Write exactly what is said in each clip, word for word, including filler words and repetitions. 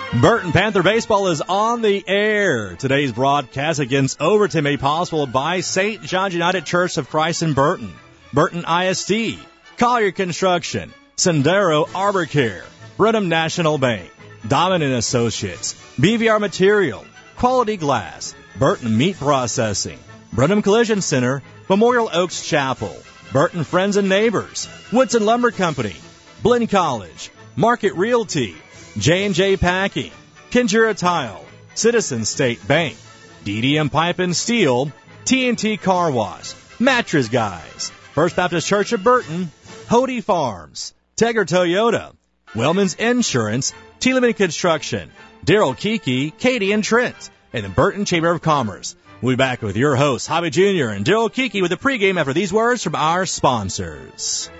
Burton Panther Baseball is on the air. Today's broadcast against Overton made possible by Saint John's United Church of Christ in Burton, Burton I S D, Collier Construction, Sendero Arbor Care, Brenham National Bank, Dominant Associates, B V R Material, Quality Glass, Burton Meat Processing, Brenham Collision Center, Memorial Oaks Chapel, Burton Friends and Neighbors, Woodson Lumber Company, Blinn College, Market Realty, J and J Packing, Kinjura Tile, Citizen State Bank, D D M Pipe and Steel, T N T Car Wash, Mattress Guys, First Baptist Church of Burton, Hody Farms, Teger Toyota, Wellman's Insurance, Tiedemann Construction, Daryl Kiki, Katie and Trent, and the Burton Chamber of Commerce. We'll be back with your hosts, Hobby Junior and Daryl Kiki with the pregame after these words from our sponsors.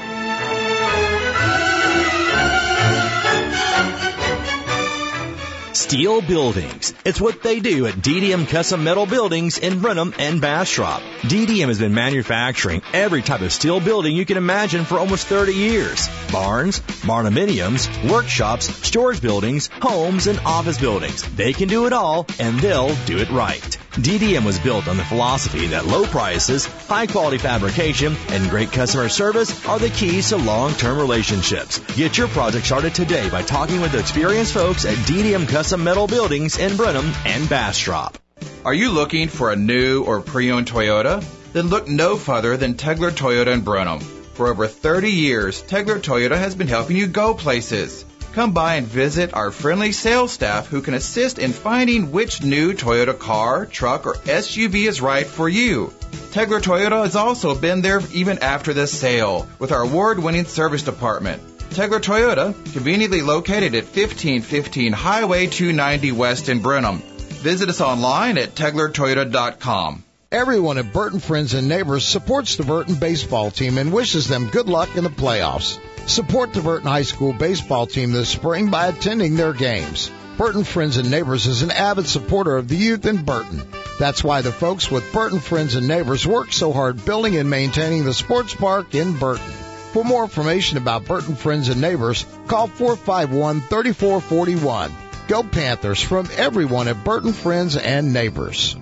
Steel Buildings. It's what they do at D D M Custom Metal Buildings in Brenham and Bastrop. D D M has been manufacturing every type of steel building you can imagine for almost thirty years. Barns, barndominiums, workshops, storage buildings, homes, and office buildings. They can do it all, and they'll do it right. D D M was built on the philosophy that low prices, high-quality fabrication, and great customer service are the keys to long-term relationships. Get your project started today by talking with the experienced folks at D D M Custom Metal Buildings in Brenham and Bastrop. Are you looking for a new or pre-owned Toyota? Then look no further than Tegler Toyota in Brenham. For over thirty years, Tegler Toyota has been helping you go places. Come by and visit our friendly sales staff who can assist in finding which new Toyota car, truck, or S U V is right for you. Tegler Toyota has also been there even after the sale with our award-winning service department. Tegler Toyota, conveniently located at fifteen fifteen Highway two ninety West in Brenham. Visit us online at tegler toyota dot com. Everyone at Burton Friends and Neighbors supports the Burton baseball team and wishes them good luck in the playoffs. Support the Burton High School baseball team this spring by attending their games. Burton Friends and Neighbors is an avid supporter of the youth in Burton. That's why the folks with Burton Friends and Neighbors work so hard building and maintaining the sports park in Burton. For more information about Burton Friends and Neighbors, call four five one, three four four one. Go Panthers from everyone at Burton Friends and Neighbors.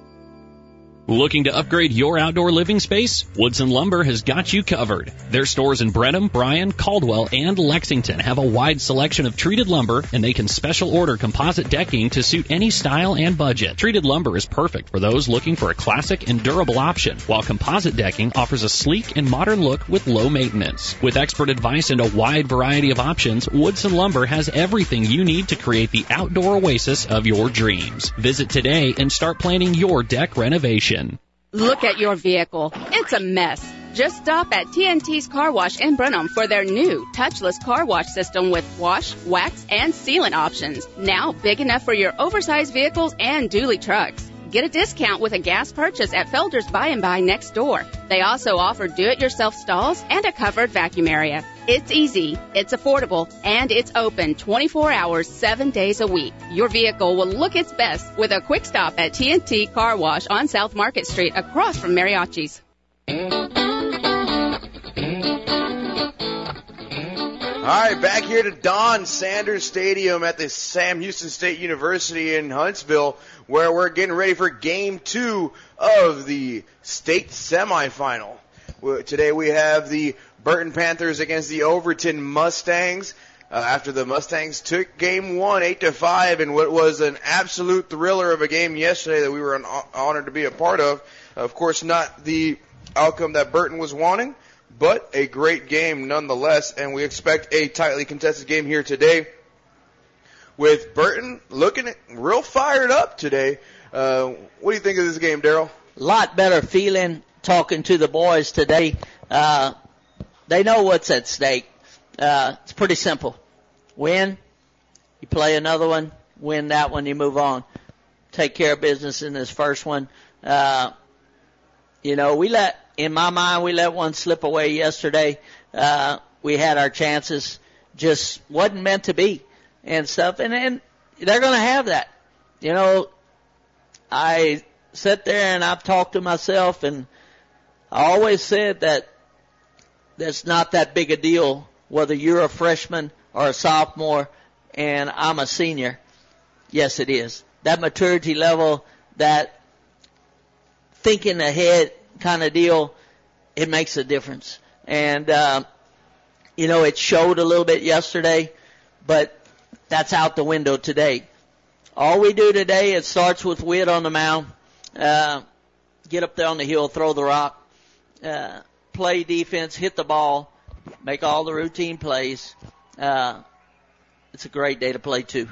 Looking to upgrade your outdoor living space? Woodson Lumber has got you covered. Their stores in Brenham, Bryan, Caldwell, and Lexington have a wide selection of treated lumber, and they can special order composite decking to suit any style and budget. Treated lumber is perfect for those looking for a classic and durable option, while composite decking offers a sleek and modern look with low maintenance. With expert advice and a wide variety of options, Woodson Lumber has everything you need to create the outdoor oasis of your dreams. Visit today and start planning your deck renovation. Look at your vehicle. It's a mess. Just stop at T N T's Car Wash in Brenham for their new touchless car wash system with wash, wax, and sealant options. Now big enough for your oversized vehicles and dually trucks. Get a discount with a gas purchase at Felder's By and By next door. They also offer do-it-yourself stalls and a covered vacuum area. It's easy, it's affordable, and it's open twenty-four hours, seven days a week. Your vehicle will look its best with a quick stop at T N T Car Wash on South Market Street across from Mariachi's. All right, back here to Don Sanders Stadium at the Sam Houston State University in Huntsville, where we're getting ready for game two of the state semifinal. Today we have the Burton Panthers against the Overton Mustangs. Uh, after the Mustangs took game one, eight to five, in what was an absolute thriller of a game yesterday that we were an, honored to be a part of. Of course, not the outcome that Burton was wanting, but a great game nonetheless, and we expect a tightly contested game here today with Burton looking real fired up today. Uh, what do you think of this game, Daryl? A lot better feeling talking to the boys today. Uh, they know what's at stake. Uh, it's pretty simple. Win, you play another one, win that one, you move on. Take care of business in this first one. Uh, you know, we let, in my mind, we let one slip away yesterday. Uh, we had our chances, just wasn't meant to be and stuff. And, and they're going to have that. You know, I sit there and I've talked to myself, and I always said that that's not that big a deal whether you're a freshman or a sophomore and I'm a senior. Yes, it is. That maturity level, that thinking ahead kind of deal, it makes a difference. And, uh, you know, it showed a little bit yesterday, but that's out the window today. All we do today, it starts with Witt on the mound. Uh, get up there on the hill, throw the rock, uh, play defense, hit the ball, make all the routine plays. Uh, it's a great day to play, too.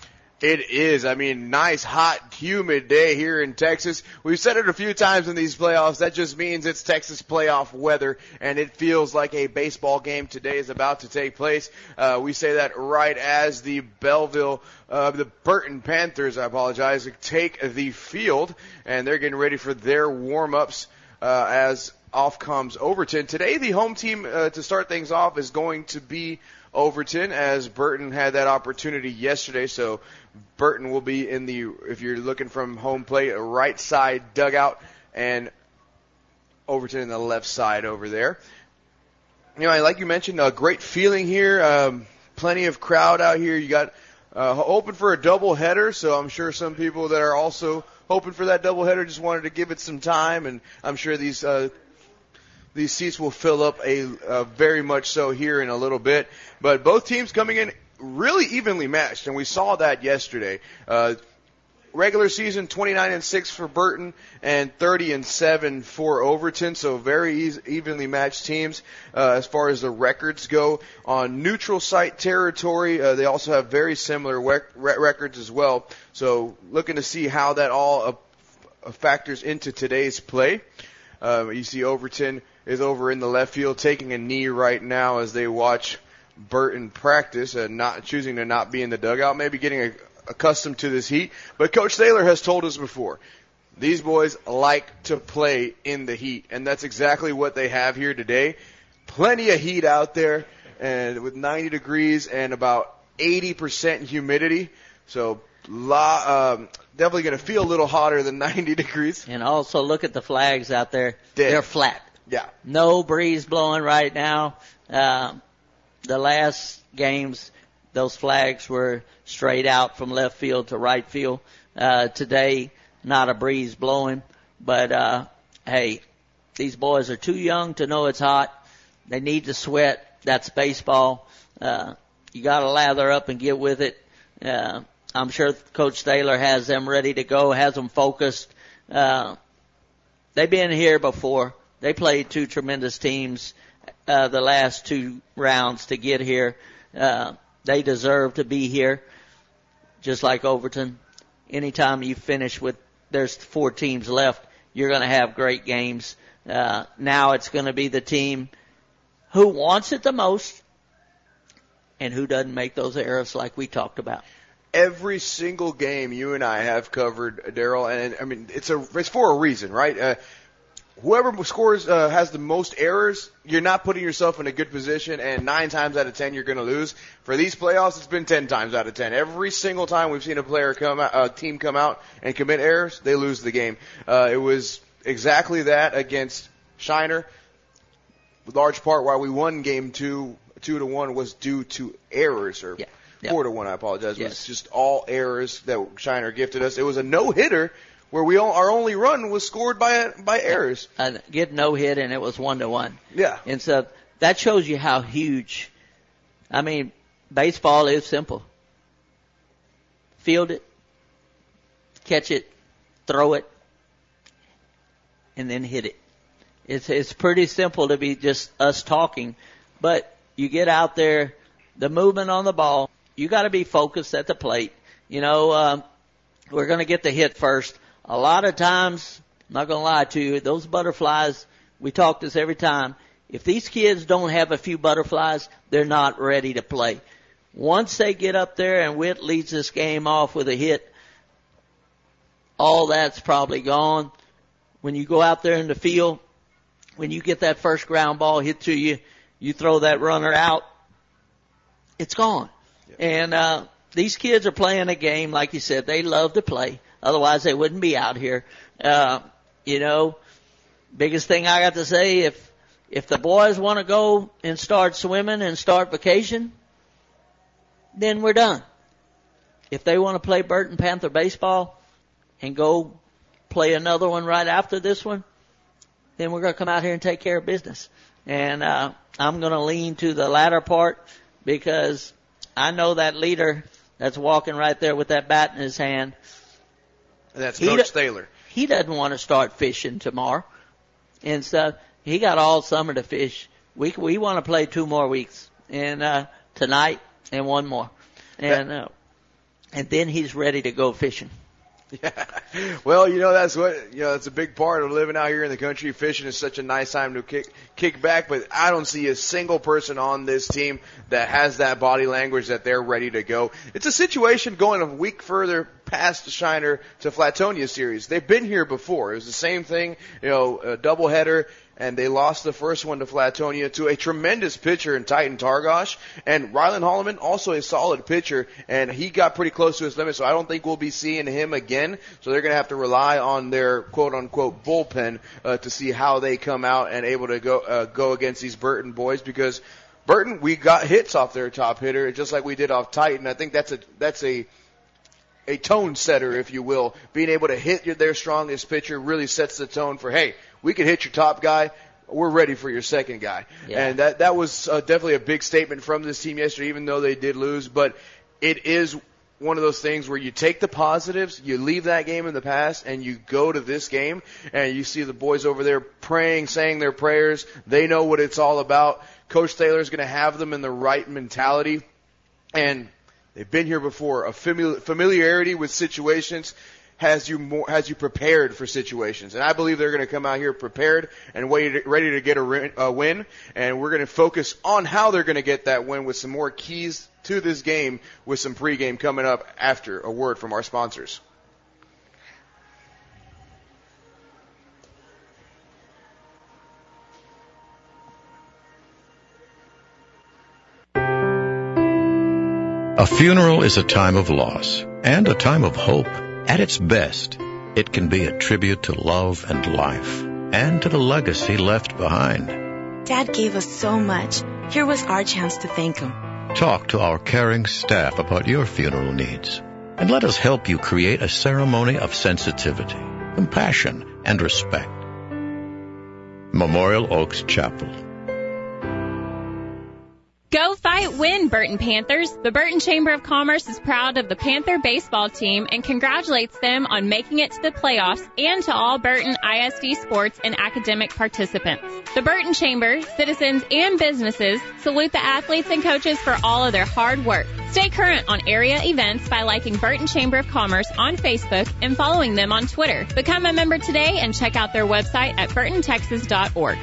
It is. I mean, nice, hot, humid day here in Texas. We've said it a few times in these playoffs. That just means it's Texas playoff weather, and it feels like a baseball game today is about to take place. Uh, we say that right as the Belleville, uh, the Burton Panthers, I apologize, take the field, and they're getting ready for their warm-ups uh, as off comes Overton. Today, the home team uh, to start things off is going to be Overton, as Burton had that opportunity yesterday. So Burton will be in the, if you're looking from home plate, a right side dugout, and Overton in the left side over there. You know, like you mentioned, a great feeling here. Um, plenty of crowd out here. You got uh, hoping for a double header, so I'm sure some people that are also hoping for that double header just wanted to give it some time, and I'm sure these uh, These seats will fill up a uh, very much so here in a little bit. But both teams coming in really evenly matched, and we saw that yesterday. Uh, regular season twenty-nine and six for Burton and thirty and seven for Overton, so very e- evenly matched teams uh, as far as the records go. On neutral site territory, uh, they also have very similar rec- records as well. So looking to see how that all uh, factors into today's play. Uh, you see Overton is over in the left field taking a knee right now as they watch Burton practice, and not choosing to not be in the dugout, maybe getting a, accustomed to this heat. But Coach Thaler has told us before, these boys like to play in the heat, and that's exactly what they have here today. Plenty of heat out there, and with ninety degrees and about eighty percent humidity, so La, um, definitely going to feel a little hotter than ninety degrees. And also look at the flags out there. Dead. They're flat. Yeah. No breeze blowing right now. Um, the last games, those flags were straight out from left field to right field. Uh, today, not a breeze blowing. But, uh, hey, these boys are too young to know it's hot. They need to sweat. That's baseball. Uh, you got to lather up and get with it. Uh, I'm sure Coach Thaler has them ready to go, has them focused. Uh, they've been here before. They played two tremendous teams uh, the last two rounds to get here. Uh, they deserve to be here, just like Overton. Anytime you finish with, there's four teams left, you're going to have great games. Uh, now it's going to be the team who wants it the most and who doesn't make those errors like we talked about. Every single game you and I have covered, Daryl, and I mean it's a it's for a reason, right? Uh, whoever scores uh, has the most errors, you're not putting yourself in a good position, and nine times out of ten you're going to lose. For these playoffs, it's been ten times out of ten. Every single time we've seen a player come out, a team come out and commit errors, they lose the game. Uh, it was exactly that against Shiner. Large part why we won game two, two to one, was due to errors or. Yeah. Yep. Four to one, I apologize. It yes. was just all errors that Shiner gifted us. It was a no-hitter where we all, our only run was scored by by errors. Uh, get no hit, and it was one to one. Yeah. And so that shows you how huge. I mean, baseball is simple. Field it, catch it, throw it, and then hit it. It's it's pretty simple to be just us talking, but you get out there, the movement on the ball. You got to be focused at the plate. You know, um, we're going to get the hit first. A lot of times, I'm not going to lie to you, those butterflies, we talk this every time. If these kids don't have a few butterflies, they're not ready to play. Once they get up there and Witt leads this game off with a hit, all that's probably gone. When you go out there in the field, when you get that first ground ball hit to you, you throw that runner out, it's gone. And uh, these kids are playing a game, like you said, they love to play. Otherwise, they wouldn't be out here. Uh, you know, biggest thing I got to say, if if the boys want to go and start swimming and start vacation, then we're done. if they want to play Burton Panther baseball and go play another one right after this one, then we're going to come out here and take care of business. And uh, I'm going to lean to the latter part because I know that leader that's walking right there with that bat in his hand. And that's Coach Thaler. He doesn't want to start fishing tomorrow and stuff. He got all summer to fish. We we want to play two more weeks, and uh, tonight and one more, and uh, and then he's ready to go fishing. Yeah. Well, you know, that's what, you know, that's a big part of living out here in the country. Fishing is such a nice time to kick, kick back, but I don't see a single person on this team that has that body language that they're ready to go. It's a situation going a week further past the Shiner to Flatonia series. They've been here before. It was the same thing, you know, a doubleheader. And they lost the first one to Flatonia to a tremendous pitcher in Titan Targosh. And Ryland Holloman, also a solid pitcher, and he got pretty close to his limit, so I don't think we'll be seeing him again. So they're going to have to rely on their quote-unquote bullpen uh, to see how they come out and able to go uh, go against these Burton boys, because Burton, we got hits off their top hitter, just like we did off Titan. I think that's a that's a a tone setter, if you will. Being able to hit your, their strongest pitcher really sets the tone for, hey, we can hit your top guy. We're ready for your second guy. Yeah. And that, that was uh, definitely a big statement from this team yesterday, even though they did lose. But it is one of those things where you take the positives, you leave that game in the past, and you go to this game, and you see the boys over there praying, saying their prayers. They know what it's all about. Coach Thaler's going to have them in the right mentality. And they've been here before. A famili- familiarity with situations has you more, has you prepared for situations. And I believe they're going to come out here prepared and ready to, ready to get a, a win. And we're going to focus on how they're going to get that win with some more keys to this game with some pregame coming up after a word from our sponsors. A funeral is a time of loss and a time of hope. At its best, it can be a tribute to love and life and to the legacy left behind. Dad gave us so much. Here was our chance to thank him. Talk to our caring staff about your funeral needs and let us help you create a ceremony of sensitivity, compassion, and respect. Memorial Oaks Chapel. Go fight, win, Burton Panthers. The Burton Chamber of Commerce is proud of the Panther baseball team and congratulates them on making it to the playoffs and to all Burton I S D sports and academic participants. The Burton Chamber, citizens, and businesses salute the athletes and coaches for all of their hard work. Stay current on area events by liking Burton Chamber of Commerce on Facebook and following them on Twitter. Become a member today and check out their website at burton texas dot org.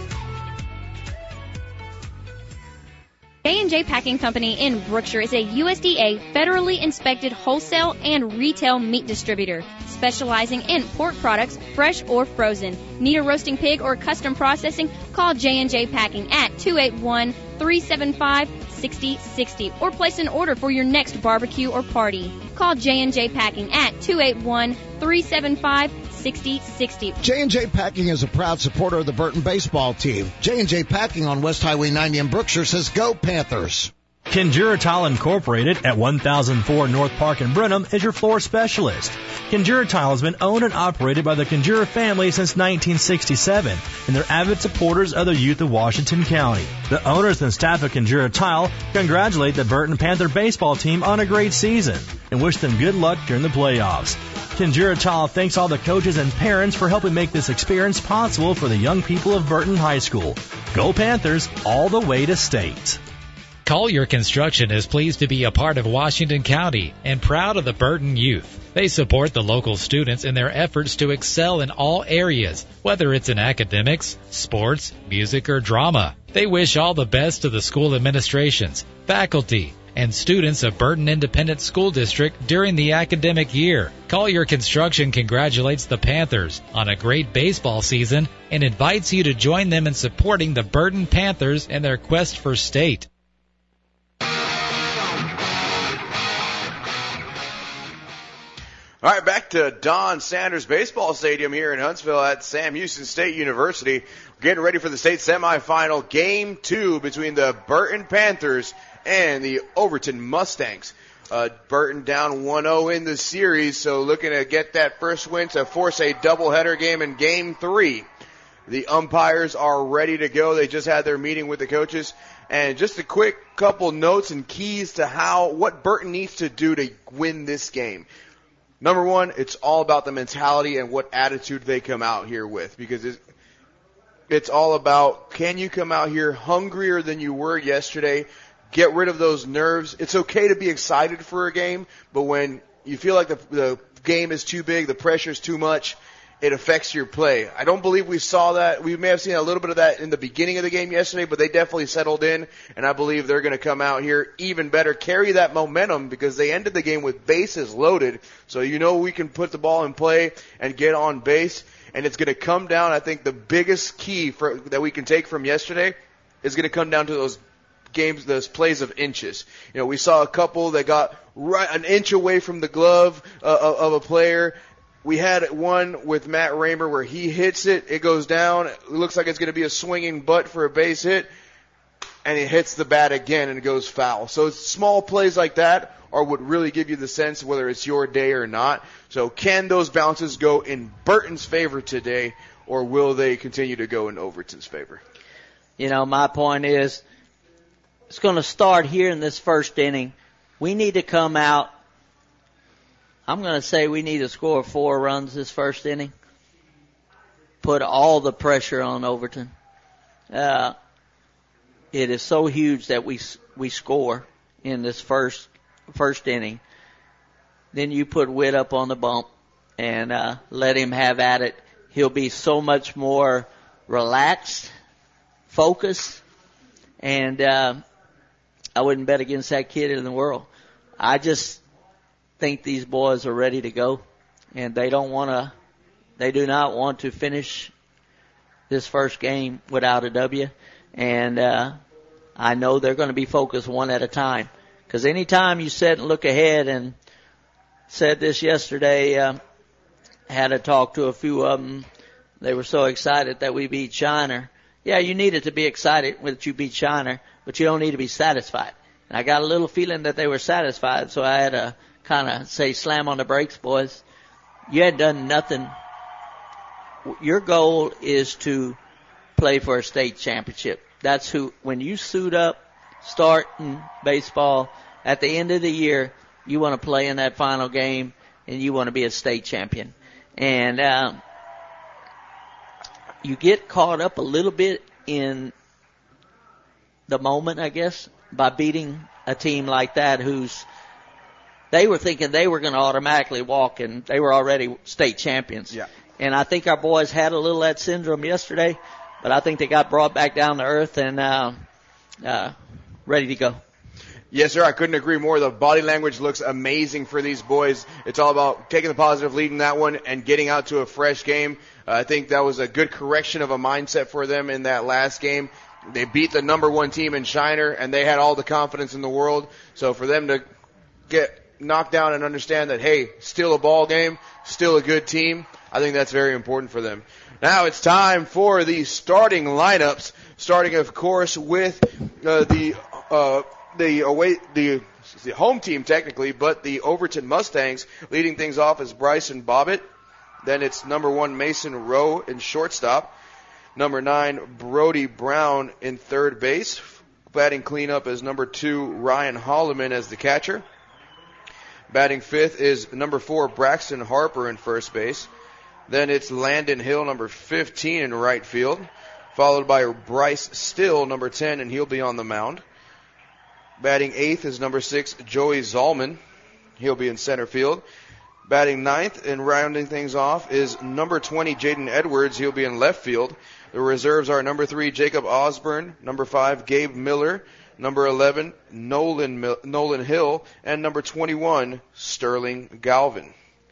J and J Packing Company in Brookshire is a U S D A federally inspected wholesale and retail meat distributor, specializing in pork products, fresh or frozen. Need a roasting pig or custom processing? Call J and J Packing at two eight one, three seven five, six zero six zero or place an order for your next barbecue or party. Call J and J Packing at two eight one, three seven five, six zero six zero. J and J Packing is a proud supporter of the Burton baseball team. J and J Packing on West Highway ninety in Brookshire says, go Panthers. Kinjura Tile Incorporated at one thousand four North Park in Brenham is your floor specialist. Kinjura Tile has been owned and operated by the Kinjura family since nineteen sixty-seven, and they're avid supporters of the youth of Washington County. The owners and staff of Kinjura Tile congratulate the Burton Panther baseball team on a great season and wish them good luck during the playoffs. Kinjura Tile thanks all the coaches and parents for helping make this experience possible for the young people of Burton High School. Go Panthers all the way to state. Collier Construction is pleased to be a part of Washington County and proud of the Burton youth. They support the local students in their efforts to excel in all areas, whether it's in academics, sports, music, or drama. They wish all the best to the school administrations, faculty, and students of Burton Independent School District during the academic year. Collier Construction congratulates the Panthers on a great baseball season and invites you to join them in supporting the Burton Panthers in their quest for state. All right, back to Don Sanders Baseball Stadium here in Huntsville at Sam Houston State University. We're getting ready for the state semifinal, game two between the Burton Panthers and the Overton Mustangs. Uh, Burton down one oh in the series, so looking to get that first win to force a doubleheader game in game three. The umpires are ready to go. They just had their meeting with the coaches. And just a quick couple notes and keys to how, what Burton needs to do to win this game. Number one, it's all about the mentality and what attitude they come out here with, because it's, it's all about, can you come out here hungrier than you were yesterday? Get rid of those nerves. It's okay to be excited for a game, but when you feel like the, the game is too big, the pressure is too much, it affects your play. I don't believe we saw that. We may have seen a little bit of that in the beginning of the game yesterday, but they definitely settled in, and I believe they're going to come out here even better, carry that momentum, because they ended the game with bases loaded. So you know we can put the ball in play and get on base, and it's going to come down. I think the biggest key for, that we can take from yesterday is going to come down to those games, those plays of inches. You know, we saw a couple that got right an inch away from the glove uh, of a player. We had one with Matt Raymer where he hits it, it goes down, it looks like it's going to be a swinging butt for a base hit, and it hits the bat again and it goes foul. So small plays like that are what really give you the sense whether it's your day or not. So can those bounces go in Burton's favor today, or will they continue to go in Overton's favor? You know, my point is, it's going to start here in this first inning. We need to come out. I'm going to say we need to score four runs this first inning. Put all the pressure on Overton. Uh, it is so huge that we we score in this first first inning. Then you put Witt up on the bump and uh, let him have at it. He'll be so much more relaxed, focused, and uh, I wouldn't bet against that kid in the world. I just think these boys are ready to go, and they don't want to, they do not want to finish this first game without a W. And uh, I know they're going to be focused one at a time, because anytime you sit and look ahead, and said this yesterday, uh, had a talk to a few of them. They were so excited that we beat Shiner. Yeah, you needed to be excited when you beat Shiner, but you don't need to be satisfied. And I got a little feeling that they were satisfied, so I had to kind of say, slam on the brakes, boys. You had done nothing. Your goal is to play for a state championship. That's who, when you suit up, start in baseball, at the end of the year, you want to play in that final game, and you want to be a state champion. And uh, you get caught up a little bit in the moment, I guess, by beating a team like that who's, they were thinking they were going to automatically walk, and they were already state champions. Yeah. And I think our boys had a little of that syndrome yesterday, but I think they got brought back down to earth and uh, uh, ready to go. Yes, sir. I couldn't agree more. The body language looks amazing for these boys. It's all about taking the positive, leading that one, and getting out to a fresh game. Uh, I think that was a good correction of a mindset for them in that last game. They beat the number one team in Shiner, and they had all the confidence in the world. So for them to get knocked down and understand that, hey, still a ball game, still a good team, I think that's very important for them. Now it's time for the starting lineups, starting, of course, with uh, the uh, the away the, the home team technically, but the Overton Mustangs. Leading things off is Bryson Bobbitt. Then it's number one Mason Rowe in shortstop. Number nine Brody Brown in third base. Batting cleanup is number two Ryan Holloman as the catcher. Batting fifth is number four Braxton Harper in first base. Then it's Landon Hill, number fifteen in right field, followed by Bryce Still, number ten, and he'll be on the mound. Batting eighth is number six Joey Zalman. He'll be in center field. Batting ninth and rounding things off is number twenty Jaden Edwards. He'll be in left field. The reserves are number three Jacob Osborne, number five Gabe Miller, number eleven Nolan Nolan Hill, and number twenty-one Sterling Galvin.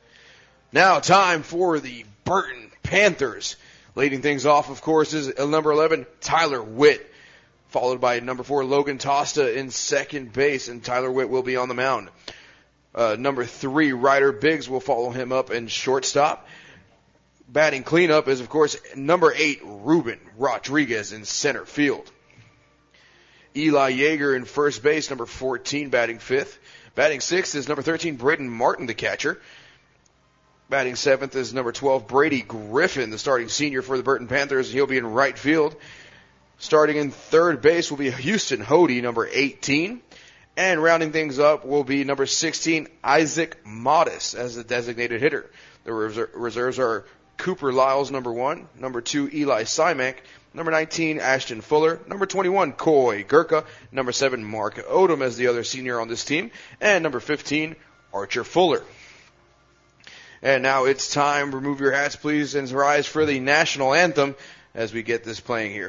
Now time for the Burton Panthers. Leading things off, of course, is number eleven Tyler Witt, followed by number four Logan Tosta in second base, and Tyler Witt will be on the mound. Uh, number three Ryder Biggs will follow him up in shortstop. Batting cleanup is, of course, number eight Ruben Rodriguez in center field. Eli Yeager in first base, number fourteen, batting fifth. Batting sixth is number thirteen, Braden Martin, the catcher. Batting seventh is number twelve, Brady Griffin, the starting senior for the Burton Panthers. He'll be in right field. Starting in third base will be Houston Hody, number eighteen. And rounding things up will be number sixteen, Isaac Modis, as the designated hitter. The reserves are Cooper Lyles, number one. Number two, Eli Simek. Number nineteen, Ashton Fuller. Number twenty-one, Coy Gurka. Number seven, Mark Odom as the other senior on this team. And number fifteen, Archer Fuller. And now it's time. Remove your hats, please, and rise for the national anthem as we get this playing here.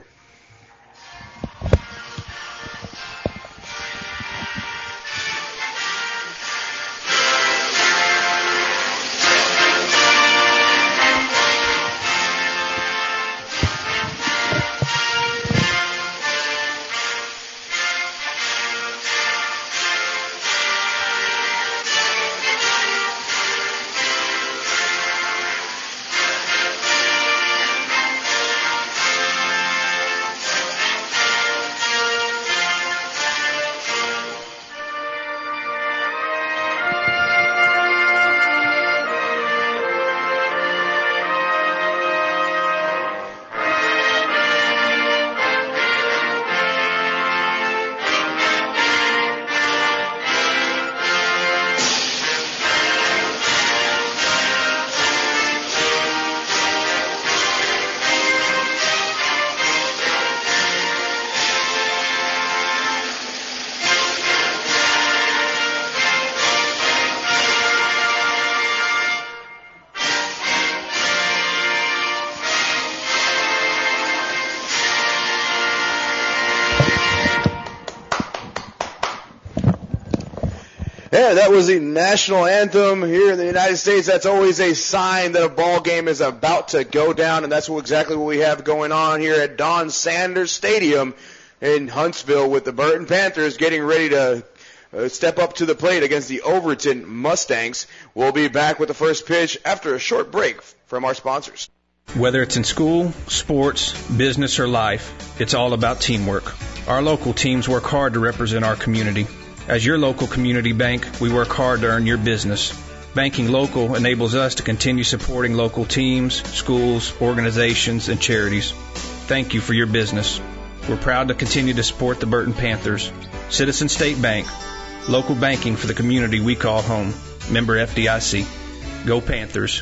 Yeah, that was the national anthem here in the United States. That's always a sign that a ball game is about to go down, and that's what, exactly what we have going on here at Don Sanders Stadium in Huntsville with the Burton Panthers getting ready to uh, step up to the plate against the Overton Mustangs. We'll be back with the first pitch after a short break from our sponsors. Whether it's in school, sports, business, or life, it's all about teamwork. Our local teams work hard to represent our community. As your local community bank, we work hard to earn your business. Banking local enables us to continue supporting local teams, schools, organizations, and charities. Thank you for your business. We're proud to continue to support the Burton Panthers. Citizen State Bank, local banking for the community we call home. Member F D I C. Go Panthers.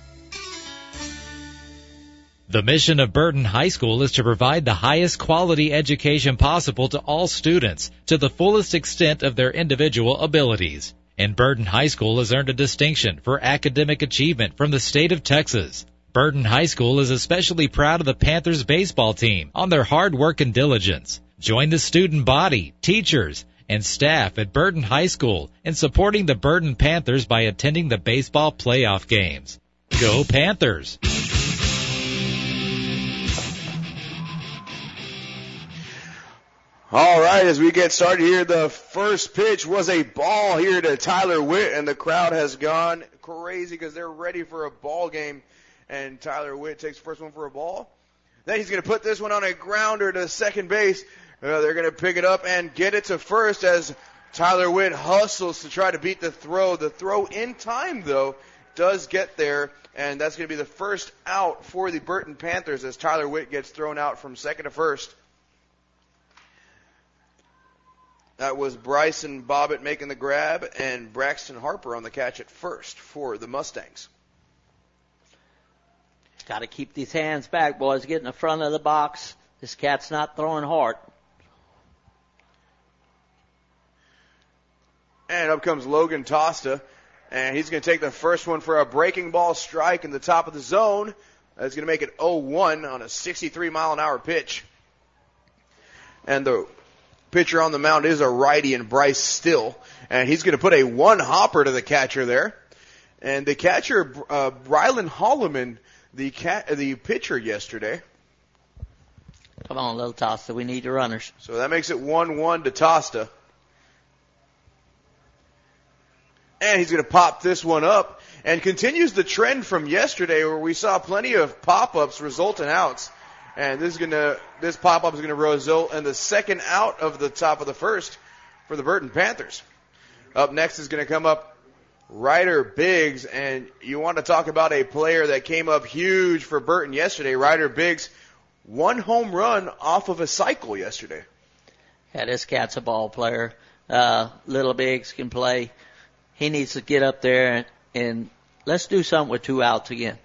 The mission of Burton High School is to provide the highest quality education possible to all students to the fullest extent of their individual abilities. And Burton High School has earned a distinction for academic achievement from the state of Texas. Burton High School is especially proud of the Panthers baseball team on their hard work and diligence. Join the student body, teachers, and staff at Burton High School in supporting the Burton Panthers by attending the baseball playoff games. Go Panthers! All right, as we get started here, the first pitch was a ball here to Tyler Witt, and the crowd has gone crazy because they're ready for a ball game. And Tyler Witt takes the first one for a ball. Then he's going to put this one on a grounder to second base. Uh, they're going to pick it up and get it to first as Tyler Witt hustles to try to beat the throw. The throw in time, though, does get there, and that's going to be the first out for the Burton Panthers as Tyler Witt gets thrown out from second to first. That was Bryson Bobbitt making the grab and Braxton Harper on the catch at first for the Mustangs. Got to keep these hands back, boys. Get in the front of the box. This cat's not throwing hard. And up comes Logan Tosta, and he's going to take the first one for a breaking ball strike in the top of the zone. That's going to make it oh one on a sixty-three mile an hour pitch. And the pitcher on the mound is a righty in Bryce Still, and he's going to put a one hopper to the catcher there. And the catcher, uh, Rylan Holloman, the cat, the pitcher yesterday. Come on, little Tosta. We need your runners. So that makes it one one to Tosta. And he's going to pop this one up and continues the trend from yesterday where we saw plenty of pop-ups result in outs. And this is gonna, this pop-up is gonna result in the second out of the top of the first for the Burton Panthers. Up next is gonna come up Ryder Biggs, and you want to talk about a player that came up huge for Burton yesterday. Ryder Biggs, one home run off of a cycle yesterday. Yeah, this cat's a ball player. Uh, Little Biggs can play. He needs to get up there and, and let's do something with two outs again.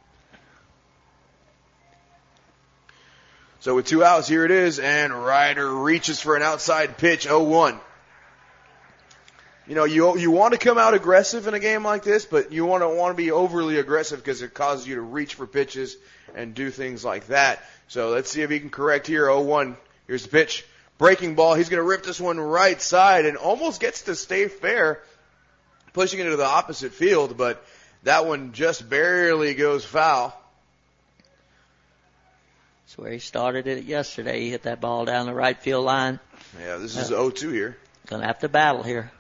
So with two outs, here it is, and Ryder reaches for an outside pitch, oh one. You know, you you want to come out aggressive in a game like this, but you want to want to be overly aggressive because it causes you to reach for pitches and do things like that. So let's see if he can correct here. oh one. Here's the pitch. Breaking ball. He's going to rip this one right side and almost gets to stay fair, pushing it to the opposite field, but that one just barely goes foul. That's where he started it yesterday. He hit that ball down the right field line. Yeah, this is uh, oh two here. Going to have to battle here.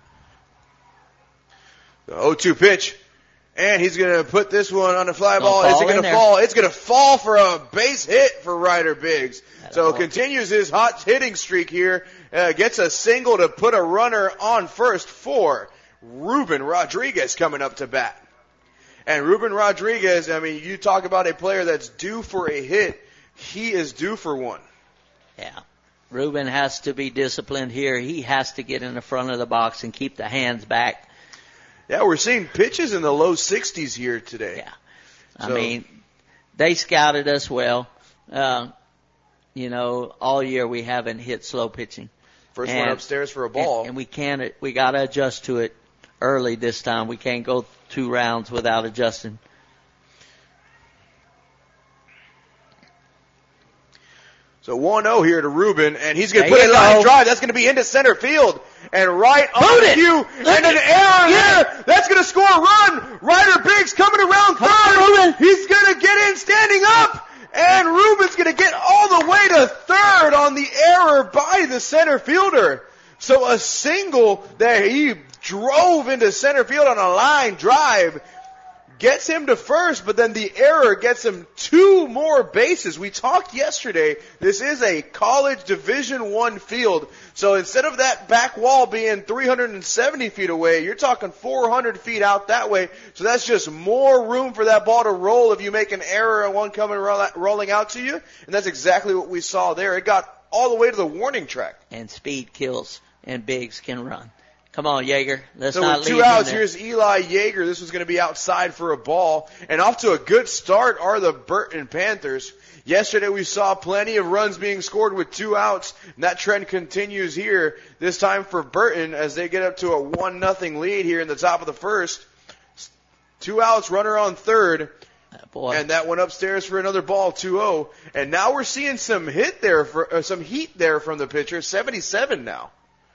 The oh two pitch. And he's going to put this one on a fly ball. Is it going to fall? It's going to fall for a base hit for Ryder Biggs. That'll so ball. Continues his hot hitting streak here. Uh, gets a single to put a runner on first for Ruben Rodriguez coming up to bat. And Ruben Rodriguez, I mean, you talk about a player that's due for a hit. He is due for one. Yeah. Ruben has to be disciplined here. He has to get in the front of the box and keep the hands back. Yeah, we're seeing pitches in the low sixties here today. Yeah. I so, mean, they scouted us well. Uh, you know, all year we haven't hit slow pitching. First and, one upstairs for a ball. And, and we can't, we got to adjust to it early this time. We can't go two rounds without adjusting. So one oh here to Ruben, and he's going to put a line drive. That's going to be into center field. And right on cue, and an error there. That's going to score a run. Ryder Biggs coming around third. He's going to get in standing up. And Ruben's going to get all the way to third on the error by the center fielder. So a single that he drove into center field on a line drive gets him to first, but then the error gets him two more bases. We talked yesterday, this is a college Division One field, so instead of that back wall being three hundred seventy feet away, you're talking four hundred feet out that way, so that's just more room for that ball to roll if you make an error and one coming rolling out to you, and that's exactly what we saw there. It got all the way to the warning track. And speed kills, and Biggs can run. Come on, Yeager. Let's so not with leave two outs, him there. Here's Eli Yeager. This was going to be outside for a ball. And off to a good start are the Burton Panthers. Yesterday we saw plenty of runs being scored with two outs, and that trend continues here, this time for Burton as they get up to a one nothing lead here in the top of the first. Two outs, runner on third. Boy. And that went upstairs for another ball, two oh. And now we're seeing some hit there, for, uh, some heat there from the pitcher, seventy-seven now.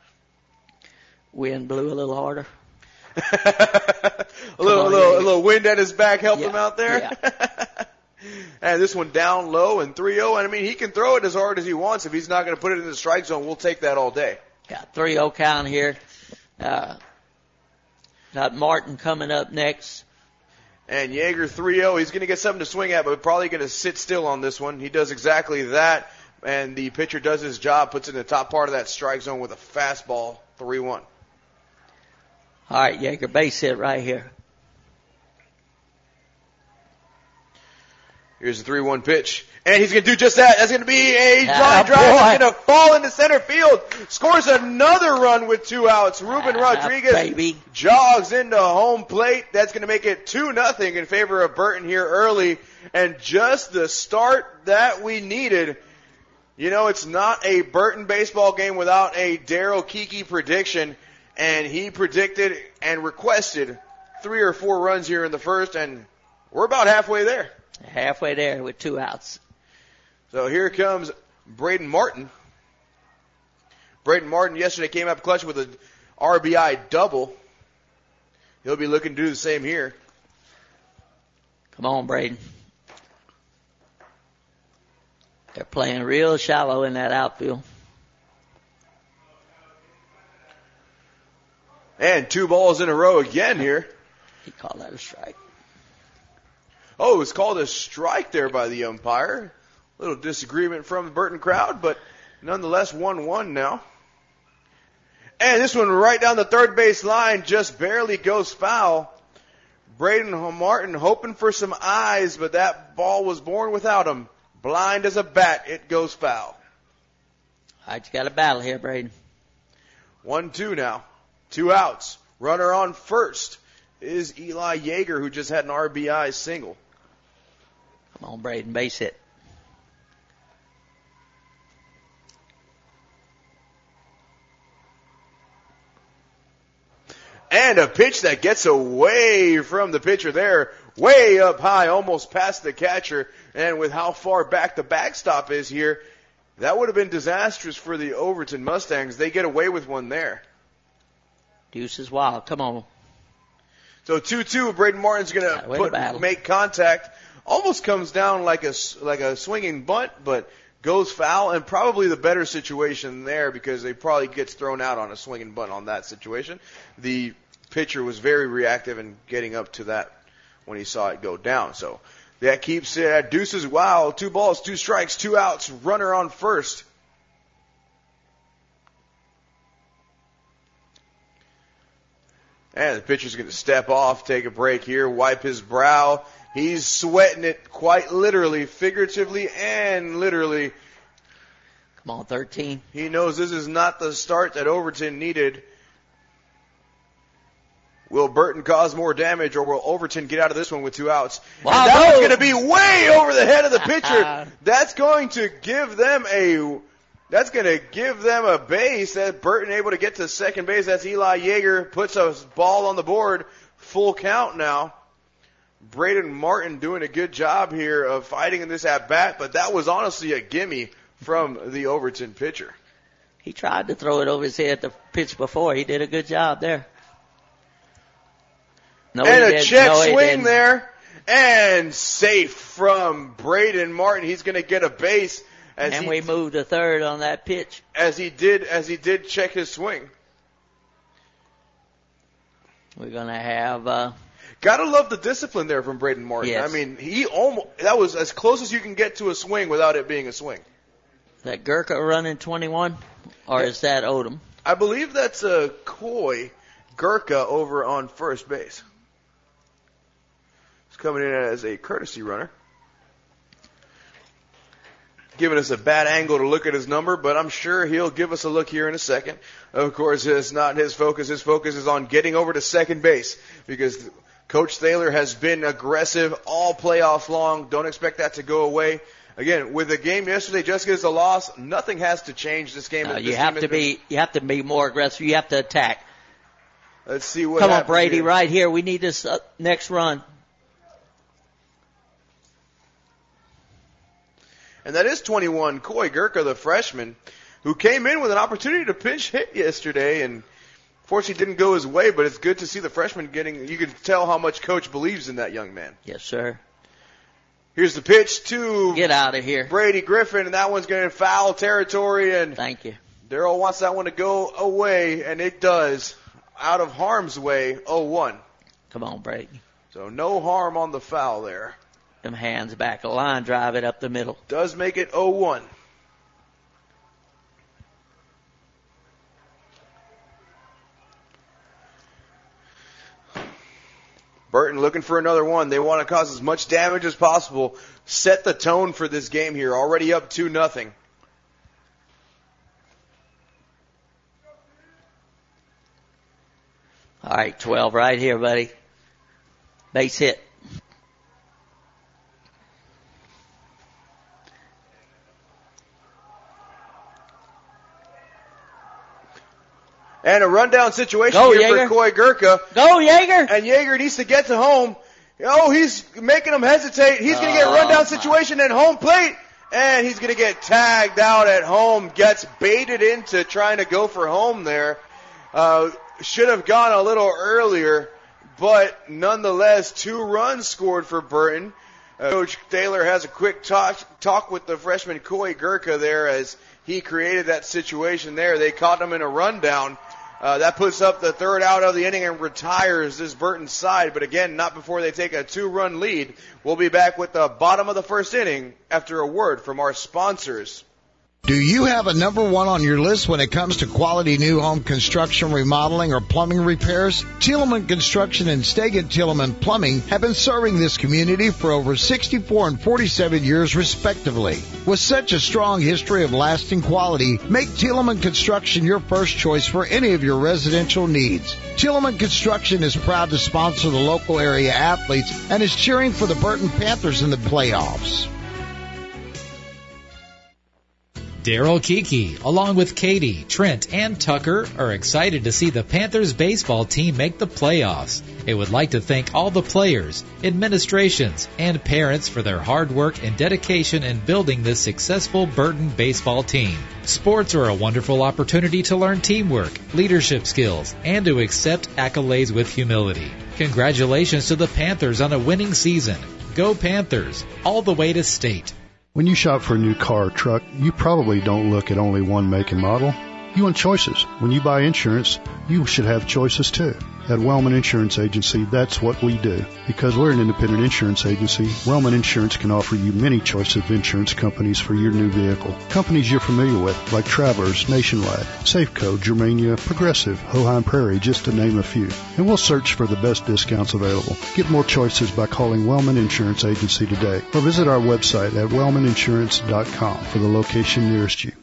Wind blew a little harder. a little, on, little, yeah. a little wind at his back helped yeah. him out there. Yeah. And this one down low and three oh. And I mean, he can throw it as hard as he wants. If he's not going to put it in the strike zone, we'll take that all day. Got three oh count here. Uh, got Martin coming up next. And Yeager three oh. He's going to get something to swing at, but probably going to sit still on this one. He does exactly that. And the pitcher does his job, puts it in the top part of that strike zone with a fastball, three one. All right, Yeager, base hit right here. Here's the three one pitch. And he's going to do just that. That's going to be a ah, drive drive. That's going to fall into center field. Scores another run with two outs. Ruben ah, Rodriguez baby. jogs into home plate. That's going to make it two nothing in favor of Burton here early. And just the start that we needed. You know, it's not a Burton baseball game without a Daryl Kiki prediction. And he predicted and requested three or four runs here in the first, and we're about halfway there. Halfway there with two outs. So here comes Braden Martin. Braden Martin yesterday came up clutch with an R B I double. He'll be looking to do the same here. Come on, Braden. They're playing real shallow in that outfield. And two balls in a row again here. He called that a strike. Oh, it was called a strike there by the umpire. little disagreement from the Burton crowd, but nonetheless one one now. And this one right down the third base line just barely goes foul. Braden Martin hoping for some eyes, but that ball was born without him. Blind as a bat, it goes foul. All right, you got a battle here, Braden. one two now. Two outs. Runner on first is Eli Yeager, who just had an R B I single. Come on, Braden, base hit. And a pitch that gets away from the pitcher there, way up high, almost past the catcher. And with how far back the backstop is here, that would have been disastrous for the Overton Mustangs. They get away with one there. Deuce is wild. Come on. So two two, Braden Martin's going to make contact. Almost comes down like a, like a swinging bunt, but goes foul, and probably the better situation there because they probably gets thrown out on a swinging bunt on that situation. The pitcher was very reactive in getting up to that when he saw it go down. So that keeps it at deuces. Wow, two balls, two strikes, two outs, runner on first. And the pitcher's going to step off, take a break here, wipe his brow. He's sweating it quite literally, figuratively, and literally. Come on, thirteen. He knows this is not the start that Overton needed. Will Burton cause more damage, or will Overton get out of this one with two outs? Wow, and that no. one's going to be way over the head of the pitcher. That's going to give them a... That's going to give them a base. That Burton able to get to second base. That's Eli Yeager. Puts a ball on the board. Full count now. Braden Martin doing a good job here of fighting in this at-bat, but that was honestly a gimme from the Overton pitcher. He tried to throw it over his head the pitch before. He did a good job there. No, and a didn't. check no, swing there. And safe from Braden Martin. He's going to get a base. As and he, we moved to third on that pitch. As he did, as he did check his swing. We're going to have... Uh, Gotta love the discipline there from Braden Martin. Yes. I mean, he almost, that was as close as you can get to a swing without it being a swing. Is that Gurka running twenty-one? Or yeah. is that Odom? I believe that's a Coy Gurka over on first base. He's coming in as a courtesy runner. Giving us a bad angle to look at his number, but I'm sure he'll give us a look here in a second. Of course, it's not his focus. His focus is on getting over to second base because Coach Thaler has been aggressive all playoffs long. Don't expect that to go away. Again, with the game yesterday just as a loss, nothing has to change this game. No, this you have to been, be you have to be more aggressive. You have to attack. Let's see what Come on, happens Brady, here. right here. We need this uh, next run. And that is twenty-one, Coy Gurka, the freshman, who came in with an opportunity to pinch hit yesterday, and unfortunately didn't go his way, but it's good to see the freshman getting, you can tell how much Coach believes in that young man. Yes, sir. Here's the pitch to Get out of here. Brady Griffin, and that one's going to foul territory, and Thank you. Darrell wants that one to go away, and it does. Out of harm's way, oh one. Come on, Brady. So no harm on the foul there. Them hands back a line, drive it up the middle. Does make it oh one. Burton looking for another one. They want to cause as much damage as possible. Set the tone for this game here. Already up two nothing. All right, twelve right here, buddy. Base hit. And a rundown situation Go, here Yeager. for Coy Gurka. Go, Yeager! And Yeager needs to get to home. Oh, he's making him hesitate. He's going to get a Oh, rundown my. situation at home plate. And he's going to get tagged out at home. Gets baited into trying to go for home there. Uh, should have gone a little earlier. But nonetheless, two runs scored for Burton. Uh, Coach Thaler has a quick talk, talk with the freshman Coy Gurka there as he created that situation there. They caught him in a rundown. Uh, that puts up the third out of the inning and retires this Burton side. But again, not before they take a two-run lead. We'll be back with the bottom of the first inning after a word from our sponsors. Do you have a number one on your list when it comes to quality new home construction, remodeling, or plumbing repairs? Tilleman Construction and Stegan Tilleman Plumbing have been serving this community for over sixty-four and forty-seven years respectively. With such a strong history of lasting quality, make Tilleman Construction your first choice for any of your residential needs. Tilleman Construction is proud to sponsor the local area athletes and is cheering for the Burton Panthers in the playoffs. Daryl Kiki, along with Katie, Trent, and Tucker, are excited to see the Panthers baseball team make the playoffs. They would like to thank all the players, administrations, and parents for their hard work and dedication in building this successful Burton baseball team. Sports are a wonderful opportunity to learn teamwork, leadership skills, and to accept accolades with humility. Congratulations to the Panthers on a winning season. Go Panthers, all the way to state. When you shop for a new car or truck, you probably don't look at only one make and model. You want choices. When you buy insurance, you should have choices too. At Wellman Insurance Agency, that's what we do. Because we're an independent insurance agency, Wellman Insurance can offer you many choices of insurance companies for your new vehicle. Companies you're familiar with, like Travelers, Nationwide, Safeco, Germania, Progressive, Hoheim Prairie, just to name a few. And we'll search for the best discounts available. Get more choices by calling Wellman Insurance Agency today, or visit our website at wellman insurance dot com for the location nearest you.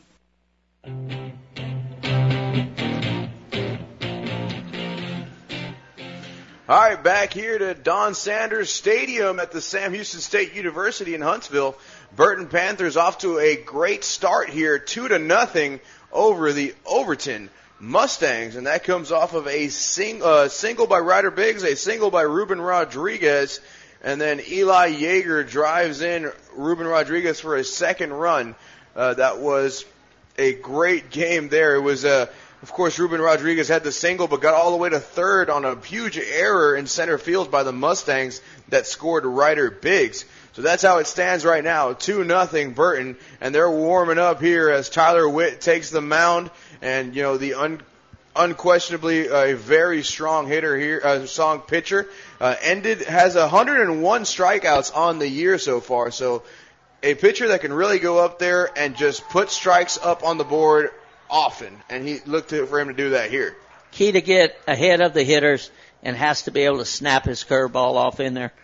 All right, back here to Don Sanders Stadium at the Sam Houston State University in Huntsville. Burton Panthers off to a great start here, two to nothing over the Overton Mustangs, and that comes off of a sing, uh, single by Ryder Biggs, a single by Ruben Rodriguez, and then Eli Yeager drives in Ruben Rodriguez for a second run. Uh, that was a great game there. It was a Of course, Ruben Rodriguez had the single, but got all the way to third on a huge error in center field by the Mustangs that scored Ryder Biggs. So that's how it stands right now, two nothing Burton, and they're warming up here as Tyler Witt takes the mound, and, you know, the un- unquestionably a very strong hitter here, uh, strong pitcher, uh, ended, has one hundred one strikeouts on the year so far, so a pitcher that can really go up there and just put strikes up on the board often, and he looked to, for him to do that here. Key to get ahead of the hitters and has to be able to snap his curveball off in there.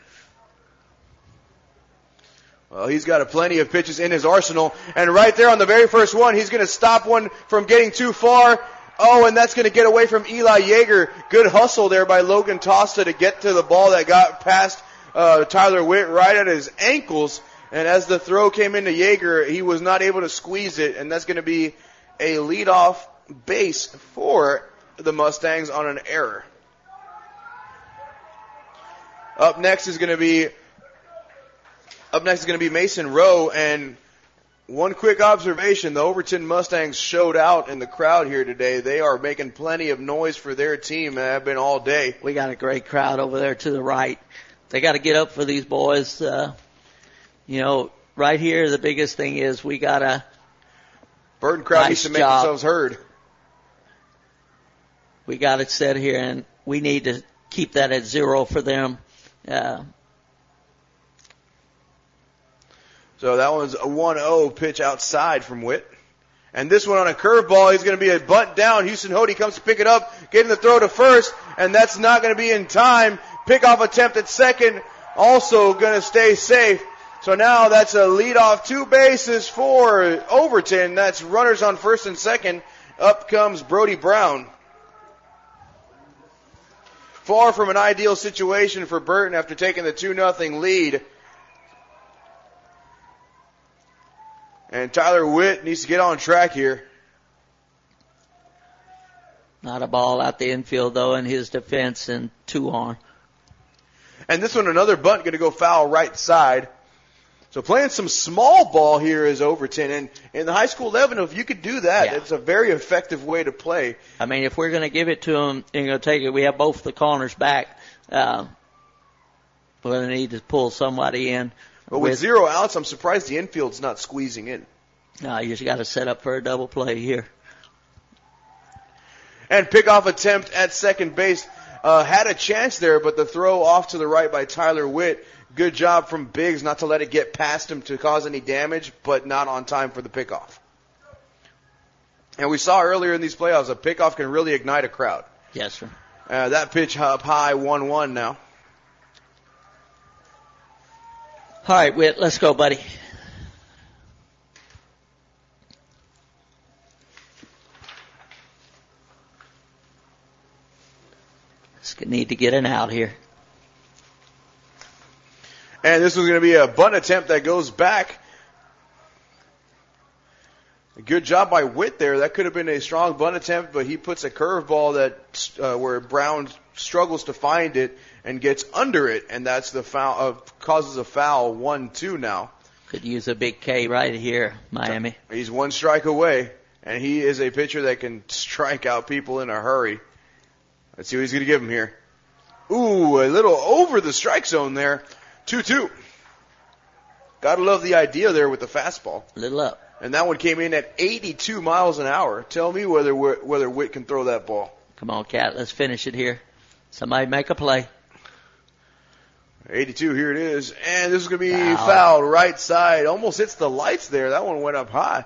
Well, he's got a plenty of pitches in his arsenal, and right there on the very first one, he's going to stop one from getting too far. Oh, and that's going to get away from Eli Yeager. Good hustle there by Logan Tosta to get to the ball that got past uh, Tyler Witt right at his ankles, and as the throw came into Yeager, he was not able to squeeze it, and that's going to be a leadoff base for the Mustangs on an error. Up next is going to be up next is going to be Mason Rowe, and one quick observation: the Overton Mustangs showed out in the crowd here today. They are making plenty of noise for their team and have been all day. We got a great crowd over there to the right. They got to get up for these boys. Uh, you know, right here, the biggest thing is we got to. Burton crowd nice needs to make job. themselves heard. We got it set here, and we need to keep that at zero for them. Uh, so that was a one oh pitch outside from Witt. And this one on a curveball, he's going to be a bunt down. Houston Hody comes to pick it up, getting the throw to first, and that's not going to be in time. Pickoff attempt at second, also going to stay safe. So now that's a leadoff two bases for Overton. That's runners on first and second. Up comes Brody Brown. Far from an ideal situation for Burton after taking the two nothing lead. And Tyler Witt needs to get on track here. Not a ball out the infield, though, in his defense, and two on. And this one, another bunt, going to go foul right side. So playing some small ball here is Overton. And in the high school level, if you could do that, Yeah. it's a very effective way to play. I mean, if we're going to give it to them and going to take it, we have both the corners back. Uh, we're going to need to pull somebody in. But with, with zero outs, I'm surprised the infield's not squeezing in. No, you just got to set up for a double play here. And pickoff attempt at second base. Uh, had a chance there, but the throw off to the right by Tyler Witt. Good job from Biggs not to let it get past him to cause any damage, but not on time for the pickoff. And we saw earlier in these playoffs, a pickoff can really ignite a crowd. Yes, sir. Uh, that pitch up high, one one now. All right, Witt, let's go, buddy. Just need to get an out here. And this was going to be a bunt attempt that goes back. A good job by Witt there. That could have been a strong bunt attempt, but he puts a curveball that uh, where Brown struggles to find it and gets under it, and that's the foul. Uh, causes a foul. One two now. Could use a big K right here, Miami. He's one strike away, and he is a pitcher that can strike out people in a hurry. Let's see what he's going to give him here. Ooh, a little over the strike zone there. two two. Gotta love the idea there with the fastball. Little up. And that one came in at eighty-two miles an hour. Tell me whether whether Witt can throw that ball. Come on, Cat. Let's finish it here. Somebody make a play. eighty-two, here it is. And this is going to be Foul. fouled right side. Almost hits the lights there. That one went up high.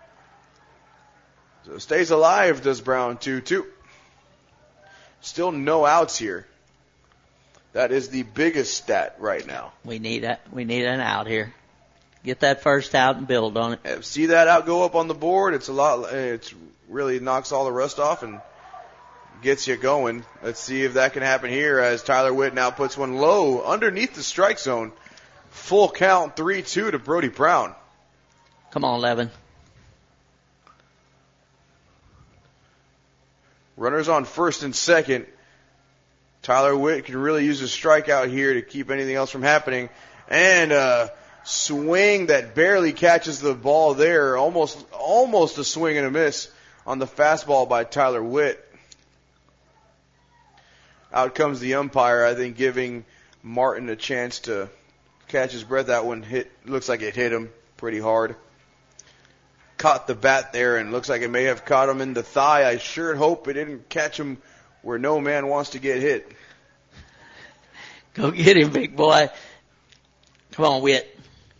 So stays alive, does Brown. two two. Still no outs here. That is the biggest stat right now. We need a, we need an out here. Get that first out and build on it. See that out go up on the board? It's a lot. It's really knocks all the rust off and gets you going. Let's see if that can happen here as Tyler Witt now puts one low underneath the strike zone. Full count, three two to Brody Brown. Come on, Levin. Runners on first and second. Tyler Witt can really use a strikeout here to keep anything else from happening. And a swing that barely catches the ball there. Almost, almost a swing and a miss on the fastball by Tyler Witt. Out comes the umpire, I think, giving Martin a chance to catch his breath. That one hit, looks like it hit him pretty hard. Caught the bat there and looks like it may have caught him in the thigh. I sure hope it didn't catch him where no man wants to get hit. Go get him, big boy. Come on, Witt.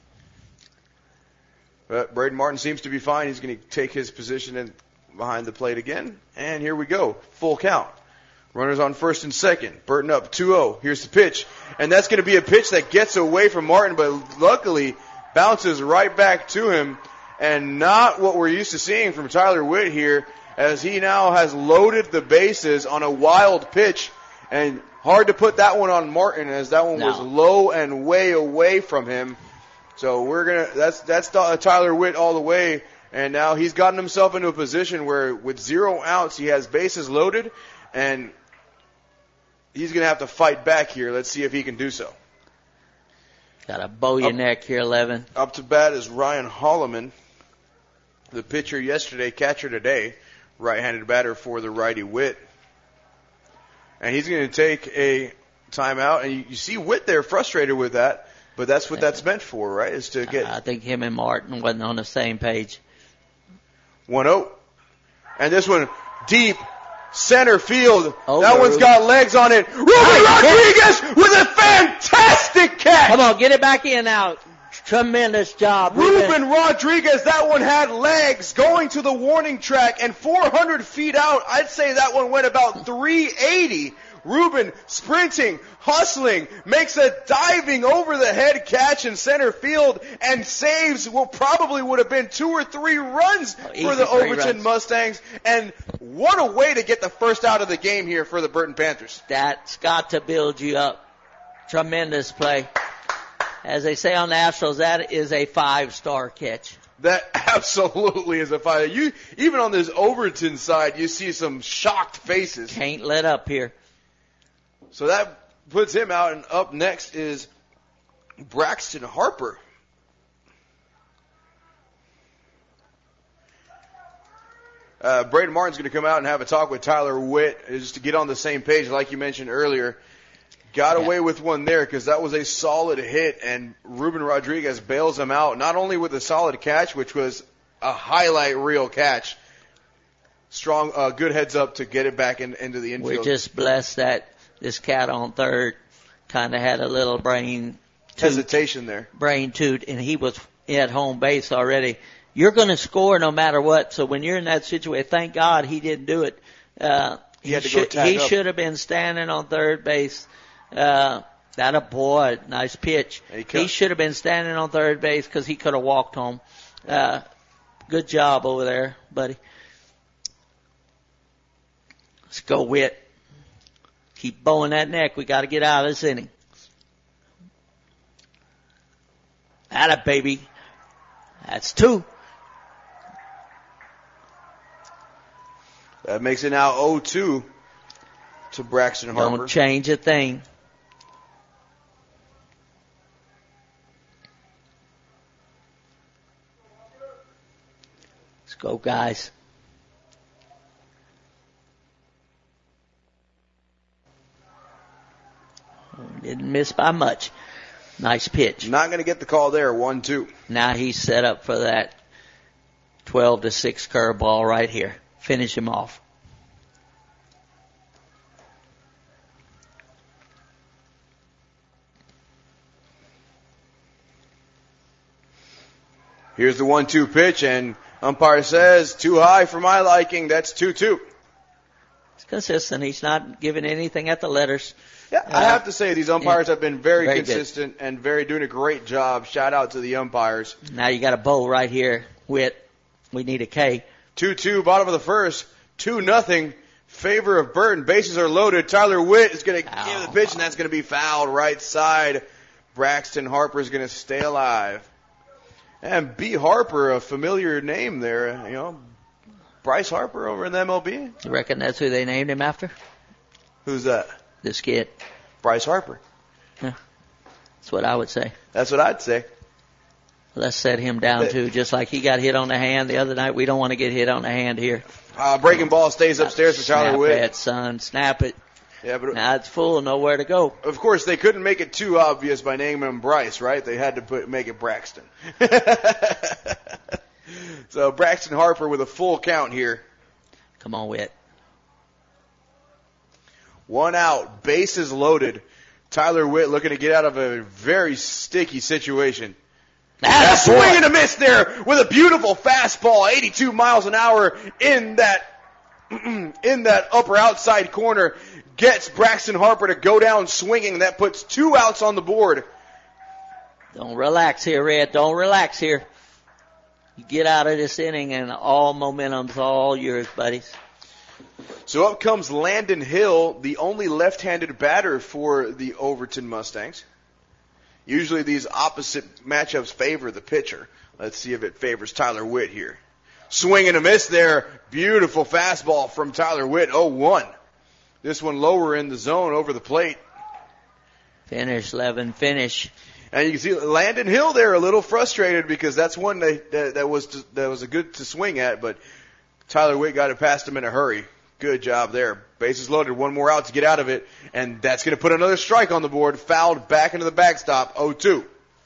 But Braden Martin seems to be fine. He's going to take his position in behind the plate again. And here we go. Full count. Runners on first and second. Burton up two oh. Here's the pitch. And that's going to be a pitch that gets away from Martin, but luckily bounces right back to him. And not what we're used to seeing from Tyler Witt here, as he now has loaded the bases on a wild pitch. And hard to put that one on Martin, as that one no. was low and way away from him. So we're gonna that's that's Tyler Witt all the way. And now he's gotten himself into a position where with zero outs he has bases loaded, and he's gonna have to fight back here. Let's see if he can do so. Got a bow your up, neck here, Levin. Up to bat is Ryan Holloman, the pitcher yesterday, catcher today, right-handed batter for the righty Witt. And he's going to take a timeout. And you, you see Witt there frustrated with that, but that's what that's meant for, right, is to get... I think him and Martin wasn't on the same page. one oh. And this one, deep center field. Over. That one's got legs on it. Ruben Rodriguez with a fantastic catch! Come on, get it back in now. Tremendous job. Ruben, Ruben Rodriguez, that one had legs going to the warning track and four hundred feet out. I'd say that one went about three eighty. Ruben sprinting, hustling, makes a diving over the head catch in center field and saves what probably would have been two or three runs oh, for the Overton Mustangs. And what a way to get the first out of the game here for the Burton Panthers. That's got to build you up. Tremendous play. As they say on the Astros, that is a five-star catch. That absolutely is a five. You even on this Overton side, you see some shocked faces. Can't let up here. So that puts him out, and up next is Braxton Harper. Uh, Braden Martin's going to come out and have a talk with Tyler Witt just to get on the same page, like you mentioned earlier. Got away with one there because that was a solid hit, and Ruben Rodriguez bails him out, not only with a solid catch, which was a highlight reel catch, strong, uh, good heads up to get it back in, into the infield. We're just blessed that this cat on third kind of had a little brain toot, hesitation there. Brain toot, and he was at home base already. You're going to score no matter what. So when you're in that situation, thank God he didn't do it. Uh, he had to should, go tag he up. should have been standing on third base. Uh, that a boy, nice pitch. He, he should have been standing on third base because he could have walked home. Uh, good job over there, buddy. Let's go, Witt. Keep bowing that neck. We got to get out of this inning. Atta baby. That's two. That makes it now oh two to Braxton Harper. Don't change a thing. Let's go, guys. Didn't miss by much. Nice pitch. Not going to get the call there, one two. Now he's set up for that twelve to six curveball right here. Finish him off. Here's the one two pitch, and umpire says, too high for my liking. That's two two. It's consistent. He's not giving anything at the letters. Yeah, uh, I have to say these umpires yeah, have been very, very consistent good. and very doing a great job. Shout out to the umpires. Now you got a bowl right here. Witt, we need a K. two two, bottom of the first. two nothing. Favor of Burton. Bases are loaded. Tyler Witt is going to give the pitch, and that's going to be fouled right side. Braxton Harper is going to stay alive. And B. Harper, a familiar name there, you know, Bryce Harper over in the M L B. You reckon that's who they named him after? Who's that? This kid. Bryce Harper. Yeah. That's what I would say. That's what I'd say. Let's set him down but, too, just like he got hit on the hand the other night. We don't want to get hit on the hand here. Uh, breaking ball stays upstairs for Tyler Witt. Snap it, son. Snap it. Yeah, but now it's full, nowhere to go. Of course, they couldn't make it too obvious by naming him Bryce, right? They had to put make it Braxton. So Braxton Harper with a full count here. Come on, Witt. One out, bases loaded. Tyler Witt looking to get out of a very sticky situation. That's a swing and a miss there with a beautiful fastball, eighty-two miles an hour in that in that upper outside corner. Gets Braxton Harper to go down swinging. That puts two outs on the board. Don't relax here, Red. Don't relax here. You get out of this inning and all momentum's all yours, buddies. So up comes Landon Hill, the only left-handed batter for the Overton Mustangs. Usually these opposite matchups favor the pitcher. Let's see if it favors Tyler Witt here. Swing and a miss there. Beautiful fastball from Tyler Witt, oh one. This one lower in the zone over the plate. Finish, Levin, finish. And you can see Landon Hill there a little frustrated because that's one that, that, that was to, that was a good to swing at, but Tyler Witt got it past him in a hurry. Good job there. Bases loaded, one more out to get out of it, and that's going to put another strike on the board. Fouled back into the backstop, oh two.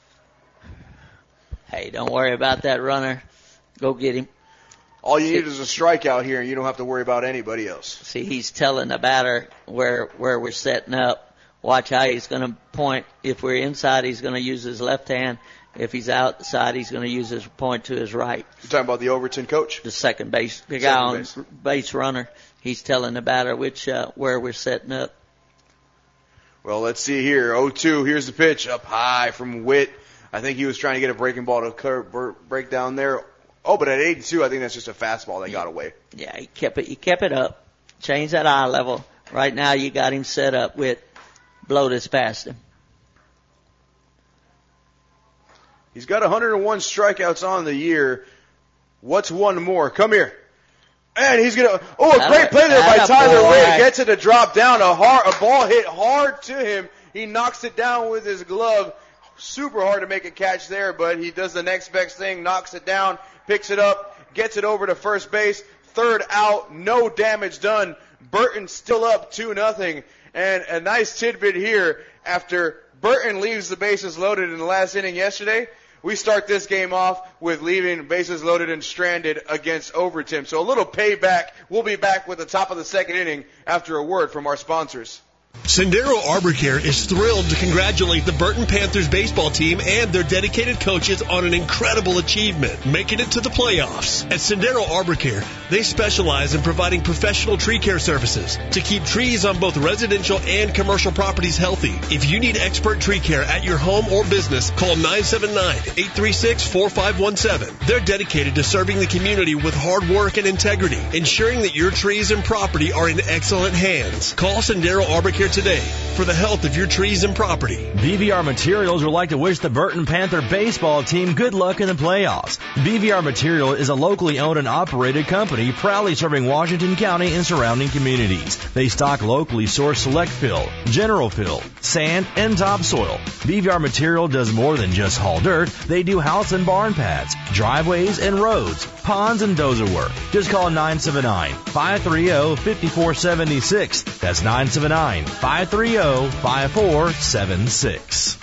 Hey, don't worry about that runner. Go get him. All you need is a strikeout here, and you don't have to worry about anybody else. See, he's telling the batter where where we're setting up. Watch how he's going to point. If we're inside, he's going to use his left hand. If he's outside, he's going to use his point to his right. You're talking about the Overton coach? The second base, the guy on base. base runner. He's telling the batter which uh, where we're setting up. Well, let's see here. oh two, here's the pitch up high from Witt. I think he was trying to get a breaking ball to curve, break down there. Oh, but at eighty-two, I think that's just a fastball they got away. Yeah, he kept it. He kept it up. Change that eye level. Right now, you got him set up with blow this past him. He's got one hundred one strikeouts on the year. What's one more? Come here. And he's gonna. Oh, a great play there by Tyler Witt. Gets it to drop down. A hard, a ball hit hard to him. He knocks it down with his glove. Super hard to make a catch there, but he does the next best thing. Knocks it down. Picks it up, gets it over to first base, third out, no damage done. Burton still up two nothing. And a nice tidbit here, after Burton leaves the bases loaded in the last inning yesterday, we start this game off with leaving bases loaded and stranded against Overton. So a little payback. We'll be back with the top of the second inning after a word from our sponsors. Sendero Arbor Care is thrilled to congratulate the Burton Panthers baseball team and their dedicated coaches on an incredible achievement, making it to the playoffs. At Sendero Arbor Care, they specialize in providing professional tree care services to keep trees on both residential and commercial properties healthy. If you need expert tree care at your home or business, call nine seven nine, eight three six, four five one seven. They're dedicated to serving the community with hard work and integrity, ensuring that your trees and property are in excellent hands. Call Sendero Arbor Care today for the health of your trees and property. B V R Materials would like to wish the Burton Panther baseball team good luck in the playoffs. B V R Material is a locally owned and operated company proudly serving Washington County and surrounding communities. They stock locally sourced select fill, general fill, sand, and topsoil. B V R Material does more than just haul dirt. They do house and barn pads, driveways and roads, ponds and dozer work. Just call nine seven nine, five three zero, five four seven six. That's nine seven nine, five three zero, five four seven six.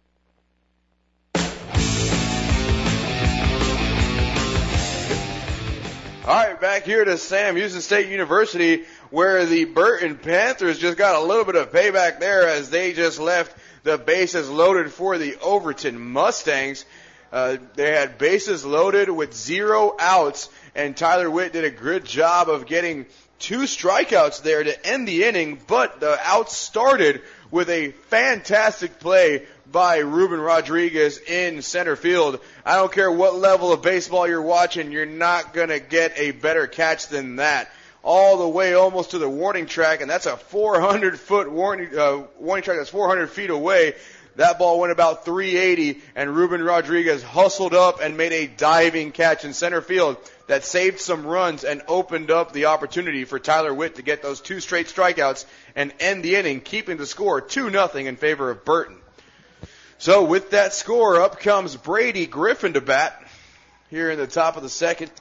All right, back here to Sam Houston State University, where the Burton Panthers just got a little bit of payback there as they just left the bases loaded for the Overton Mustangs. Uh, they had bases loaded with zero outs, and Tyler Witt did a good job of getting two strikeouts there to end the inning, but the outs started with a fantastic play by Ruben Rodriguez in center field. I don't care what level of baseball you're watching, you're not going to get a better catch than that. All the way almost to the warning track, and that's a four hundred foot warning, uh, warning track that's four hundred feet away. That ball went about three eighty, and Ruben Rodriguez hustled up and made a diving catch in center field that saved some runs and opened up the opportunity for Tyler Witt to get those two straight strikeouts and end the inning, keeping the score two nothing in favor of Burton. So with that score, up comes Brady Griffin to bat here in the top of the second.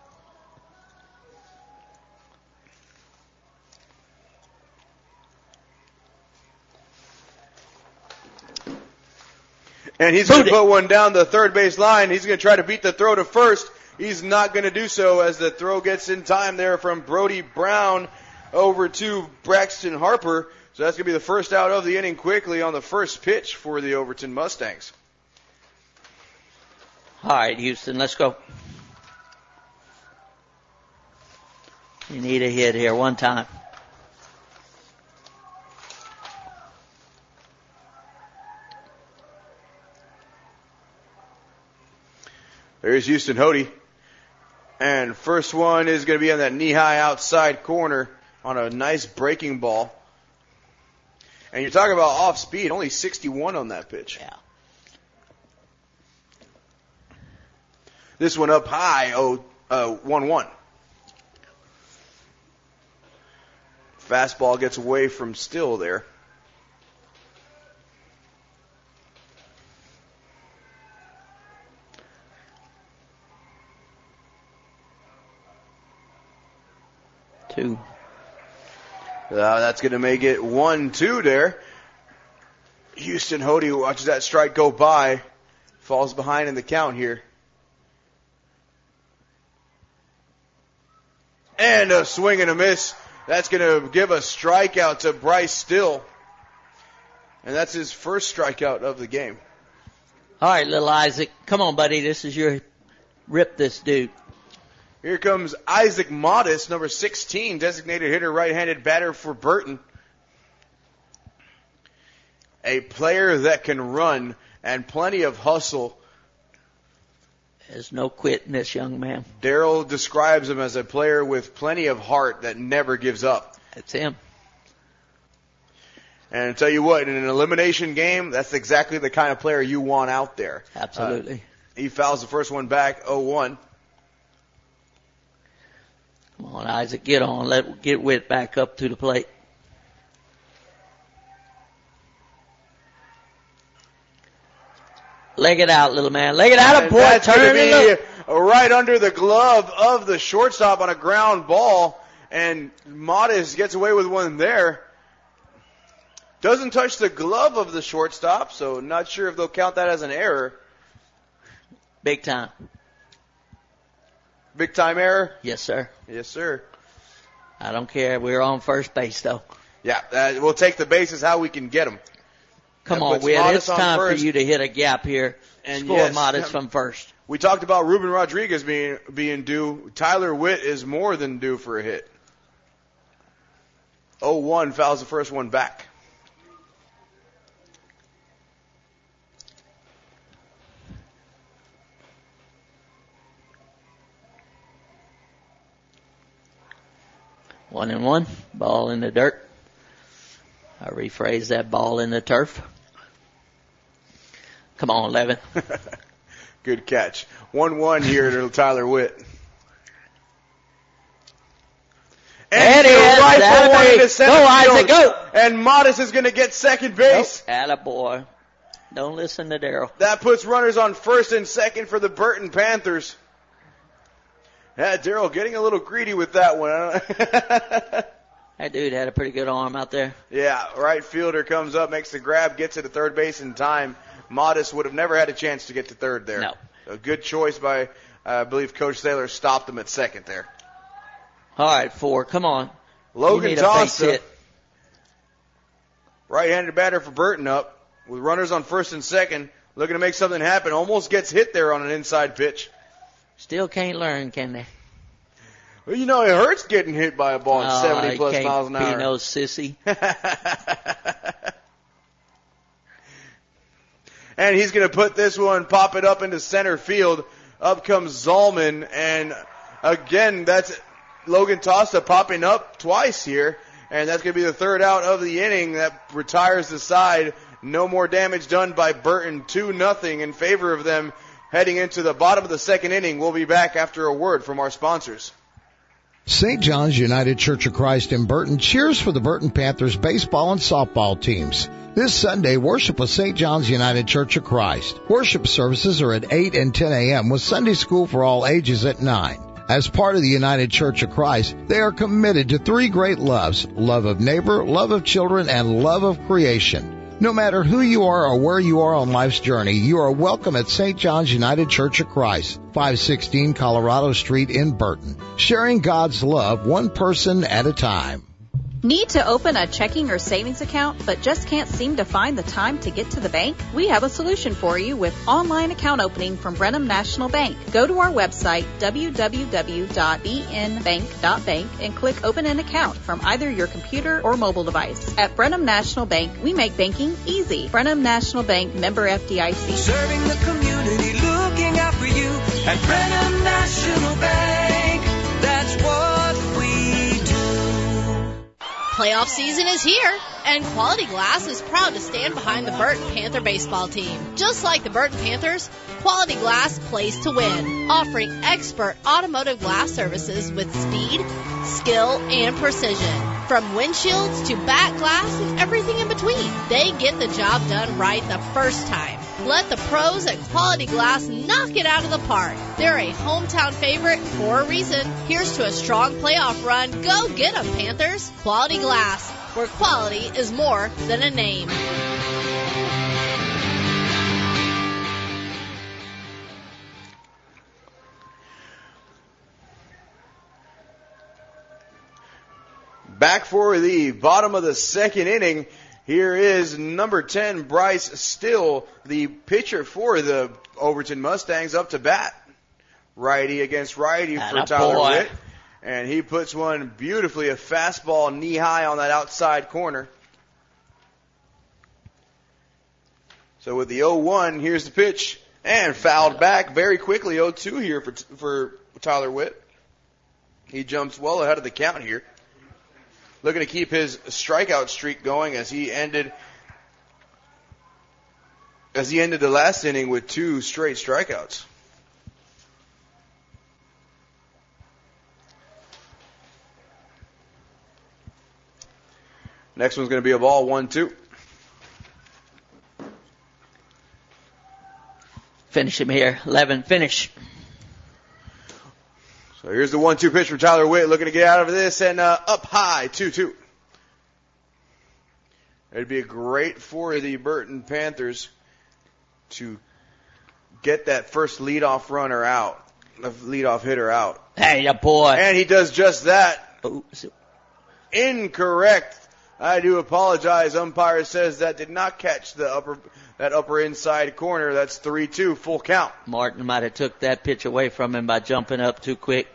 And he's going to put one down the third base line. He's going to try to beat the throw to first. He's not going to do so as the throw gets in time there from Brody Brown over to Braxton Harper. So that's going to be the first out of the inning quickly on the first pitch for the Overton Mustangs. All right, Houston, let's go. You need a hit here one time. There's Houston Hody. And first one is going to be on that knee-high outside corner on a nice breaking ball. And you're talking about off speed, only sixty-one on that pitch. Yeah. This one up high, oh, uh, one one. Fastball gets away from Still there. Two. Uh, that's going to make it one two there. Houston Hody watches that strike go by. Falls behind in the count here. And a swing and a miss. That's going to give a strikeout to Bryce Still. And that's his first strikeout of the game. All right, little Isaac. Come on, buddy. This is your rip this dude. Here comes Isaac Modest, number sixteen, designated hitter, right-handed batter for Burton. A player that can run and plenty of hustle. There's no quit in this young man. Darryl describes him as a player with plenty of heart that never gives up. That's him. And I tell you what, in an elimination game, that's exactly the kind of player you want out there. Absolutely. Uh, he fouls the first one back, oh one. Come on, Isaac, get on. Let get Witt back up to the plate. Leg it out, little man. Leg it out, and boy. That's Turn it up. Right under the glove of the shortstop on a ground ball, and Modest gets away with one there. Doesn't touch the glove of the shortstop, so not sure if they'll count that as an error. Big time. Big time error? Yes, sir. Yes, sir. I don't care. We're on first base, though. Yeah, uh, we'll take the bases how we can get them. Come That on, puts Whit. Modest It's on time first. for you to hit a gap here. And Score yes, Modest from first. We talked about Ruben Rodriguez being being due. Tyler Witt is more than due for a hit. oh one fouls the first one back. One and one. Ball in the dirt. I rephrase that, ball in the turf. Come on, Levin. Good catch. one one here to Tyler Witt. And There it he's is. right for one Saturday. into center Go, field. Isaac, go. And Modest is going to get second base. Nope. Attaboy. Don't listen to Daryl. That puts runners on first and second for the Burton Panthers. Yeah, Daryl getting a little greedy with that one. That dude had a pretty good arm out there. Yeah, right fielder comes up, makes the grab, gets it to third base in time. Modest would have never had a chance to get to third there. No. A good choice by, uh, I believe, Coach Saylor stopped him at second there. All right, four. Come on. Logan You need a base Tosta, hit. right-handed batter for Burton up, with runners on first and second, looking to make something happen. Almost gets hit there on an inside pitch. Still can't learn, can they? Well, you know, it hurts getting hit by a ball at Oh, seventy he plus can't miles an be hour. no sissy. And he's going to put this one, pop it up into center field. Up comes Zalman, and again, that's Logan Tosta popping up twice here, and that's going to be the third out of the inning. That retires the side. No more damage done by Burton. two nothing in favor of them heading into the bottom of the second inning. We'll be back after a word from our sponsors. Saint John's United Church of Christ in Burton cheers for the Burton Panthers baseball and softball teams. This Sunday, worship with Saint John's United Church of Christ. Worship services are at eight and ten a.m. with Sunday school for all ages at nine. As part of the United Church of Christ, they are committed to three great loves: love of neighbor, love of children, and love of creation. No matter who you are or where you are on life's journey, you are welcome at Saint John's United Church of Christ, five sixteen Colorado Street in Burton, sharing God's love one person at a time. Need to open a checking or savings account but just can't seem to find the time to get to the bank? We have a solution for you with online account opening from Brenham National Bank. Go to our website, w w w dot b n bank dot bank, and click Open an Account from either your computer or mobile device. At Brenham National Bank, we make banking easy. Brenham National Bank, member F D I C. Serving the community, looking out for you at Brenham National Bank. That's what we do. Playoff season is here, and Quality Glass is proud to stand behind the Burton Panther baseball team. Just like the Burton Panthers, Quality Glass plays to win, offering expert automotive glass services with speed, skill, and precision. From windshields to back glass and everything in between, they get the job done right the first time. Let the pros at Quality Glass knock it out of the park. They're a hometown favorite for a reason. Here's to a strong playoff run. Go get 'em, Panthers. Quality Glass, where quality is more than a name. Back for the bottom of the second inning. Here is number ten, Bryce Still, the pitcher for the Overton Mustangs, up to bat. Righty against righty for Tyler Witt. And he puts one beautifully, a fastball knee-high on that outside corner. So with the oh one, here's the pitch. And fouled back very quickly, oh two here for, for Tyler Witt. He jumps well ahead of the count here. Looking to keep his strikeout streak going as he ended as he ended the last inning with two straight strikeouts. Next one's going to be a ball, one two. Finish him here. eleven, finish. So here's the one two pitch from Tyler Witt, looking to get out of this, and uh, up high, two two. It'd be great for the Burton Panthers to get that first leadoff runner out, the leadoff hitter out. Hey, ya boy. And he does just that. Incorrect. I do apologize. Umpire says that did not catch the upper that upper inside corner. That's three two, full count. Martin might have took that pitch away from him by jumping up too quick.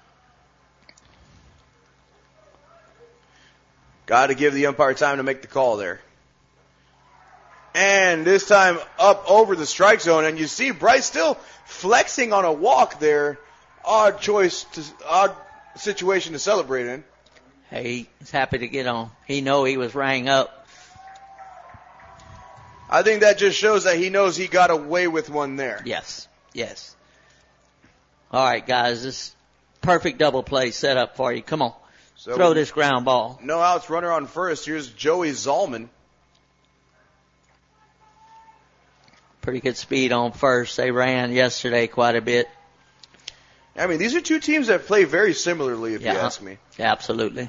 Got to give the umpire time to make the call there. And this time up over the strike zone, and you see Bryce still flexing on a walk there. Odd choice, to, odd situation to celebrate in. Hey, he's happy to get on. He know he was rang up. I think that just shows that he knows he got away with one there. Yes, yes. All right, guys, this perfect double play set up for you. Come on, so throw this ground ball. No outs, runner on first. Here's Joey Zalman. Pretty good speed on first. They ran yesterday quite a bit. I mean, these are two teams that play very similarly, if yeah, you ask me. Yeah, absolutely.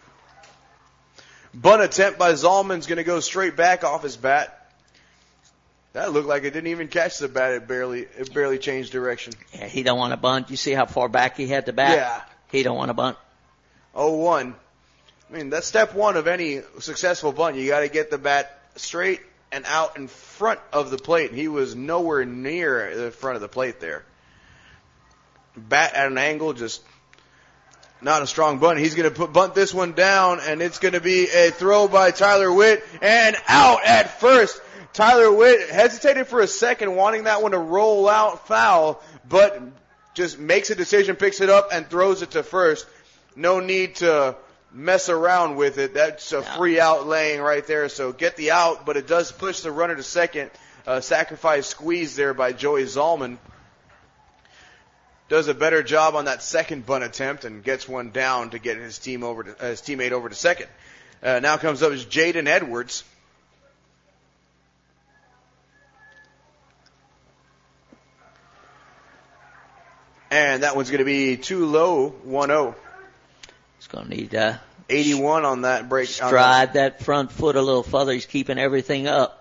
Bunt attempt by Zalman's going to go straight back off his bat. That looked like it didn't even catch the bat. It barely, it barely changed direction. Yeah, he don't want to bunt. You see how far back he had the bat? Yeah. He don't want to bunt. oh one. I mean, that's step one of any successful bunt. You got to get the bat straight and out in front of the plate. He was nowhere near the front of the plate there. Bat at an angle, just not a strong bunt. He's going to put bunt this one down, and it's going to be a throw by Tyler Witt, and out at first. Tyler Witt hesitated for a second, wanting that one to roll out foul, but just makes a decision, picks it up, and throws it to first. No need to mess around with it. That's a free out laying right there, so get the out, but it does push the runner to second. Uh, sacrifice squeeze there by Joey Zalman. Does a better job on that second bunt attempt and gets one down to get his team over to, uh, his teammate over to second. Uh, now comes up is Jaden Edwards. And that one's going to be too low, one oh. He's going to need uh, eighty-one on that break. Stride that front foot a little further. He's keeping everything up.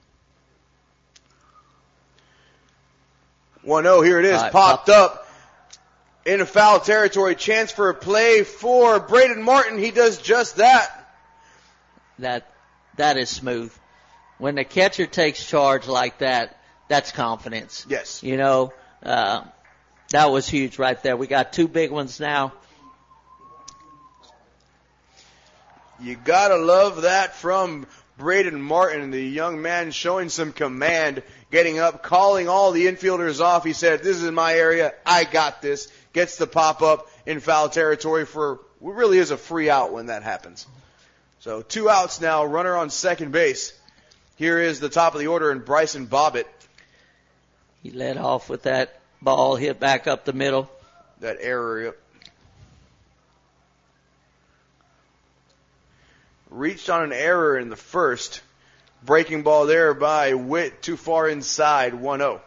one oh, here it is, right, popped pop. up in foul territory. Chance for a play for Braden Martin. He does just that. That that is smooth. When the catcher takes charge like that, that's confidence. Yes. You know, uh, that was huge right there. We got two big ones now. You gotta love that from Braden Martin, the young man showing some command, getting up, calling all the infielders off. He said, this is my area, I got this. Gets the pop up in foul territory for what really is a free out when that happens. So two outs now, runner on second base. Here is the top of the order, and Bryson Bobbitt. He led off with that ball, hit back up the middle. That error, yep. Reached on an error in the first. Breaking ball there by Witt, too far inside, one oh.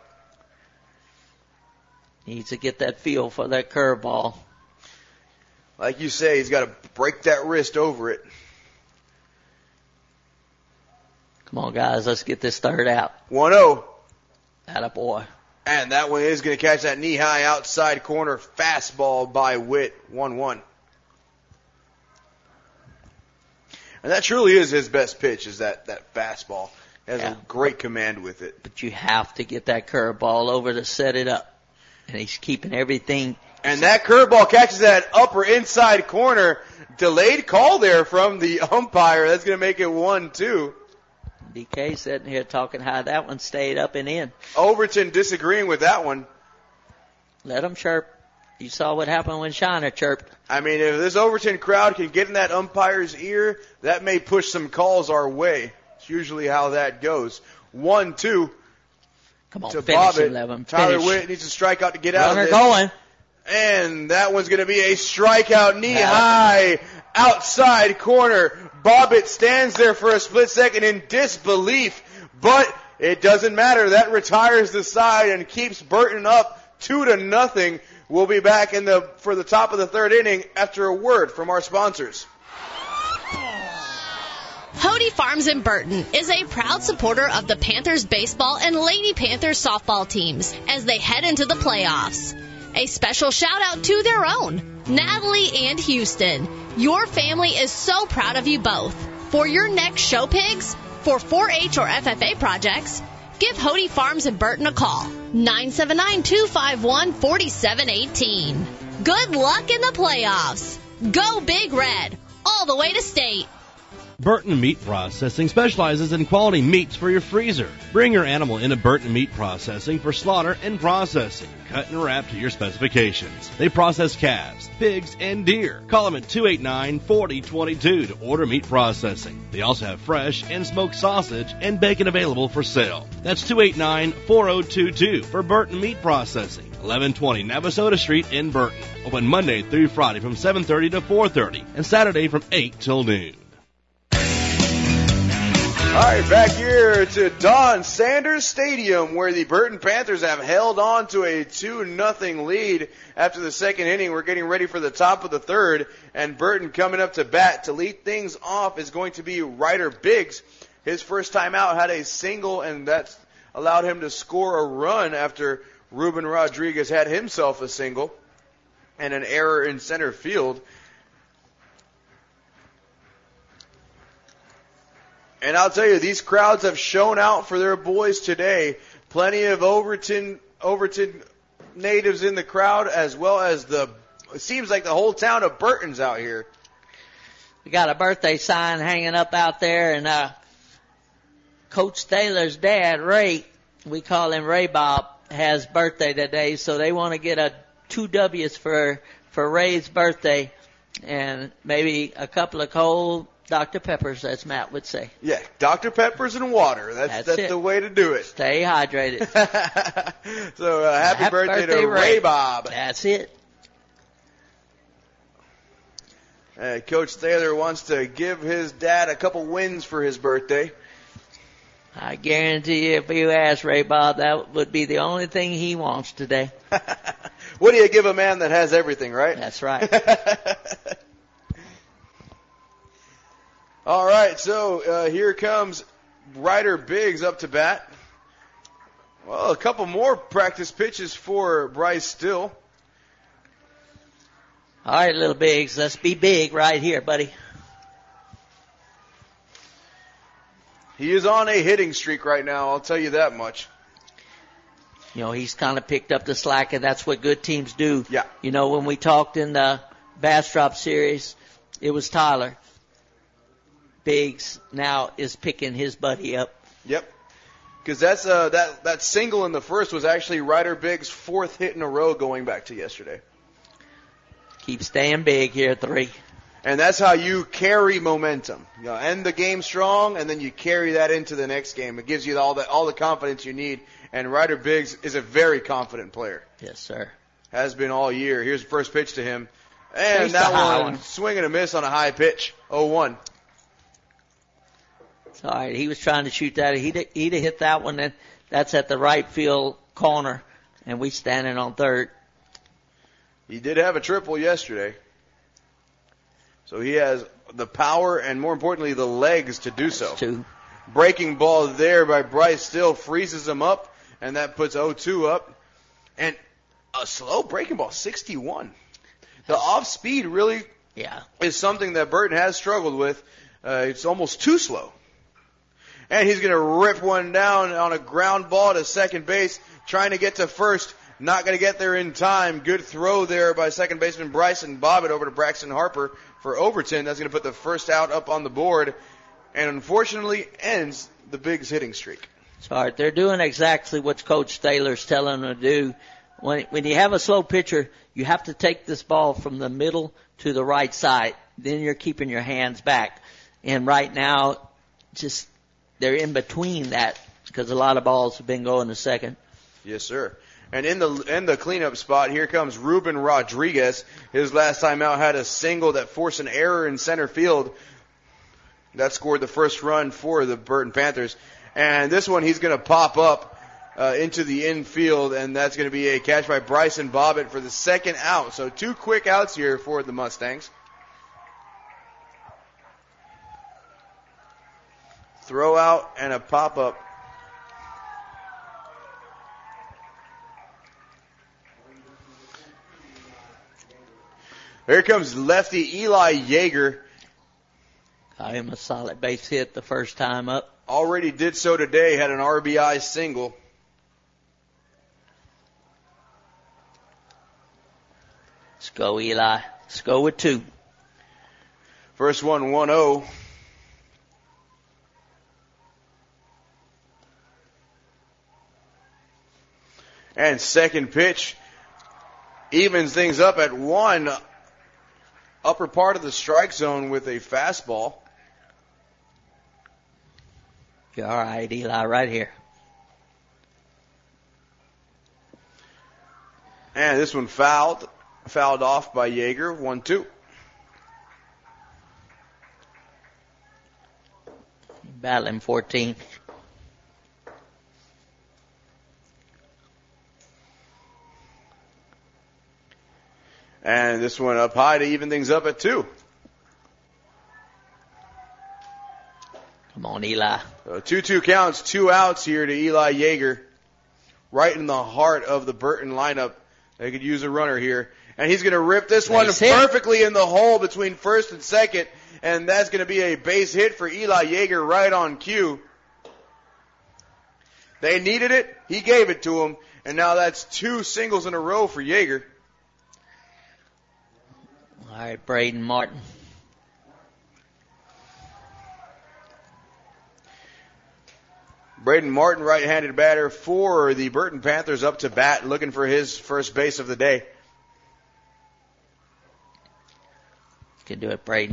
Needs to get that feel for that curveball. Like you say, he's got to break that wrist over it. Come on, guys, let's get this third out. one oh. Attaboy. And that one is going to catch that knee-high outside corner fastball by Witt, one one. And that truly is his best pitch, is that, that fastball. He has yeah. a great command with it. But you have to get that curveball over to set it up. And he's keeping everything. And that curveball catches that upper inside corner. Delayed call there from the umpire. That's going to make it one two. D K sitting here talking how that one stayed up and in. Overton disagreeing with that one. Let him chirp. You saw what happened when Shiner chirped. I mean, if this Overton crowd can get in that umpire's ear, that may push some calls our way. It's usually how that goes. one two. Come on, to finish Bobbitt. him, Levin. Tyler Finish. Witt needs to strike out to get out Runner of this. going. And that one's going to be a strikeout, knee high, outside corner. Bobbitt stands there for a split second in disbelief, but it doesn't matter. That retires the side and keeps Burton up two to nothing. We'll be back in the for the top of the third inning after a word from our sponsors. Ho Hody Farms in Burton is a proud supporter of the Panthers baseball and Lady Panthers softball teams as they head into the playoffs. A special shout out to their own, Natalie and Houston. Your family is so proud of you both. For your next show pigs, for four H or F F A projects, give Hody Farms in Burton a call. nine seven nine, two five one, four seven one eight. Good luck in the playoffs. Go Big Red, all the way to state. Burton Meat Processing specializes in quality meats for your freezer. Bring your animal into Burton Meat Processing for slaughter and processing. Cut and wrap to your specifications. They process calves, pigs, and deer. Call them at two eight nine, four zero two two to order meat processing. They also have fresh and smoked sausage and bacon available for sale. That's two eight nine, four zero two two for Burton Meat Processing. eleven twenty Navasota Street in Burton. Open Monday through Friday from seven thirty to four thirty and Saturday from eight till noon. All right, back here to Don Sanders Stadium, where the Burton Panthers have held on to a two nothing lead after the second inning. We're getting ready for the top of the third, and Burton coming up to bat to lead things off is going to be Ryder Biggs. His first time out had a single, and that allowed him to score a run after Ruben Rodriguez had himself a single and an error in center field. And I'll tell you, these crowds have shown out for their boys today. Plenty of Overton Overton natives in the crowd, as well as the, it seems like the whole town of Burton's out here. We got a birthday sign hanging up out there, and uh, Coach Thaler's dad, Ray, we call him Ray Bob, has birthday today, so they want to get a two W's for for Ray's birthday, and maybe a couple of cold Doctor Peppers, as Matt would say. Yeah, Doctor Peppers and water. That's that's, that's the way to do it. Stay hydrated. so uh, happy, happy birthday, birthday to Ray. Ray Bob. That's it. Uh, Coach Thaler wants to give his dad a couple wins for his birthday. I guarantee you, if you ask Ray Bob, that would be the only thing he wants today. What do you give a man that has everything, right? That's right. All right, so uh, here comes Ryder Biggs up to bat. Well, a couple more practice pitches for Bryce Still. All right, little Biggs, let's be big right here, buddy. He is on a hitting streak right now, I'll tell you that much. You know, he's kind of picked up the slack, and that's what good teams do. Yeah. You know, when we talked in the Bastrop series, it was Tyler. Biggs now is picking his buddy up. Yep. Because that's uh, that that single in the first was actually Ryder Biggs' fourth hit in a row going back to yesterday. Keep staying big here, three. And that's how you carry momentum. You know, end the game strong, and then you carry that into the next game. It gives you all the all the confidence you need. And Ryder Biggs is a very confident player. Yes, sir. Has been all year. Here's the first pitch to him. And Face that one, one, swing and a miss on a high pitch. oh one. All right, he was trying to shoot that. He'd, he'd have hit that one. Then that's at the right field corner, and we standing on third. He did have a triple yesterday. So he has the power and, more importantly, the legs to do so. Two. Breaking ball there by Bryce Still freezes him up, and that puts oh two up. And a slow breaking ball, sixty-one. The off-speed really yeah. is something that Burton has struggled with. Uh, it's almost too slow. And he's going to rip one down on a ground ball to second base, trying to get to first. Not going to get there in time. Good throw there by second baseman Bryson Bobbitt over to Braxton Harper for Overton. That's going to put the first out up on the board, and unfortunately ends the Biggs hitting streak. Sorry, they're doing exactly what Coach Thaler's telling them to do. When when you have a slow pitcher, you have to take this ball from the middle to the right side. Then you're keeping your hands back. And right now, just they're in between that because a lot of balls have been going to second. Yes, sir. And in the in the cleanup spot, here comes Ruben Rodriguez. His last time out had a single that forced an error in center field. That scored the first run for the Burton Panthers. And this one, he's going to pop up uh, into the infield, and that's going to be a catch by Bryson Bobbitt for the second out. So two quick outs here for the Mustangs. throw out and a pop-up. Here comes lefty Eli Yeager. Got him a solid base hit the first time up. Already did so today, had an R B I single. Let's go, Eli. Let's go with two. First one, one oh. And second pitch evens things up at one. Upper part of the strike zone with a fastball. You're all right, Eli, right here. And this one fouled. Fouled off by Yeager. one two. Battling fourteen. And this one up high to even things up at two. Come on, Eli. So two two counts, two outs here to Eli Yeager. Right in the heart of the Burton lineup. They could use a runner here. And he's going to rip this one perfectly in the hole between first and second. And that's going to be a base hit for Eli Yeager right on cue. They needed it. He gave it to him. And now that's two singles in a row for Yeager. All right, Braden Martin. Braden Martin, right-handed batter for the Burton Panthers, up to bat, looking for his first base of the day. Can do it, Braden.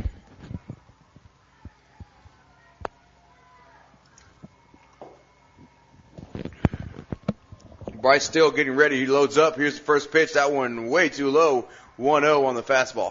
Bryce still getting ready. He loads up. Here's the first pitch. That one way too low. one oh on the fastball.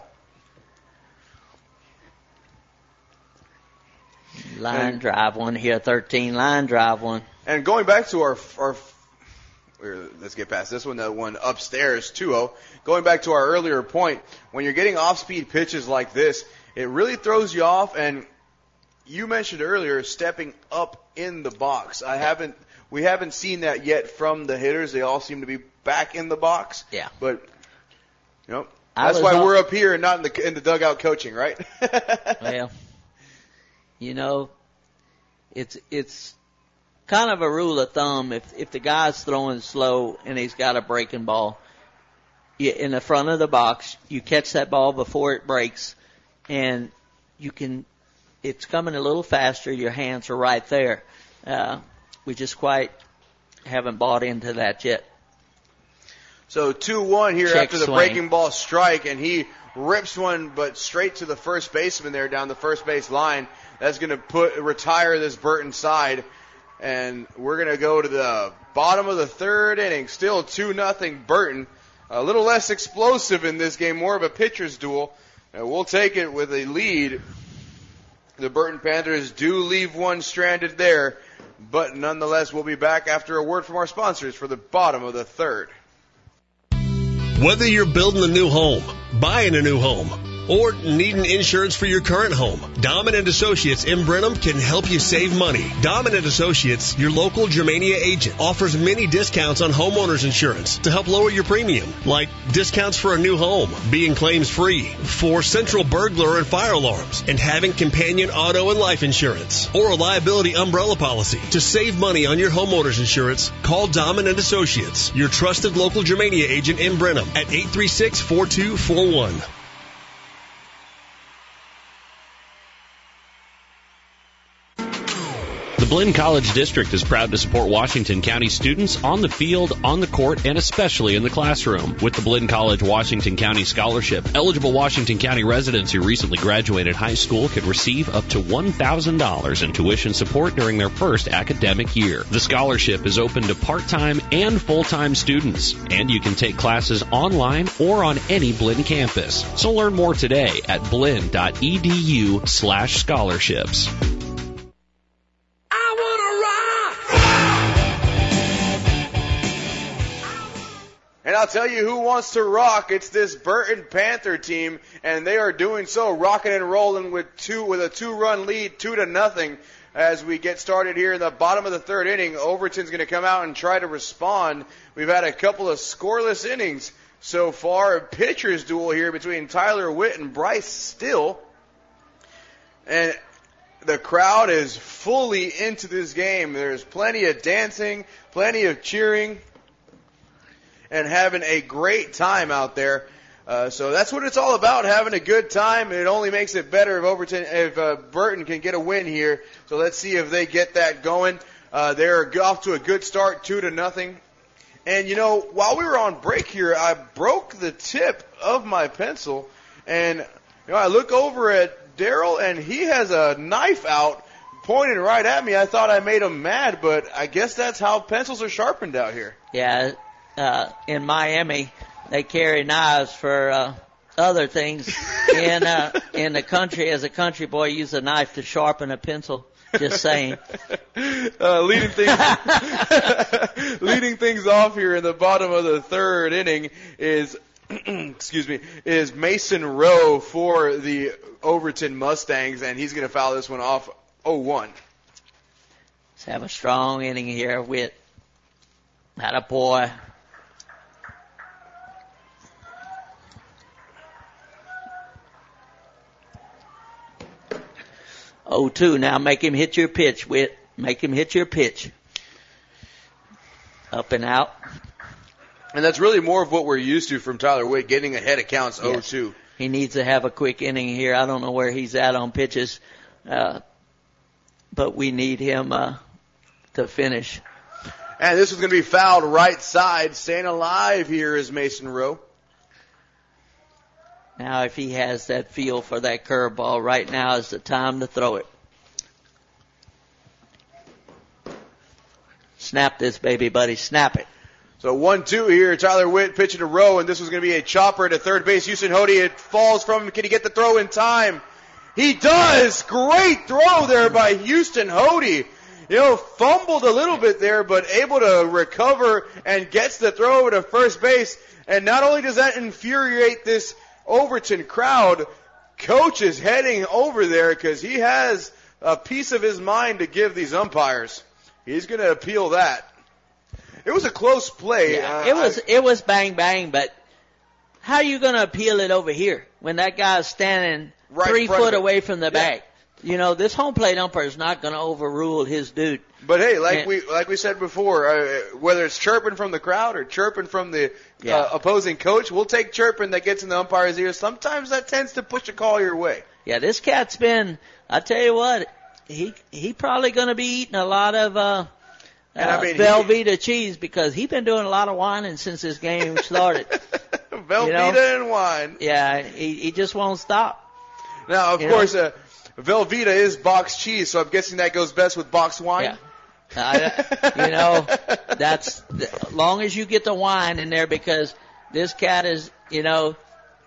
Line and, drive one here, thirteen. Line drive one. And going back to our, our let's get past this one, that one upstairs, two oh. Going back to our earlier point, when you're getting off-speed pitches like this, it really throws you off. And you mentioned earlier stepping up in the box. I haven't, we haven't seen that yet from the hitters. They all seem to be back in the box. Yeah. But, you know, that's why up, we're up here and not in the in the dugout coaching, right? Well, you know, it's it's kind of a rule of thumb. If if the guy's throwing slow and he's got a breaking ball, you, in the front of the box, you catch that ball before it breaks, and you can. It's coming a little faster. Your hands are right there. Uh, we just quite haven't bought into that yet. So two one here Check after the swing. breaking ball strike, and he rips one, but straight to the first baseman there down the first base line. That's going to put retire this Burton side, and we're going to go to the bottom of the third inning. Still two nothing Burton. A little less explosive in this game, more of a pitcher's duel. And we'll take it with a lead. The Burton Panthers do leave one stranded there, but nonetheless, we'll be back after a word from our sponsors for the bottom of the third. Whether you're building a new home, buying a new home, or needing insurance for your current home, Dominant Associates in Brenham can help you save money. Dominant Associates, your local Germania agent, offers many discounts on homeowners insurance to help lower your premium, like discounts for a new home, being claims free, for central burglar and fire alarms, and having companion auto and life insurance, or a liability umbrella policy. To save money on your homeowners insurance, call Dominant Associates, your trusted local Germania agent in Brenham, at eight three six, four two four one. The Blinn College District is proud to support Washington County students on the field, on the court, and especially in the classroom. With the Blinn College Washington County Scholarship, eligible Washington County residents who recently graduated high school can receive up to one thousand dollars in tuition support during their first academic year. The scholarship is open to part-time and full-time students, and you can take classes online or on any Blinn campus. So learn more today at blinn.edu slash scholarships. And I'll tell you who wants to rock. It's this Burton Panther team, and they are doing so, rocking and rolling with two with a two-run lead, two to nothing. as we get started here in the bottom of the third inning. Overton's going to come out and try to respond. We've had a couple of scoreless innings so far. A pitcher's duel here between Tyler Witt and Bryce Still. And the crowd is fully into this game. There's plenty of dancing, plenty of cheering, and having a great time out there. Uh, so that's what it's all about, having a good time. It only makes it better if Overton, if uh, Burton can get a win here. So let's see if they get that going. Uh, they're off to a good start, two to nothing. And you know, while we were on break here, I broke the tip of my pencil, and you know, I look over at Daryl, and he has a knife out, pointing right at me. I thought I made him mad, but I guess that's how pencils are sharpened out here. Yeah, uh, in Miami, they carry knives for uh, other things. In uh, in the country, as a country boy, use a knife to sharpen a pencil. Just saying. uh, leading things leading things off here in the bottom of the third inning is excuse me is Mason Rowe for the Overton Mustangs, and he's going to foul this one off oh one. Let's have a strong inning here with Atta boy. oh two. Now make him hit your pitch, Witt. Make him hit your pitch. Up and out. And that's really more of what we're used to from Tyler Witt, getting ahead of counts oh two. Yes. He needs to have a quick inning here. I don't know where he's at on pitches, uh, but we need him uh, to finish. And this is going to be fouled right side. Staying alive here is Mason Rowe. Now, if he has that feel for that curveball, right now is the time to throw it. Snap this, baby buddy. Snap it. So one two here. Tyler Witt pitching to Rowe, and this was going to be a chopper to third base. Houston Hody, it falls from him. Can he get the throw in time? He does. Great throw there by Houston Hody. You know, fumbled a little bit there, but able to recover and gets the throw over to first base. And not only does that infuriate this Overton crowd, coach is heading over there because he has a piece of his mind to give these umpires. He's going to appeal that. It was a close play. Yeah, uh, it was it was bang bang, but how are you going to appeal it over here when that guy's standing right three foot away from the yeah. bag? You know, this home plate umpire is not going to overrule his dude. But hey, like and, we like we said before, uh, whether it's chirping from the crowd or chirping from the yeah. uh, opposing coach, we'll take chirping that gets in the umpire's ear. Sometimes that tends to push a call your way. Yeah, this cat's been. I tell you what, he he probably going to be eating a lot of uh, and uh I mean, Velveeta he, cheese because he's been doing a lot of whining since this game started. Velveeta you know? and wine. Yeah, he he just won't stop. Now, of you course, uh, Velveeta is boxed cheese, so I'm guessing that goes best with boxed wine. Yeah. Uh, you know, that's as long as you get the wine in there, because this cat is, you know,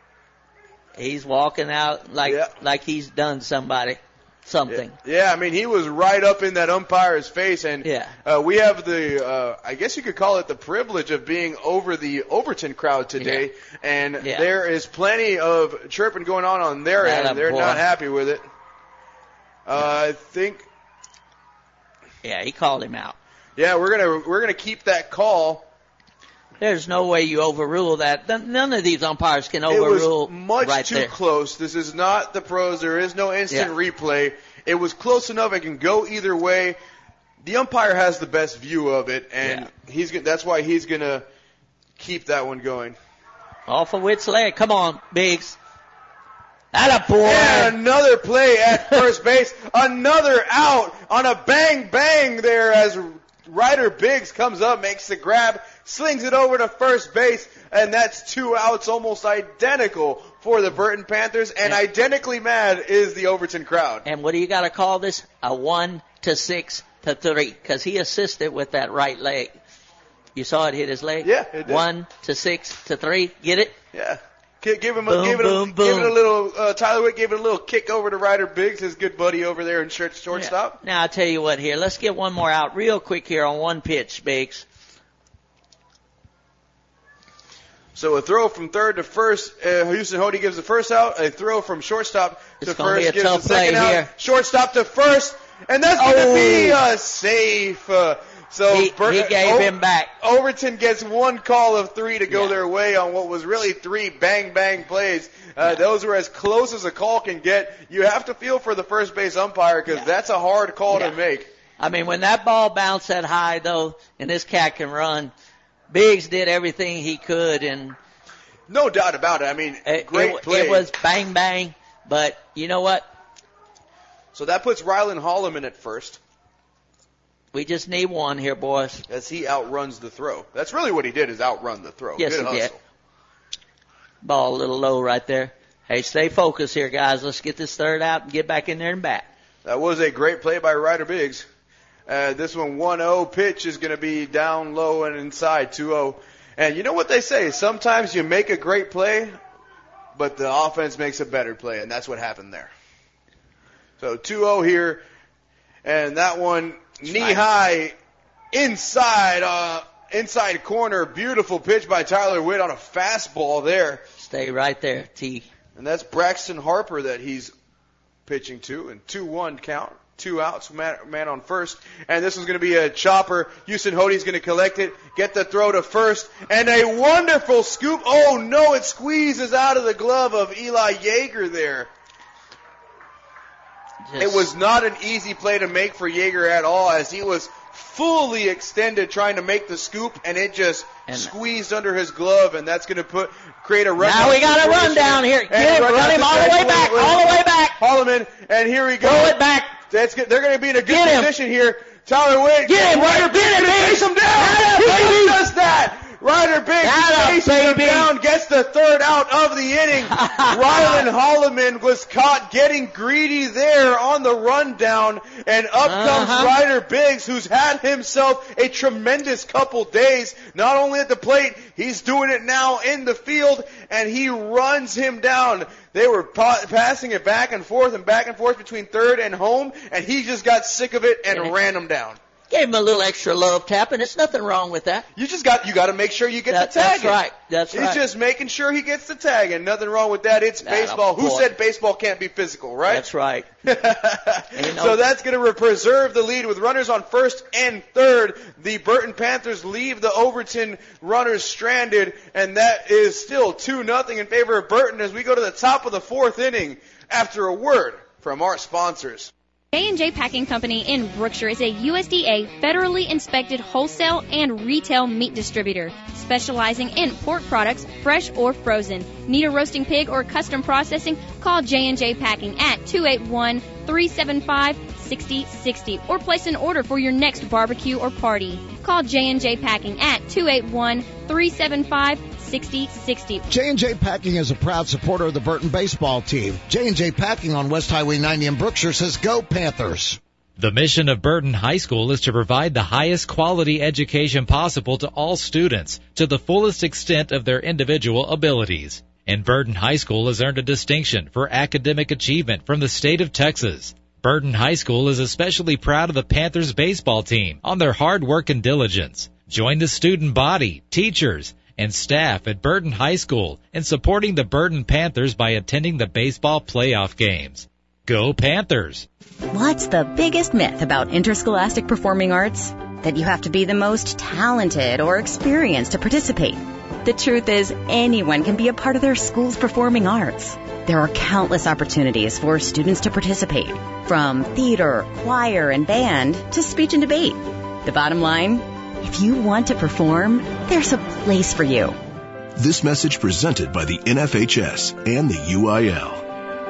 he's walking out like yeah. like he's done somebody something. Yeah. yeah, I mean, he was right up in that umpire's face, and yeah. uh, we have the, uh, I guess you could call it the privilege of being over the Overton crowd today, yeah. and yeah. there is plenty of chirping going on on their That end. They're boy. not happy with it. Uh, I think. Yeah, he called him out. Yeah, we're gonna we're gonna keep that call. There's no way you overrule that. None of these umpires can overrule. It was much right too there. close. This is not the pros. There is no instant Yeah. replay. It was close enough. It can go either way. The umpire has the best view of it, and Yeah. he's gonna, that's why he's gonna keep that one going. Off of Witt's leg. Come on, Biggs. Atta boy. And another play at first base. Another out on a bang bang there as Ryder Biggs comes up, makes the grab, slings it over to first base, and that's two outs, almost identical for the Burton Panthers, and Yeah. identically mad is the Overton crowd. And what do you got to call this? A one to six to three, because he assisted with that right leg. You saw it hit his leg? Yeah, it did. One to six to three. Get it? Yeah. Give him a, Boom, give it a, boom, give it a boom. little, uh, Tyler Witt gave it a little kick over to Ryder Biggs, his good buddy over there in short, shortstop. Now, I'll tell you what here. Let's get one more out real quick here on one pitch, Biggs. So a throw from third to first, uh, Houston Hody gives the first out. A throw from shortstop It's to gonna first be a gives tough the second play out. here. Shortstop to first. And that's going to oh. be uh, safe. Uh, so he, Bur- he gave o- him back. Overton gets one call of three to go yeah. their way on what was really three bang-bang plays. Uh, yeah. Those were as close as a call can get. You have to feel for the first base umpire because yeah. that's a hard call yeah. to make. I mean, when that ball bounced that high, though, and this cat can run, Biggs did everything he could. and No doubt about it. I mean, it, great it, play. It was bang-bang, but you know what? So that puts Rylan Holloman at first. We just need one here, boys. As he outruns the throw. That's really what he did, is outrun the throw. Yes, Good he hustle. did. Ball a little low right there. Hey, stay focused here, guys. Let's get this third out and get back in there and bat. That was a great play by Ryder Biggs. Uh, this one one oh pitch is going to be down low and inside two oh. And you know what they say? Sometimes you make a great play, but the offense makes a better play, and that's what happened there. So two oh here, and that one knee high inside, uh, inside corner. Beautiful pitch by Tyler Witt on a fastball there. Stay right there, T. And that's Braxton Harper that he's pitching to, and two one count. Two outs, man, man on first. And this is going to be a chopper. Houston Hody's going to collect it, get the throw to first, and a wonderful scoop. Oh, no, it squeezes out of the glove of Eli Yeager there. Just it was not an easy play to make for Yeager at all, as he was fully extended trying to make the scoop, and it just and squeezed under his glove, and that's going to put create a run. Now we got a run down here. Get him, run, run him all the way back, all the way back. Holloman, and here we go. Throw it back. That's good. They're going to be in a good Get position him. here. Tyler Witt. Get him, Ryder. Get him, baby. Chase him down. He does that. Ryder Biggs chases him down, gets the third out of the inning. Rylan Holloman was caught getting greedy there on the rundown, and up uh-huh. comes Ryder Biggs, who's had himself a tremendous couple days. Not only at the plate, he's doing it now in the field, and he runs him down. They were pa- passing it back and forth and back and forth between third and home, and he just got sick of it and yeah. ran him down. Gave him a little extra love tap, and there's nothing wrong with that. You just got you got to make sure you get that, the tag. That's right. That's He's right. just making sure he gets the tag, and nothing wrong with that. It's Not baseball. Who said baseball can't be physical, right? That's right. you know, so that's going to preserve the lead with runners on first and third. The Burton Panthers leave the Overton runners stranded, and that is still two nothing in favor of Burton as we go to the top of the fourth inning after a word from our sponsors. J and J Packing Company in Brookshire is a U S D A federally inspected wholesale and retail meat distributor, specializing in pork products, fresh or frozen. Need a roasting pig or custom processing? Call J and J Packing at two eight one, three seven five, six zero six zero or place an order for your next barbecue or party. Call J and J Packing at two eight one, three seven five, six zero six zero. J and J Packing is a proud supporter of the Burton baseball team. J and J Packing on West Highway ninety in Brookshire says, "Go Panthers." The mission of Burton High School is to provide the highest quality education possible to all students to the fullest extent of their individual abilities. And Burton High School has earned a distinction for academic achievement from the state of Texas. Burton High School is especially proud of the Panthers baseball team on their hard work and diligence. Join the student body, teachers, and staff at Burton High School in supporting the Burton Panthers by attending the baseball playoff games. Go Panthers! What's the biggest myth about interscholastic performing arts? That you have to be the most talented or experienced to participate. The truth is, anyone can be a part of their school's performing arts. There are countless opportunities for students to participate, from theater, choir, and band to speech and debate. The bottom line, if you want to perform, there's a place for you. This message presented by the N F H S and the U I L.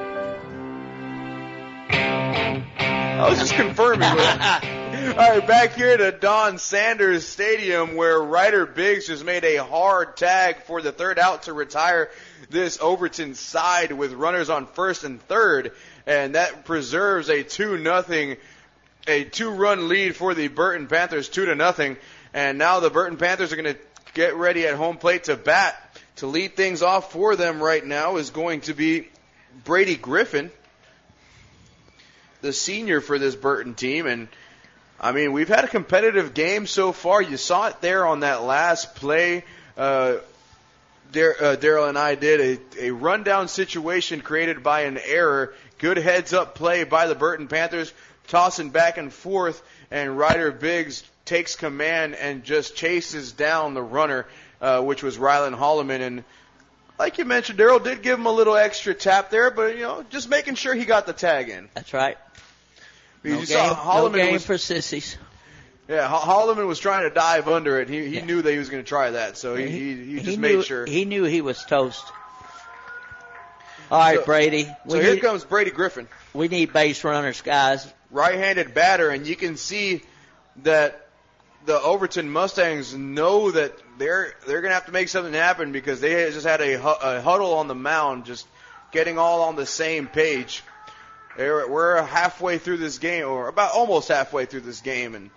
I was just confirming. All right, back here at Don Sanders Stadium, where Ryder Biggs just made a hard tag for the third out to retire this Overton side with runners on first and third, and that preserves a two nothing, a two-run lead for the Burton Panthers, two to nothing. And now the Burton Panthers are going to get ready at home plate to bat. To lead things off for them right now is going to be Brady Griffin, the senior for this Burton team. And, I mean, we've had a competitive game so far. You saw it there on that last play. Uh, Daryl and I did a, a rundown situation created by an error. Good heads-up play by the Burton Panthers. tossing back and forth, and Ryder Biggs takes command and just chases down the runner, uh, which was Rylan Holloman. And like you mentioned, Daryl did give him a little extra tap there, but, you know, just making sure he got the tag in. That's right. Because no you game, saw Holloman no game was, for sissies. Yeah, Holloman was trying to dive under it. He he yeah. knew that he was going to try that, so he he, he just he made knew, sure. He knew he was toast. All right, so, Brady. So we here need, comes Brady Griffin. We need base runners, guys. Right-handed batter, and you can see that the Overton Mustangs know that they're they're going to have to make something happen because they just had a, a huddle on the mound, just getting all on the same page. They're, we're halfway through this game, or about almost halfway through this game, and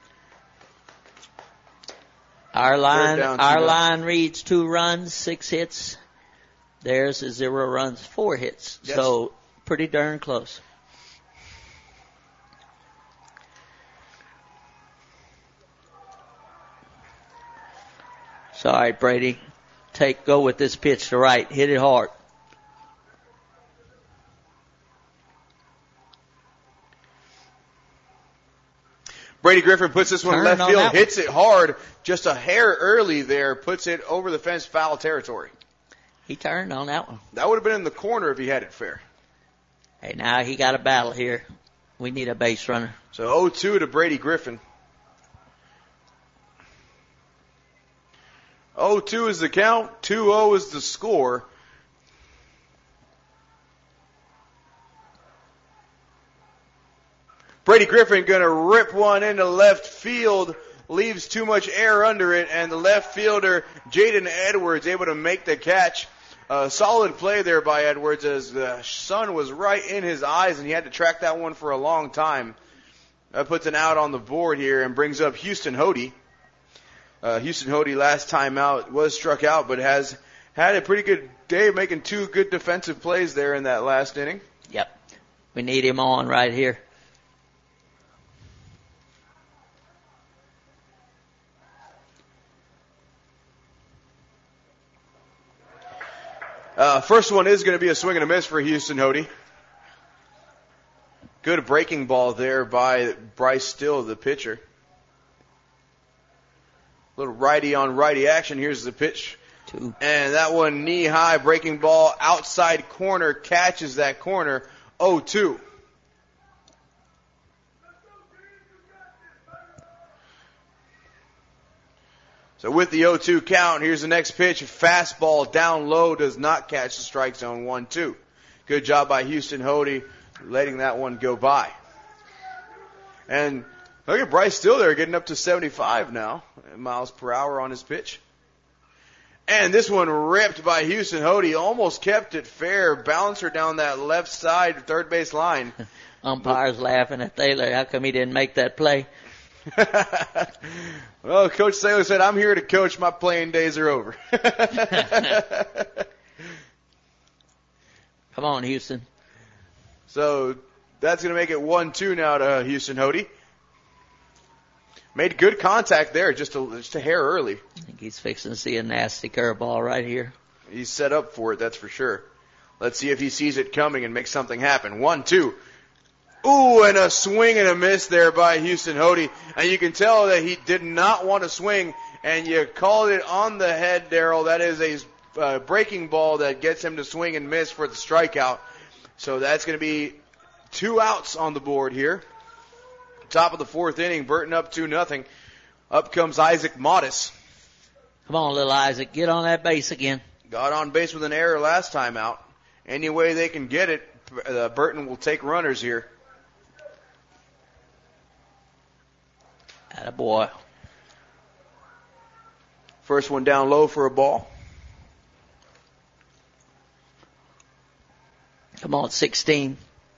our line our line reads two runs, six hits. Theirs is zero runs, four hits. Yes. So pretty darn close. So, all right, Brady, take go with this pitch to right. Hit it hard. Brady Griffin puts this one Turn left on field, that hits one. it hard, just a hair early there, puts it over the fence, foul territory. He turned on that one. That would have been in the corner if he had it fair. Hey, now he got a battle here. We need a base runner. So oh two to Brady Griffin. oh two is the count, two oh is the score. Brady Griffin going to rip one into left field, leaves too much air under it, and the left fielder, Jaden Edwards, able to make the catch. Uh, solid play there by Edwards as the sun was right in his eyes, and he had to track that one for a long time. That puts an out on the board here and brings up Houston Hody. Uh, Houston Hody last time out was struck out, but has had a pretty good day, making two good defensive plays there in that last inning. Yep. We need him on right here. Uh, first one is going to be a swing and a miss for Houston Hody. Good breaking ball there by Bryce Still, the pitcher. Little righty on righty action. Here's the pitch. Two. And that one knee high breaking ball outside corner, catches that corner. oh two. So with the oh two count, here's the next pitch. Fastball down low, does not catch the strike zone. one two. Good job by Houston Hody letting that one go by. And look at Bryce Still there getting up to seventy-five now miles per hour on his pitch. And this one ripped by Houston Hody, almost kept it fair. Bouncer down that left side third base line. Umpire's laughing at Thaler. How come he didn't make that play? Well, Coach Saylor said, I'm here to coach. My playing days are over. Come on, Houston. So that's going to make it one two now to Houston Hody. Made good contact there, just a, just a hair early. I think he's fixing to see a nasty curveball right here. He's set up for it, that's for sure. Let's see if he sees it coming and makes something happen. one two. Ooh, and a swing and a miss there by Houston Hody. And you can tell that he did not want to swing, and you called it on the head, Daryl. That is a uh, breaking ball that gets him to swing and miss for the strikeout. So that's going to be two outs on the board here. Top of the fourth inning, Burton up two nothing. Up comes Isaac Modis. Come on, little Isaac, get on that base again. Got on base with an error last time out. Any way they can get it, uh, Burton will take runners here. Attaboy. First one down low for a ball. Come on, sixteen.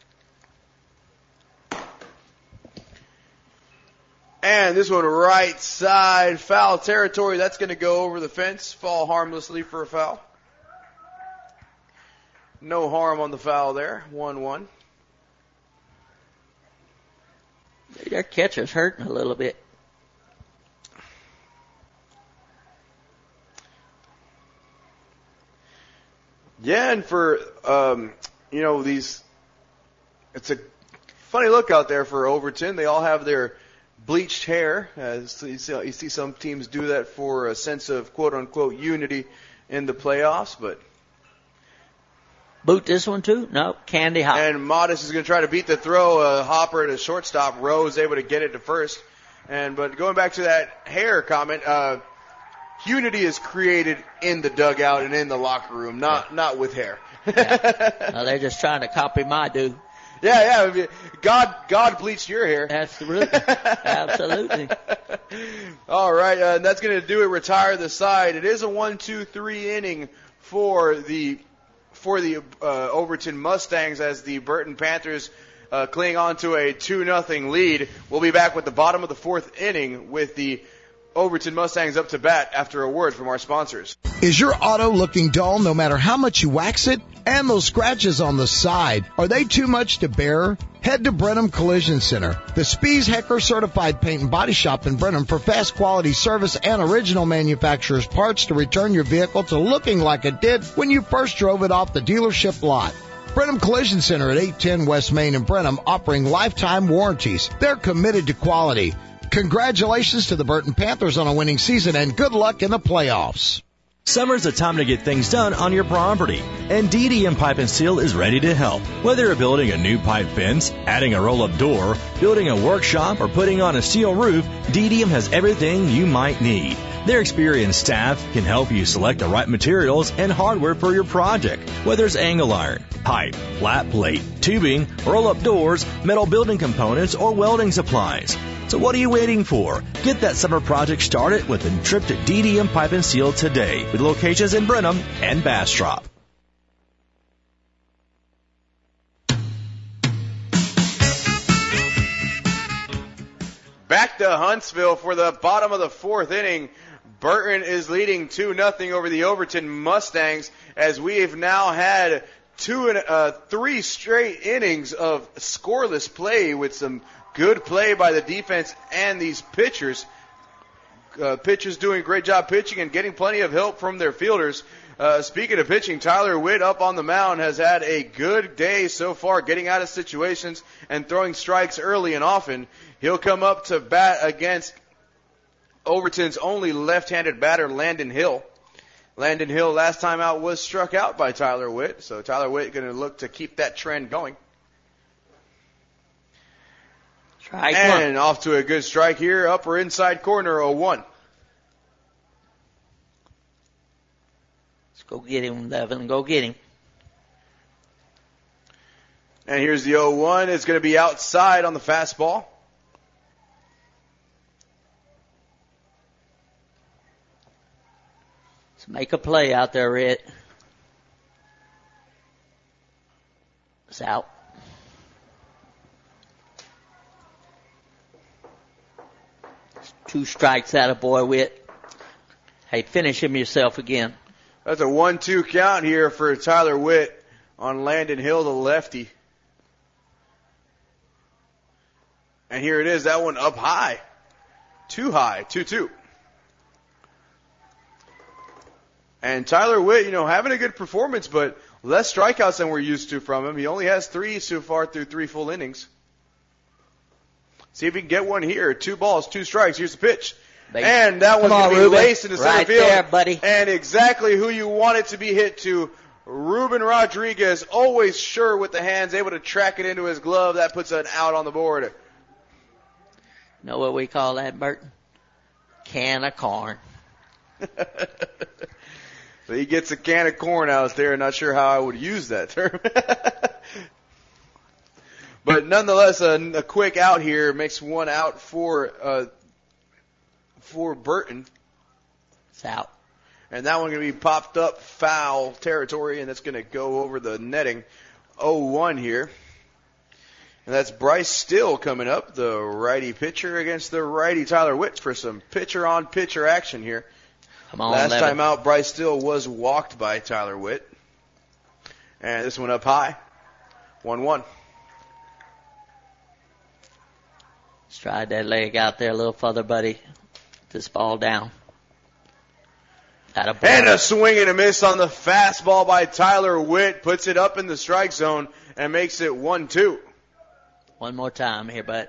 And this one right side, foul territory. That's going to go over the fence, fall harmlessly for a foul. No harm on the foul there. one one. Their catcher's hurting a little bit. Yeah, and for, um, you know, these, it's a funny look out there for Overton. They all have their bleached hair. Uh, so you, see, you see some teams do that for a sense of quote-unquote unity in the playoffs, but... Boot this one too? No, Candy Hopper. And Modest is going to try to beat the throw. Uh, Hopper to shortstop. Rowe is able to get it to first. And but going back to that hair comment, uh, unity is created in the dugout and in the locker room, not yeah. not with hair. yeah. No, they're just trying to copy my dude. Yeah, yeah. God, God bleached your hair. Absolutely, absolutely. All right, uh, and that's going to do it. Retire the side. It is a one, two, three inning for the. for the uh, Overton Mustangs as the Burton Panthers uh, cling on to a two nothing lead. We'll be back with the bottom of the fourth inning with the Overton Mustangs up to bat after a word from our sponsors. Is your auto looking dull no matter how much you wax it? And those scratches on the side, are they too much to bear? Head to Brenham Collision Center, the Spies Hecker Certified Paint and Body Shop in Brenham for fast quality service and original manufacturer's parts to return your vehicle to looking like it did when you first drove it off the dealership lot. Brenham Collision Center at eight ten West Main in Brenham, offering lifetime warranties. They're committed to quality. Congratulations to the Burton Panthers on a winning season and good luck in the playoffs. Summer's the time to get things done on your property, and D D M Pipe and Seal is ready to help. Whether you're building a new pipe fence, adding a roll-up door, building a workshop, or putting on a steel roof, D D M has everything you might need. Their experienced staff can help you select the right materials and hardware for your project, whether it's angle iron, pipe, flat plate, tubing, roll-up doors, metal building components, or welding supplies. So what are you waiting for? Get that summer project started with a trip to D D M Pipe and Seal today, with locations in Brenham and Bastrop. Back to Huntsville for the bottom of the fourth inning. Burton is leading two nothing over the Overton Mustangs as we have now had two and uh, three straight innings of scoreless play with some good play by the defense and these pitchers. Uh, pitchers doing a great job pitching and getting plenty of help from their fielders. Uh, speaking of pitching, Tyler Witt up on the mound has had a good day so far, getting out of situations and throwing strikes early and often. He'll come up to bat against Overton's only left-handed batter, Landon Hill. Landon Hill last time out was struck out by Tyler Witt, so Tyler Witt going to look to keep that trend going. Strike and one. Off to a good strike here, upper inside corner, oh one. Let's go get him, Levin. Go get him. And here's the oh one. It's going to be outside on the fastball. Let's make a play out there, Red. It's out. Two strikes out of boy Witt. Hey, finish him yourself again. That's a one two count here for Tyler Witt on Landon Hill, the lefty. And here it is, that one up high. Too high, two two. And Tyler Witt, you know, having a good performance, but less strikeouts than we're used to from him. He only has three so far through three full innings. See if he can get one here. Two balls, two strikes. Here's the pitch. Baby. And that one's going to be Ruben. laced into center right field. There, buddy. And exactly who you want it to be hit to. Ruben Rodriguez, always sure with the hands, able to track it into his glove. That puts an out on the board. Know what we call that, Burton? Can of corn. So he gets a can of corn out there. Not sure how I would use that term. But nonetheless, a, a quick out here makes one out for uh, for Burton. It's out. And that one going to be popped up foul territory, and that's going to go over the netting. oh one here. And that's Bryce Still coming up, the righty pitcher against the righty Tyler Witt for some pitcher-on-pitcher action here. Come on, Last Levin. time out, Bryce Still was walked by Tyler Witt. And this one up high. one one. Stride that leg out there a little further, buddy. This ball down. Attaboy. And a swing and a miss on the fastball by Tyler Witt. Puts it up in the strike zone and makes it one two. One more time here, bud.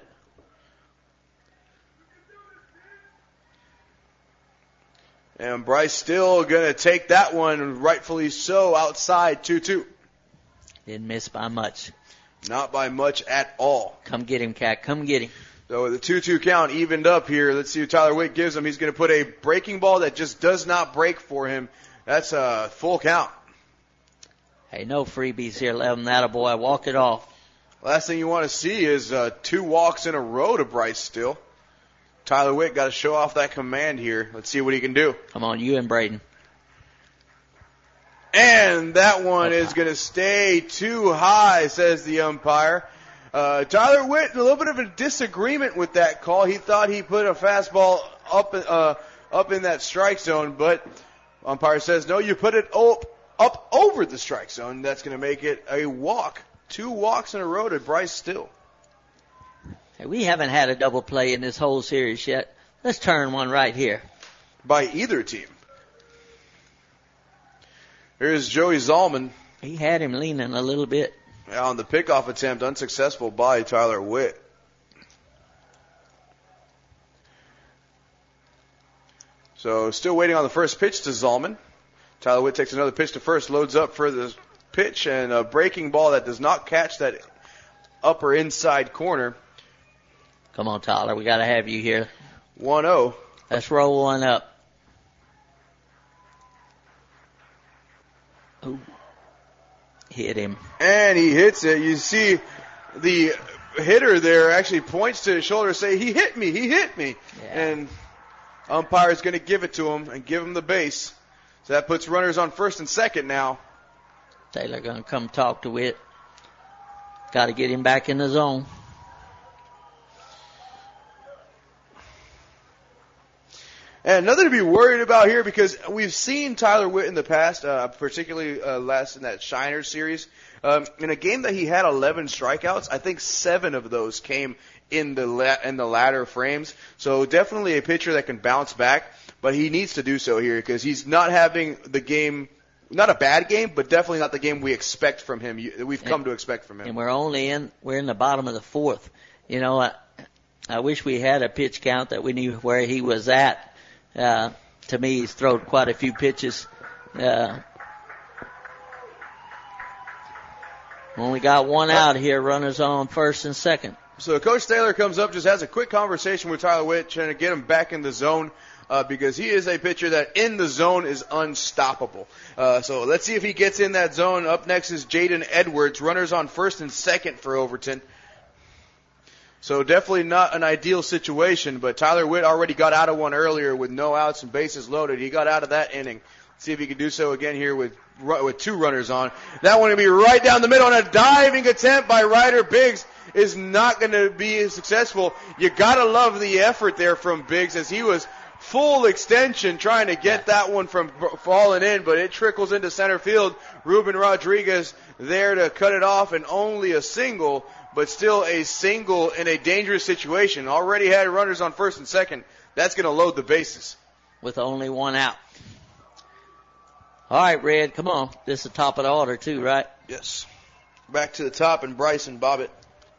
And Bryce still going to take that one, rightfully so, outside two two. Didn't miss by much. Not by much at all. Come get him, Cat. Come get him. So the two two count evened up here. Let's see what Tyler Witt gives him. He's going to put a breaking ball that just does not break for him. That's a full count. Hey, no freebies here. Let him that a boy. Walk it off. Last thing you want to see is uh, two walks in a row to Bryce still. Tyler Witt got to show off that command here. Let's see what he can do. Come on, you and Braden. And that one is going to stay too high, says the umpire. Uh, Tyler Witt, a little bit of a disagreement with that call. He thought he put a fastball up, uh, up in that strike zone, but umpire says, no, you put it up, up over the strike zone. That's going to make it a walk. Two walks in a row to Bryce Still. Hey, we haven't had a double play in this whole series yet. Let's turn one right here. By either team. Here's Joey Zalman. He had him leaning a little bit. On the pickoff attempt, unsuccessful by Tyler Witt. So still waiting on the first pitch to Zalman. Tyler Witt takes another pitch to first, loads up for the pitch, and a breaking ball that does not catch that upper inside corner. Come on, Tyler. We got to have you here. one oh. Let's roll one up. Ooh. Hit him. And he hits it. You see the hitter there actually points to his shoulder and say, he hit me, he hit me. Yeah. And umpire is going to give it to him and give him the base. So that puts runners on first and second now. Taylor going to come talk to Witt. Got to get him back in the zone. And nothing to be worried about here because we've seen Tyler Witt in the past, uh, particularly uh, last in that Shiner series. Um, in a game that he had eleven strikeouts, I think seven of those came in the la- in the latter frames. So definitely a pitcher that can bounce back, but he needs to do so here because he's not having the game, not a bad game, but definitely not the game we expect from him. That we've come to expect from him. And we're only in we're in the bottom of the fourth. You know, I, I wish we had a pitch count that we knew where he was at. Uh, to me, he's thrown quite a few pitches. Uh, only got one out here, runners on first and second. So Coach Taylor comes up, just has a quick conversation with Tyler Witt, trying to get him back in the zone uh, because he is a pitcher that in the zone is unstoppable. Uh, so let's see if he gets in that zone. Up next is Jaden Edwards, runners on first and second for Overton. So definitely not an ideal situation, but Tyler Witt already got out of one earlier with no outs and bases loaded. He got out of that inning. Let's see if he can do so again here with with two runners on. That one will be right down the middle, and a diving attempt by Ryder Biggs is not going to be successful. You got to love the effort there from Biggs as he was full extension trying to get that one from falling in, but it trickles into center field. Ruben Rodriguez there to cut it off, and only a single. But still a single in a dangerous situation. Already had runners on first and second. That's going to load the bases. With only one out. All right, Red, come on. This is the top of the order, too, right? Yes. Back to the top, and Bryson Bobbitt.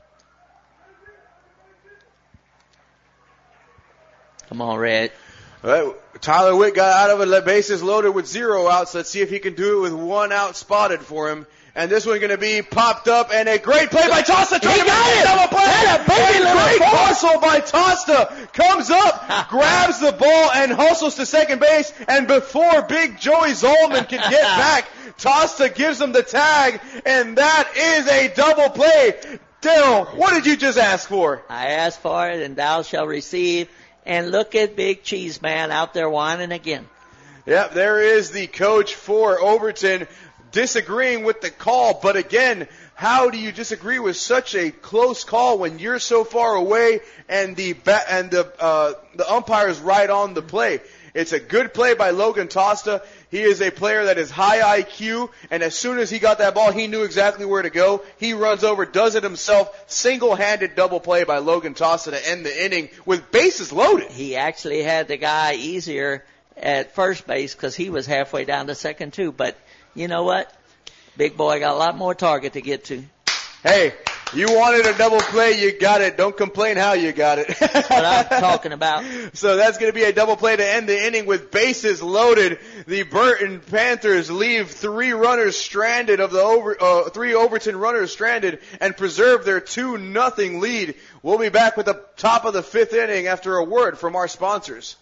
Come on, Red. All right, Tyler Witt got out of it. Bases loaded with zero outs. Let's see if he can do it with one out spotted for him. And this one's going to be popped up, and a great play by Tosta. Trying to make a double play. And a great hustle by Tosta. Comes up, grabs the ball, and hustles to second base. And before big Joey Zalman can get back, Tosta gives him the tag, and that is a double play. Daryl, what did you just ask for? I asked for it, and thou shalt receive. And look at Big Cheese Man out there whining again. Yep, there is the coach for Overton, disagreeing with the call, but again, how do you disagree with such a close call when you're so far away and the ba- and the uh, the umpire is right on the play? It's a good play by Logan Tosta. He is a player that is high I Q, and as soon as he got that ball, he knew exactly where to go. He runs over, does it himself. Single-handed double play by Logan Tosta to end the inning with bases loaded. He actually had the guy easier at first base because he was halfway down to second, too, but you know what? Big boy got a lot more target to get to. Hey, You wanted a double play, you got it. Don't complain how you got it. That's what I'm talking about. So that's going to be a double play to end the inning with bases loaded. The Burton Panthers leave three runners stranded of the over, uh, three Overton runners stranded and preserve their two nothing lead. We'll be back with the top of the fifth inning after a word from our sponsors.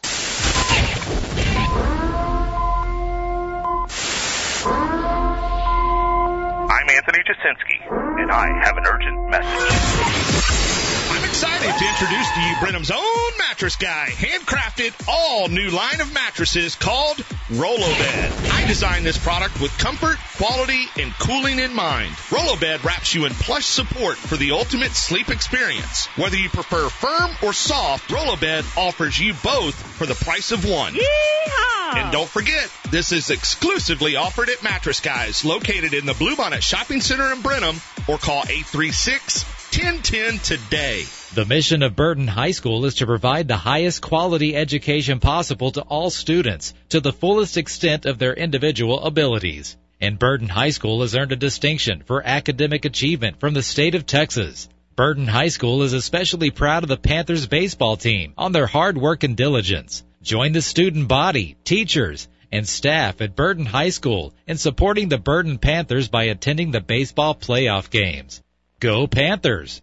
I'm Anthony Jasinski, and I have an urgent message. I'm excited to introduce to you Brenham's own mattress guy, handcrafted all new line of mattresses called Rollo-Bed. I designed this product with comfort, quality, and cooling in mind. Rollo-Bed wraps you in plush support for the ultimate sleep experience. Whether you prefer firm or soft, Rollo-Bed offers you both for the price of one. Yeehaw! And don't forget, this is exclusively offered at Mattress Guys, located in the Bluebonnet Shopping Center in Brenham, or call eight three six, one zero one zero today. The mission of Burton High School is to provide the highest quality education possible to all students to the fullest extent of their individual abilities. And Burton High School has earned a distinction for academic achievement from the state of Texas. Burton High School is especially proud of the Panthers baseball team on their hard work and diligence. Join the student body, teachers, and staff at Burton High School in supporting the Burton Panthers by attending the baseball playoff games. Go Panthers!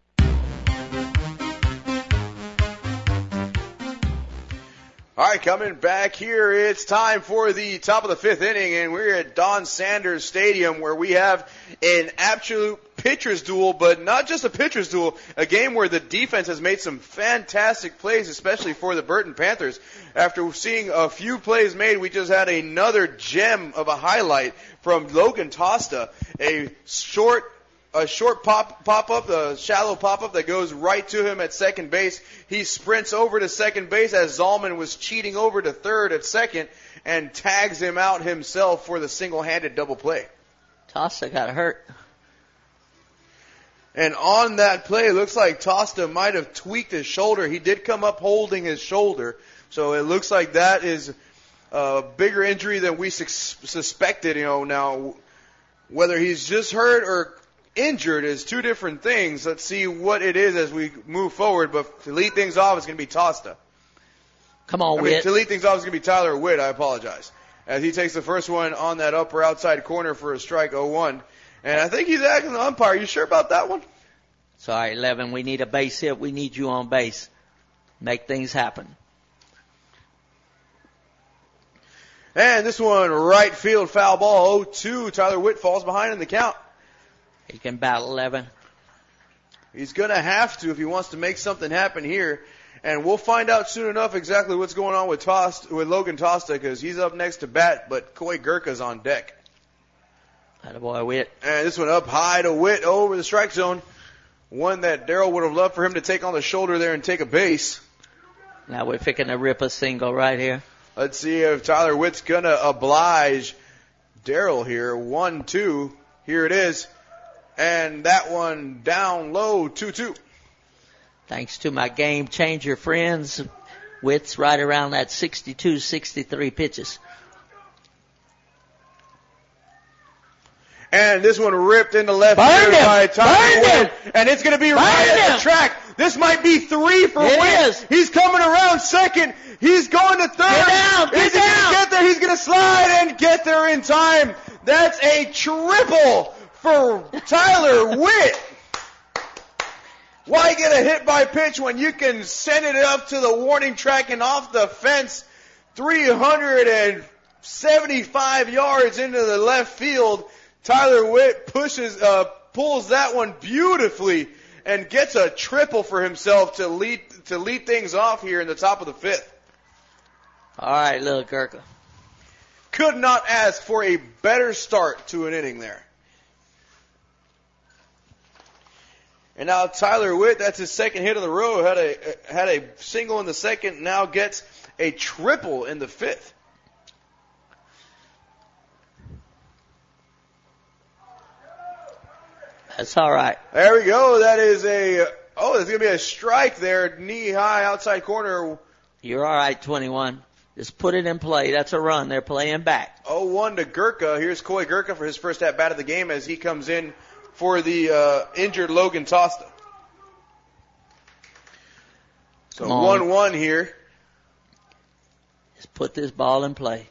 All right, coming back here, it's time for the top of the fifth inning, and we're at Don Sanders Stadium where we have an absolute pitcher's duel, but not just a pitcher's duel, a game where the defense has made some fantastic plays, especially for the Burton Panthers. After seeing a few plays made, we just had another gem of a highlight from Logan Tosta, a short A short pop, pop up, a shallow pop up that goes right to him at second base. He sprints over to second base as Zalman was cheating over to third at second and tags him out himself for the single-handed double play. Tosta got hurt. And on that play, it looks like Tosta might have tweaked his shoulder. He did come up holding his shoulder. So it looks like that is a bigger injury than we sus- suspected. You know, now whether he's just hurt or injured is two different things. Let's see what it is as we move forward. But to lead things off, it's going to be Tosta. Come on, I Witt. mean, to lead things off, it's going to be Tyler Witt. I apologize. As he takes the first one on that upper outside corner for a strike, oh one. And I think he's asking the umpire, you sure about that one? Sorry, Levin, we need a base hit. We need you on base. Make things happen. And this one, right field foul ball, oh two. Tyler Witt falls behind in the count. He can battle eleven. He's going to have to if he wants to make something happen here. And we'll find out soon enough exactly what's going on with Tost, with Logan Tosta, because he's up next to bat, but Coy Gurka's on deck. Attaboy, Witt. And this one up high to Witt over the strike zone. One that Darrell would have loved for him to take on the shoulder there and take a base. Now we're picking a rip a single right here. Let's see if Tyler Witt's going to oblige Darrell here. One, two. Here it is. And that one down low, two two. Thanks to my game changer friends, Witt's right around that sixty-two, sixty-three pitches. And this one ripped into left field by Tyler Witt. And it's going to be Burn right him. at the track. This might be three for It Witt. is. He's coming around second. He's going to third. Get down, get Is he going down. to get there? He's going to slide and get there in time. That's a triple for Tyler Witt. Why get a hit by pitch when you can send it up to the warning track and off the fence three hundred seventy-five yards into the left field? Tyler Witt pushes, uh, pulls that one beautifully and gets a triple for himself to lead, to lead things off here in the top of the fifth. All right, little Gurka. Could not ask for a better start to an inning there. And now Tyler Witt, that's his second hit of the row, had a had a single in the second, now gets a triple in the fifth. That's all right. There we go. That is a, oh, there's going to be a strike there, knee high, outside corner. You're all right, twenty-one. Just put it in play. That's a run. They're playing back. oh one to Gurka. Here's Coy Gurka for his first at bat of the game as he comes in for the uh, injured Logan Tosta. So one one here. Just put this ball in play.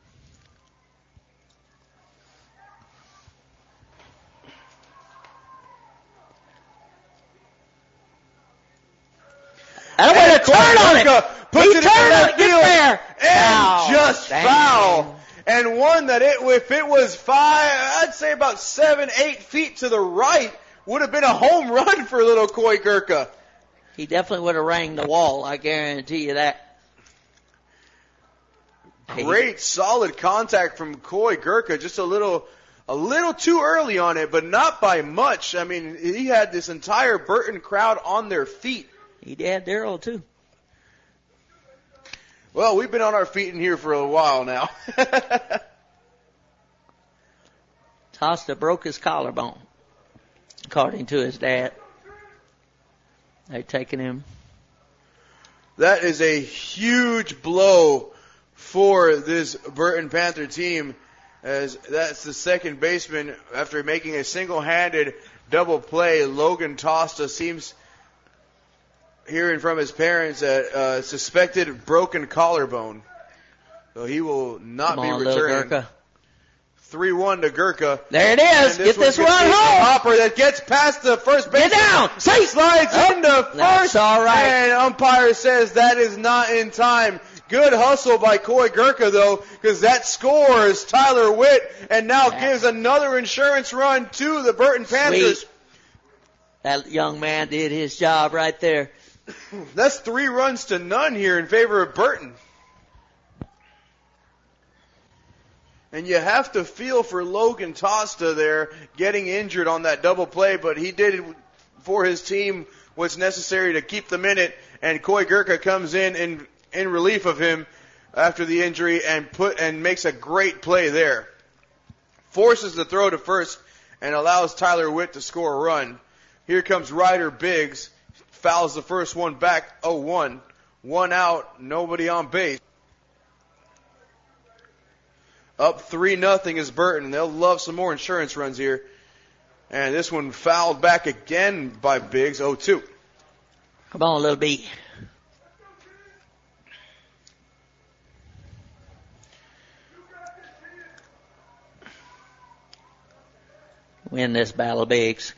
And a turn on it. Puts he it turned in it. Get there. And Foul. just Dang. foul. And one that it, if it was five, I'd say about seven, eight feet to the right, would have been a home run for little Coy Gurka. He definitely would have rang the wall. I guarantee you that. Great, solid contact from Coy Gurka. Just a little, a little too early on it, but not by much. I mean, he had this entire Burton crowd on their feet. He had Darryl too. Well, we've been on our feet in here for a while now. Tosta broke his collarbone, according to his dad. They're taking him. That is a huge blow for this Burton Panther team, as that's the second baseman after making a single-handed double play. Logan Tosta seems, hearing from his parents, a uh, suspected broken collarbone. So he will not Come be on, returning. Gurka. three one to Gurka. There it is. And this Get this one run gets home. Hopper that gets past the first base. Get down. See. Slides Oh, into first. that's all right. And umpire says that is not in time. Good hustle by Coy Gurka, though, because that scores Tyler Witt and now gives another insurance run to the Burton Panthers. Sweet. That young man did his job right there. That's three runs to none here in favor of Burton. And you have to feel for Logan Tosta there getting injured on that double play, but he did for his team what's necessary to keep them in it, and Coy Gurka comes in in, in relief of him after the injury and put and makes a great play there. Forces the throw to first and allows Tyler Witt to score a run. Here comes Ryder Biggs, fouls the first one back, oh one. One out, nobody on base. Up three nothing is Burton. They'll love some more insurance runs here. And this one fouled back again by Biggs, oh two. Come on, little B. Win this battle, Biggs.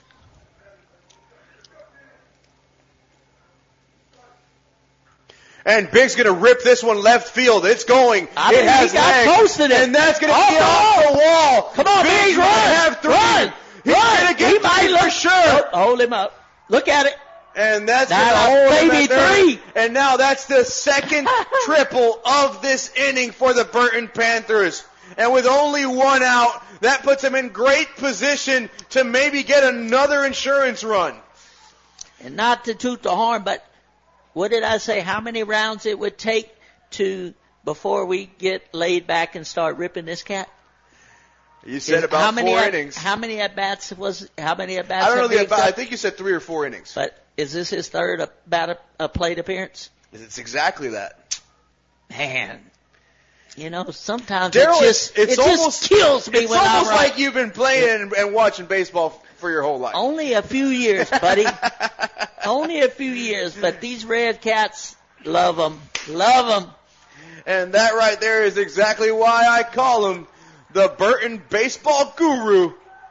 And Biggs going to rip this one left field. It's going. I it mean, has he got legs. close to it. And that's going to Off be the off the wall. Come on, Biggs Biggs, might run. have three. Run. He's Run. going to get He might three look for sure. Oh, hold him up. Look at it. And that's Now, going to hold him baby, at third. three. And now that's the second triple of this inning for the Burton Panthers. And with only one out, that puts them in great position to maybe get another insurance run. And not to toot the horn, but what did I say? How many rounds it would take to before we get laid back and start ripping this cat? You said Is- about how many four at, innings. How many at bats was? How many at bats? I don't know have the Biggs about. I done? think you said three or four innings. But is this his third at bat a plate appearance? It's exactly that. Man, you know sometimes Daryl, it just it's it almost just kills me It's when almost I'm right. like you've been playing and, and watching baseball for your whole life. Only a few years, buddy. Only a few years, but these red cats love them, love them. And that right there is exactly why I call him the Burton baseball guru.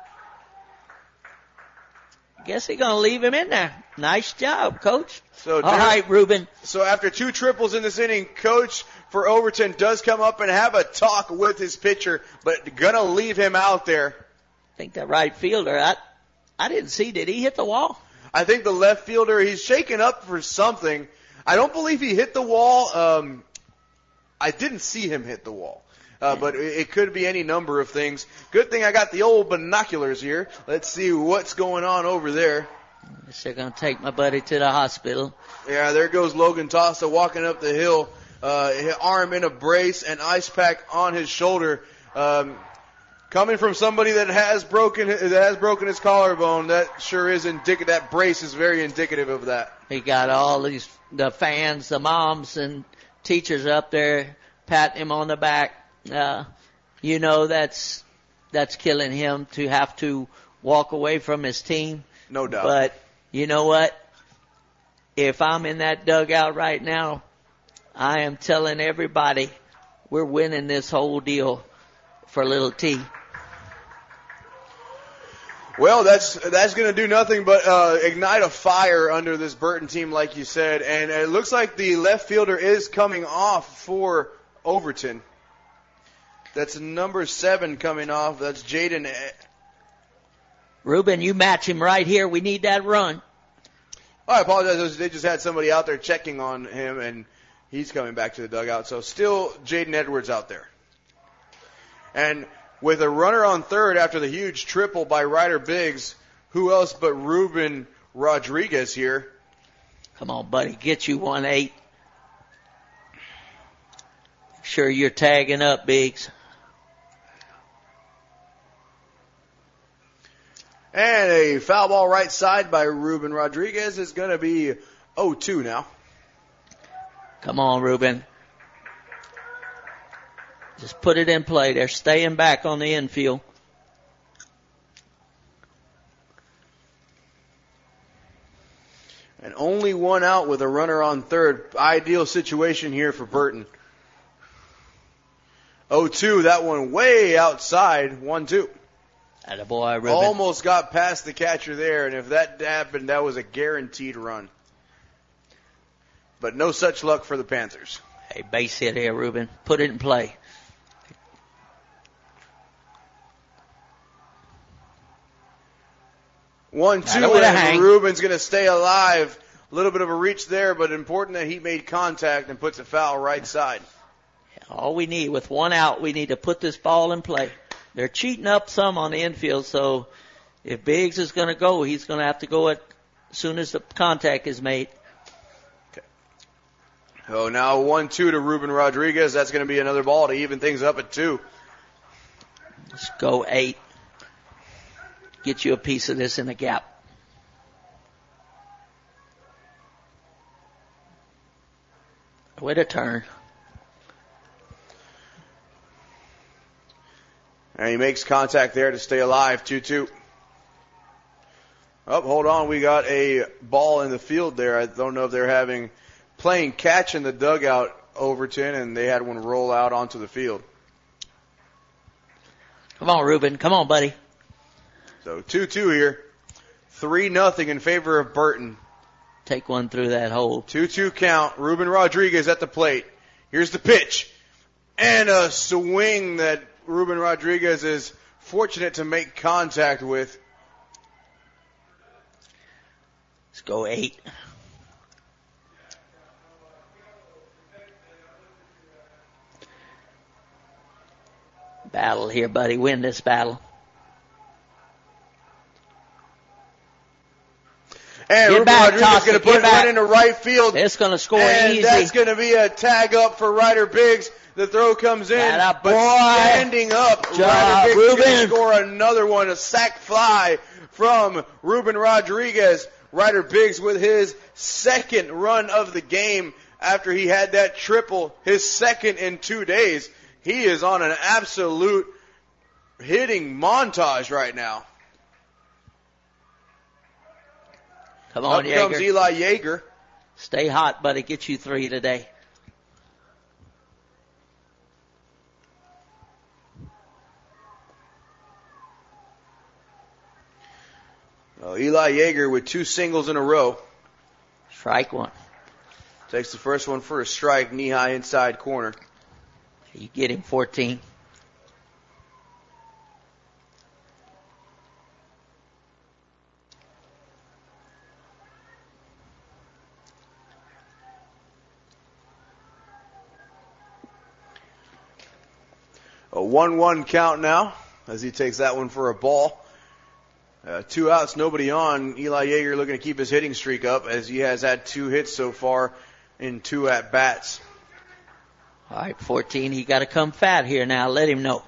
Guess he's gonna leave him in there. Nice job, Coach. So all right, Ruben. So after two triples in this inning, Coach for Overton does come up and have a talk with his pitcher, but gonna leave him out there. I think that right fielder. I I didn't see. Did he hit the wall? I think the left fielder, he's shaken up for something. I don't believe he hit the wall. Um, I didn't see him hit the wall. Uh, but it, it could be any number of things. Good thing I got the old binoculars here. Let's see what's going on over there. Guess they're going to take my buddy to the hospital. Yeah, there goes Logan Tosta walking up the hill, uh, his arm in a brace and ice pack on his shoulder. Um, coming from somebody that has broken that has broken his collarbone, that sure is indicative. That brace is very indicative of that. He got all these the fans, the moms and teachers up there patting him on the back. Uh, you know that's that's killing him to have to walk away from his team. No doubt. But you know what? If I'm in that dugout right now, I am telling everybody we're winning this whole deal for little T. Well, that's that's going to do nothing but uh, ignite a fire under this Burton team, like you said. And it looks like the left fielder is coming off for Overton. That's number seven coming off. That's Jaden. Ruben, you match him right here. We need that run. Oh, I apologize. They just had somebody out there checking on him, and he's coming back to the dugout. So still Jaden Edwards out there. And with a runner on third after the huge triple by Ryder Biggs, who else but Ruben Rodriguez here? Come on, buddy. Get you one eight. Make sure you're tagging up, Biggs. And a foul ball right side by Ruben Rodriguez is going to be oh two now. Come on, Ruben. Just put it in play. They're staying back on the infield. And only one out with a runner on third. Ideal situation here for Burton. oh two, that one way outside, one two. Attaboy, Ruben. Almost got past the catcher there, and if that happened, that was a guaranteed run. But no such luck for the Panthers. Hey, base hit here, Ruben. Put it in play. One, two, and Ruben's going to stay alive. A little bit of a reach there, but important that he made contact and puts a foul right side. All we need, with one out, we need to put this ball in play. They're cheating up some on the infield, so if Biggs is going to go, he's going to have to go at, as soon as the contact is made. Okay. Oh, now one two to Ruben Rodriguez. That's going to be another ball to even things up at two. Let's go eight. Get you a piece of this in the gap. Way to turn. And he makes contact there to stay alive, two two. Oh, hold on. We got a ball in the field there. I don't know if they're having, playing catch in the dugout, Overton, and they had one roll out onto the field. Come on, Ruben. Come on, buddy. So two two here. three nothing in favor of Burton. Take one through that hole. two two count. Ruben Rodriguez at the plate. Here's the pitch. And a swing that Ruben Rodriguez is fortunate to make contact with. Let's go eight. Battle here, buddy. Win this battle. And Get Ruben back, Rodriguez is going to put it right into right field. It's going to score and easy. That's going to be a tag up for Ryder Biggs. The throw comes in, Atta but boy. standing up, Job, Ryder Biggs is going Ruben. to score another one, a sac fly from Ruben Rodriguez. Ryder Biggs with his second run of the game after he had that triple, his second in two days. He is on an absolute hitting montage right now. Come on, Up Yeager. comes Eli Yeager. Stay hot, buddy. Get you three today. Oh, Eli Yeager with two singles in a row. Strike one. Takes the first one for a strike, knee-high inside corner. You get him fourteen. A one one count now as he takes that one for a ball. Uh, two outs, nobody on. Eli Yeager looking to keep his hitting streak up as he has had two hits so far in two at-bats. All right, fourteen. He got to come fat here now. Let him know.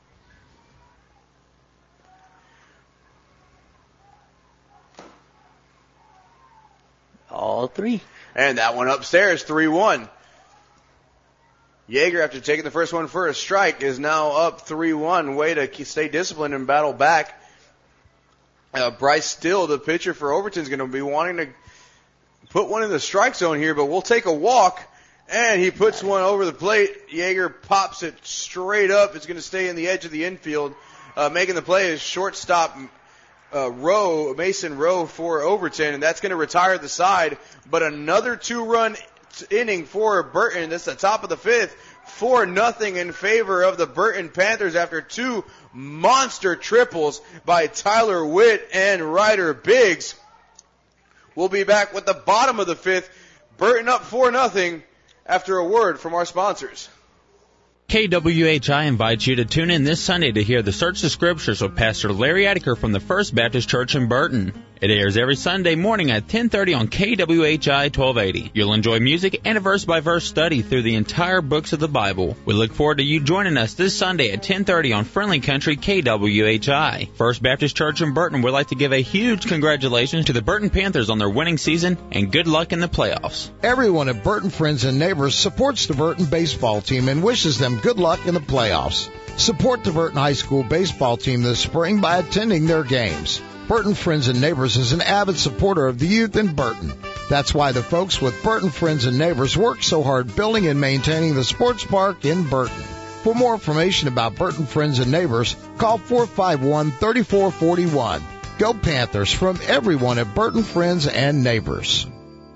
All three. And that one upstairs, three one. Yeager, after taking the first one for a strike, is now up three one. Way to stay disciplined and battle back. Uh, Bryce Still, the pitcher for Overton, is going to be wanting to put one in the strike zone here, but we'll take a walk. And he puts one over the plate. Yeager pops it straight up. It's going to stay in the edge of the infield. Uh, making the play is shortstop uh, Rowe, Mason Rowe for Overton, and that's going to retire the side. But another two-run inning for Burton. That's the top of the fifth. Four nothing in favor of the Burton Panthers after two monster triples by Tyler Witt and Ryder Biggs. We'll be back with the bottom of the fifth. Burton up four nothing. After a word from our sponsors. K W H I invites you to tune in this Sunday to hear the Search the Scriptures with Pastor Larry Adeker from the First Baptist Church in Burton. It airs every Sunday morning at ten thirty on K W H I twelve eighty. You'll enjoy music and a verse-by-verse study through the entire books of the Bible. We look forward to you joining us this Sunday at ten thirty on Friendly Country K W H I. First Baptist Church in Burton would like to give a huge congratulations to the Burton Panthers on their winning season and good luck in the playoffs. Everyone at Burton Friends and Neighbors supports the Burton baseball team and wishes them good luck in the playoffs. Support the Burton High School baseball team this spring by attending their games. Burton Friends and Neighbors is an avid supporter of the youth in Burton. That's why the folks with Burton Friends and Neighbors work so hard building and maintaining the sports park in Burton. For more information about Burton Friends and Neighbors, call four five one, three four four one. Go Panthers from everyone at Burton Friends and Neighbors.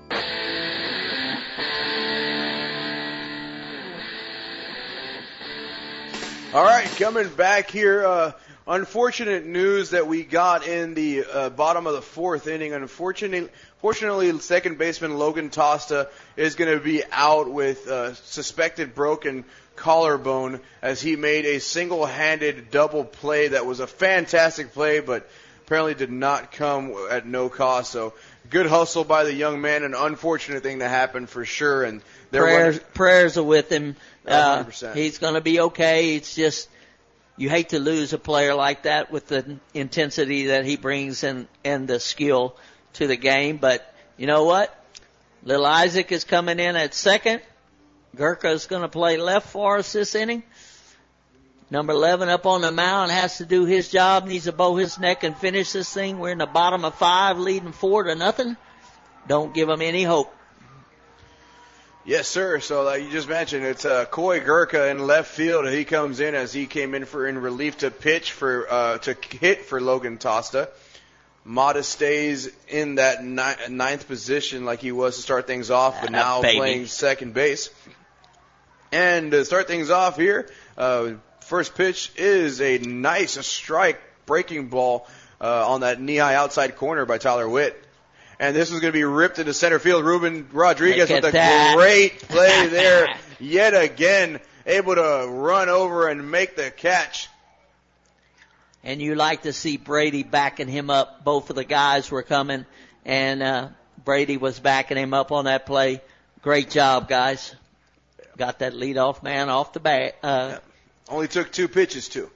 All right, coming back here, uh, unfortunate news that we got in the uh, bottom of the fourth inning. Unfortunately, fortunately, second baseman Logan Tosta is going to be out with uh, suspected broken collarbone as he made a single-handed double play that was a fantastic play, but apparently did not come at no cost. So good hustle by the young man, an unfortunate thing to happen for sure. And prayers, running, prayers are with him. Uh, one hundred percent. He's going to be okay. It's just you hate to lose a player like that with the intensity that he brings and, and the skill to the game. But you know what? Little Isaac is coming in at second. Gurka is going to play left for us this inning. Number eleven up on the mound has to do his job, needs to bow his neck and finish this thing. We're in the bottom of five, leading four to nothing. Don't give them any hope. Yes, sir. So like you just mentioned, it's uh, Coy Gurka in left field. He comes in as he came in for in relief to pitch for uh, to hit for Logan Tosta. Mata stays in that ni- ninth position like he was to start things off, but now Baby. playing second base. And to start things off here, uh, first pitch is a nice strike breaking ball uh, on that knee-high outside corner by Tyler Witt. And this is going to be ripped into center field. Ruben Rodriguez with a that. great play there. Yet again, able to run over and make the catch. And you like to see Brady backing him up. Both of the guys were coming, and uh, Brady was backing him up on that play. Great job, guys. Got that leadoff man off the bat. Uh, yeah. Only took two pitches, too.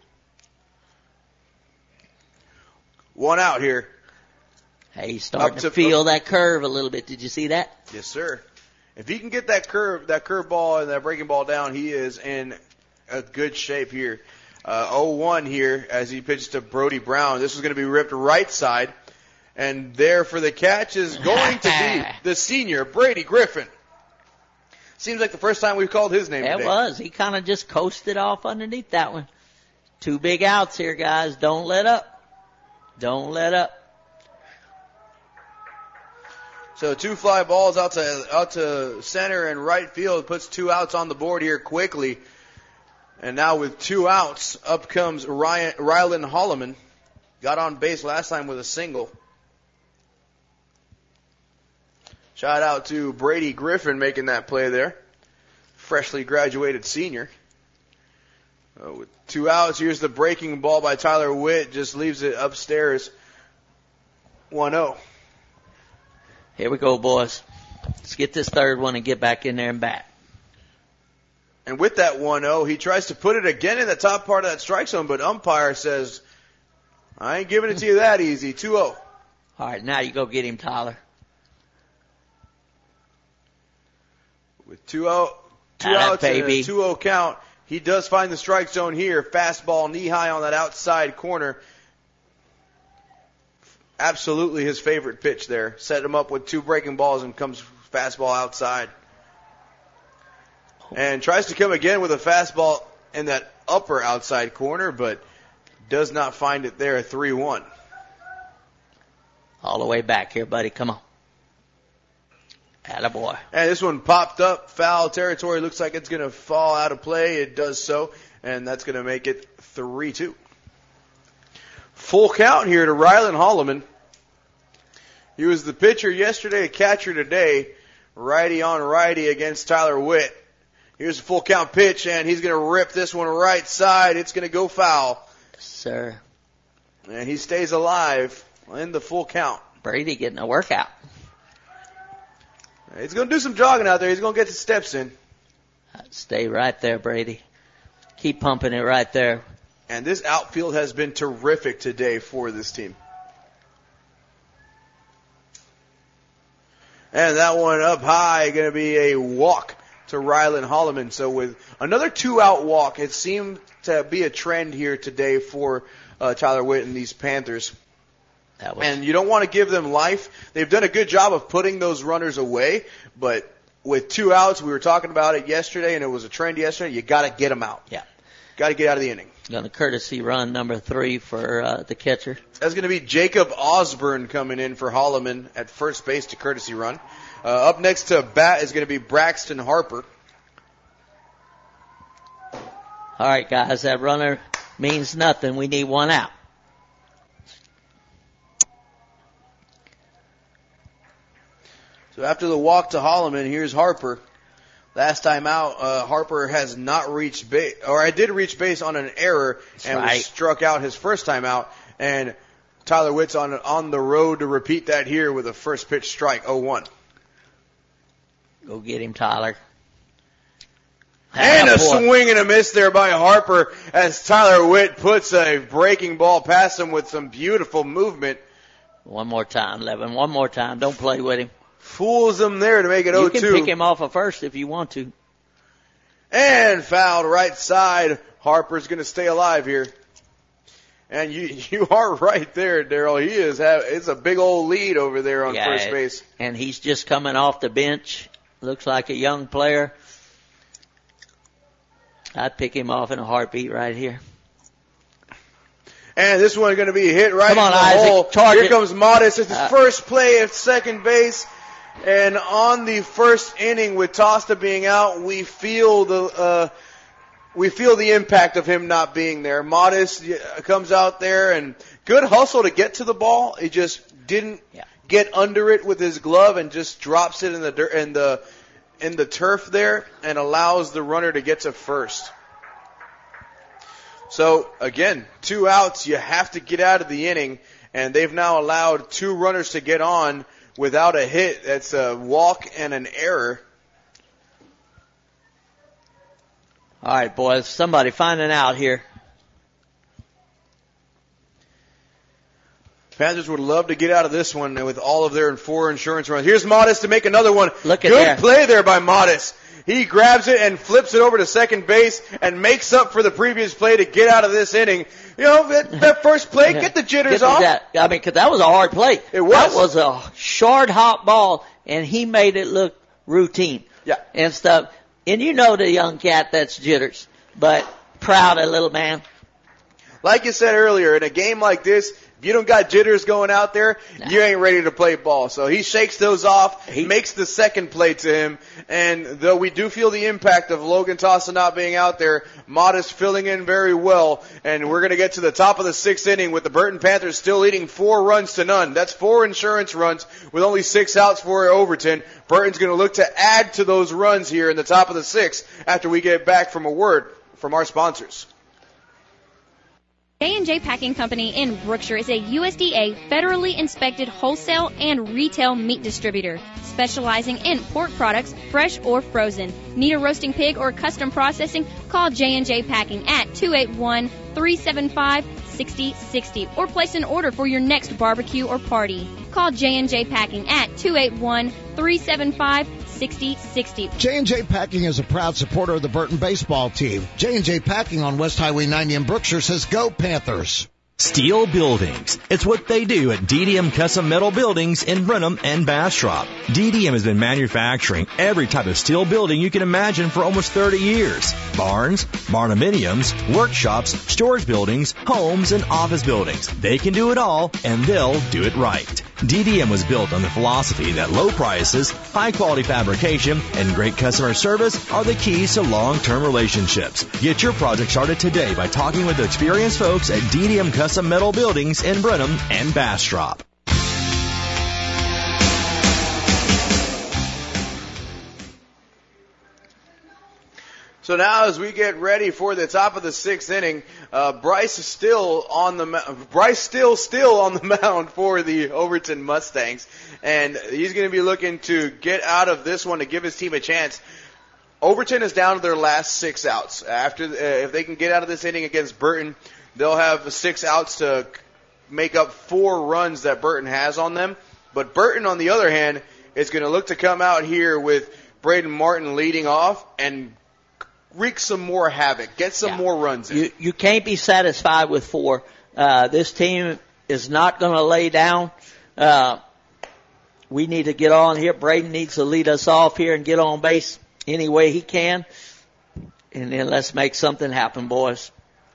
One out here. Hey, he's starting to, to feel up. that curve a little bit. Did you see that? Yes, sir. If he can get that curve, that curve ball and that breaking ball down, he is in a good shape here. Uh, oh one here as he pitches to Brody Brown. This is going to be ripped right side. And there for the catch is going to be the senior, Brady Griffin. Seems like the first time we've called his name It today. was. He kind of just coasted off underneath that one. Two big outs here, guys. Don't let up. Don't let up. So two fly balls out to out to center and right field, puts two outs on the board here quickly. And now with two outs, up comes Ryan Rylan Holloman. Got on base last time with a single. Shout out to Brady Griffin making that play there. Freshly graduated senior. Uh, with two outs, here's the breaking ball by Tyler Witt. Just leaves it upstairs. one oh. Here we go, boys. Let's get this third one and get back in there and bat. And with that one oh, he tries to put it again in the top part of that strike zone, but umpire says, I ain't giving it to you that easy. two oh. All right, now you go get him, Tyler. With two oh, two outs and a two oh count, he does find the strike zone here. Fastball knee high on that outside corner. absolutely his favorite pitch there. Set him up with two breaking balls and comes fastball outside. And tries to come again with a fastball in that upper outside corner, but does not find it there. three one. All the way back here, buddy. Come on. Attaboy. And this one popped up. Foul territory. Looks like it's going to fall out of play. It does so. And that's going to make it three two. Full count here to Rylan Holloman. He was the pitcher yesterday, catcher today. Righty on righty against Tyler Witt. Here's a full count pitch, and he's going to rip this one right side. It's going to go foul. Sir. And he stays alive in the full count. Brady getting a workout. He's going to do some jogging out there. He's going to get the steps in. Stay right there, Brady. Keep pumping it right there. And this outfield has been terrific today for this team. And that one up high, going to be a walk to Rylan Holloman. So with another two-out walk, it seemed to be a trend here today for uh, Tyler Witt and these Panthers. That was... And you don't want to give them life. They've done a good job of putting those runners away, but with two outs, we were talking about it yesterday, and it was a trend yesterday, you got to get them out. Yeah. Got to get out of the inning. Going to courtesy run number three for uh, the catcher. That's going to be Jacob Osborne coming in for Holloman at first base to courtesy run. Uh, up next to bat is going to be Braxton Harper. All right, guys, that runner means nothing. We need one out. So after the walk to Holloman, here's Harper. Last time out, uh, Harper has not reached base, or I did reach base on an error That's and right. was struck out his first time out. And Tyler Witt's on on the road to repeat that here with a first pitch strike, oh one. Go get him, Tyler. And a Attaboy. swing and a miss there by Harper as Tyler Witt puts a breaking ball past him with some beautiful movement. One more time, Levin. One more time. Don't play with him. Fools him there to make it You oh two. can pick him off of first if you want to. And fouled right side. Harper's going to stay alive here. And you you are right there, Darryl. He is have, it's a big old lead over there on Yeah, first base. And he's just coming off the bench. Looks like a young player. I'd pick him off in a heartbeat right here. And this one is going to be hit right Come on, in the Isaac, hole. target. Here comes Modest. It's his Uh, first play at second base. And on the first inning with Tosta being out, we feel the uh, we feel the impact of him not being there. Modest comes out there and good hustle to get to the ball. He just didn't Yeah. get under it with his glove and just drops it in the dirt, in the in the turf there and allows the runner to get to first. So again, two outs, you have to get out of the inning, and they've now allowed two runners to get on without a hit. That's a walk and an error. All right, boys. Somebody finding out here. Panthers would love to get out of this one with all of their four insurance runs. Here's Modest to make another one. Look at Good there. play there by Modest. He grabs it and flips it over to second base and makes up for the previous play to get out of this inning. You know, that, that first play, Yeah. get the jitters Get the- off. that- I mean, 'cause that was a hard play. It was. That was a short hop ball, and he made it look routine. Yeah. And stuff. And you know the young cat that's jitters, but proud of little man. Like you said earlier, in a game like this, if you don't got jitters going out there, Nah. you ain't ready to play ball. So he shakes those off, He- makes the second play to him, and though we do feel the impact of Logan Tossa not being out there, Modest filling in very well, and we're going to get to the top of the sixth inning with the Burton Panthers still leading four runs to none. That's four insurance runs with only six outs for Overton. Burton's going to look to add to those runs here in the top of the sixth after we get back from a word from our sponsors. J and J Packing Company in Brookshire is a U S D A federally inspected wholesale and retail meat distributor, specializing in pork products, fresh or frozen. Need a roasting pig or custom processing? Call J and J Packing at two eight one, three seven five, six zero six zero or place an order for your next barbecue or party. Call J and J Packing at two eight one, three seven five, six zero six zero. J and J Packing is a proud supporter of the Burton baseball team. J and J Packing on West Highway ninety in Brookshire says, "Go Panthers." Steel Buildings. It's what they do at D D M Custom Metal Buildings in Brenham and Bastrop. D D M has been manufacturing every type of steel building you can imagine for almost thirty years. Barns, barndominiums, workshops, storage buildings, homes, and office buildings. They can do it all, and they'll do it right. D D M was built on the philosophy that low prices, high-quality fabrication, and great customer service are the keys to long-term relationships. Get your project started today by talking with the experienced folks at D D M Custom Metal Buildings in Brenham and Bastrop. So now, as we get ready for the top of the sixth inning, uh, Bryce is still on the Bryce still still on the mound for the Overton Mustangs, and he's going to be looking to get out of this one to give his team a chance. Overton is down to their last six outs. After, uh, if they can get out of this inning against Burton, they'll have six outs to make up four runs that Burton has on them. But Burton, on the other hand, is going to look to come out here with Braden Martin leading off and wreak some more havoc, get some yeah. more runs in. You, you can't be satisfied with four. Uh, this team is not going to lay down. Uh, we need to get on here. Braden needs to lead us off here and get on base any way he can. And then let's make something happen, boys.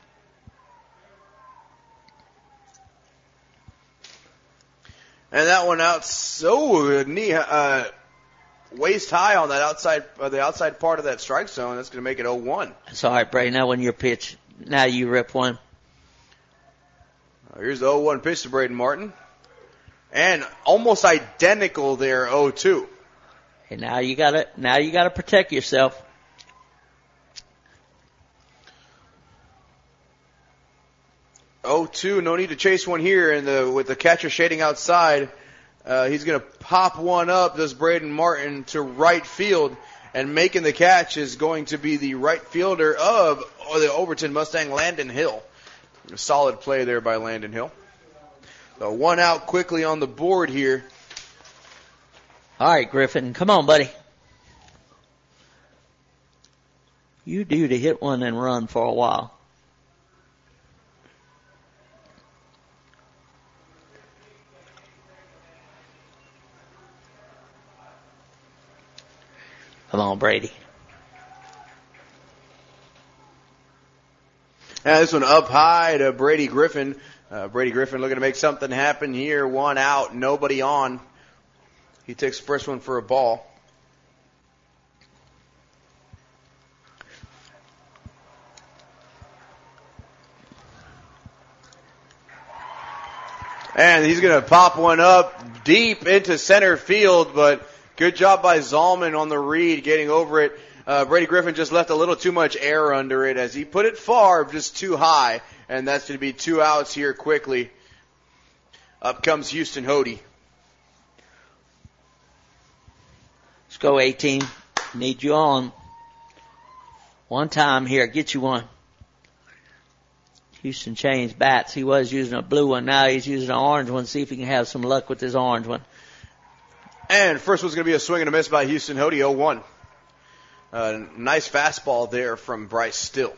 And that one out so knee, uh, waist high on that outside, uh, the outside part of that strike zone. That's going to make it oh one. That's all right, Braden. Now when your pitch, now you rip one. Uh, here's the oh one pitch to Braden Martin. And almost identical there, oh two. And now you gotta, now you gotta protect yourself. oh two, no need to chase one here, and the, with the catcher shading outside, uh, he's going to pop one up, does Braden Martin, to right field, and making the catch is going to be the right fielder of the Overton Mustang, Landon Hill. A solid play there by Landon Hill. So one out quickly on the board here. All right, Griffin, come on, buddy. You due to hit one and run for a while. Come on, Brady. And this one up high to Brady Griffin. Uh, Brady Griffin looking to make something happen here. One out, nobody on. He takes the first one for a ball. And he's going to pop one up deep into center field, but good job by Zalman on the read, getting over it. Uh, Brady Griffin just left a little too much air under it as he put it far, just too high. And that's going to be two outs here quickly. Up comes Houston Hody. Let's go, eighteen. Need you on. One time here. Get you one. Houston changed bats. He was using a blue one. Now he's using an orange one. See if he can have some luck with his orange one. And first one's going to be a swing and a miss by Houston Hody, oh one. Uh, nice fastball there from Bryce Still.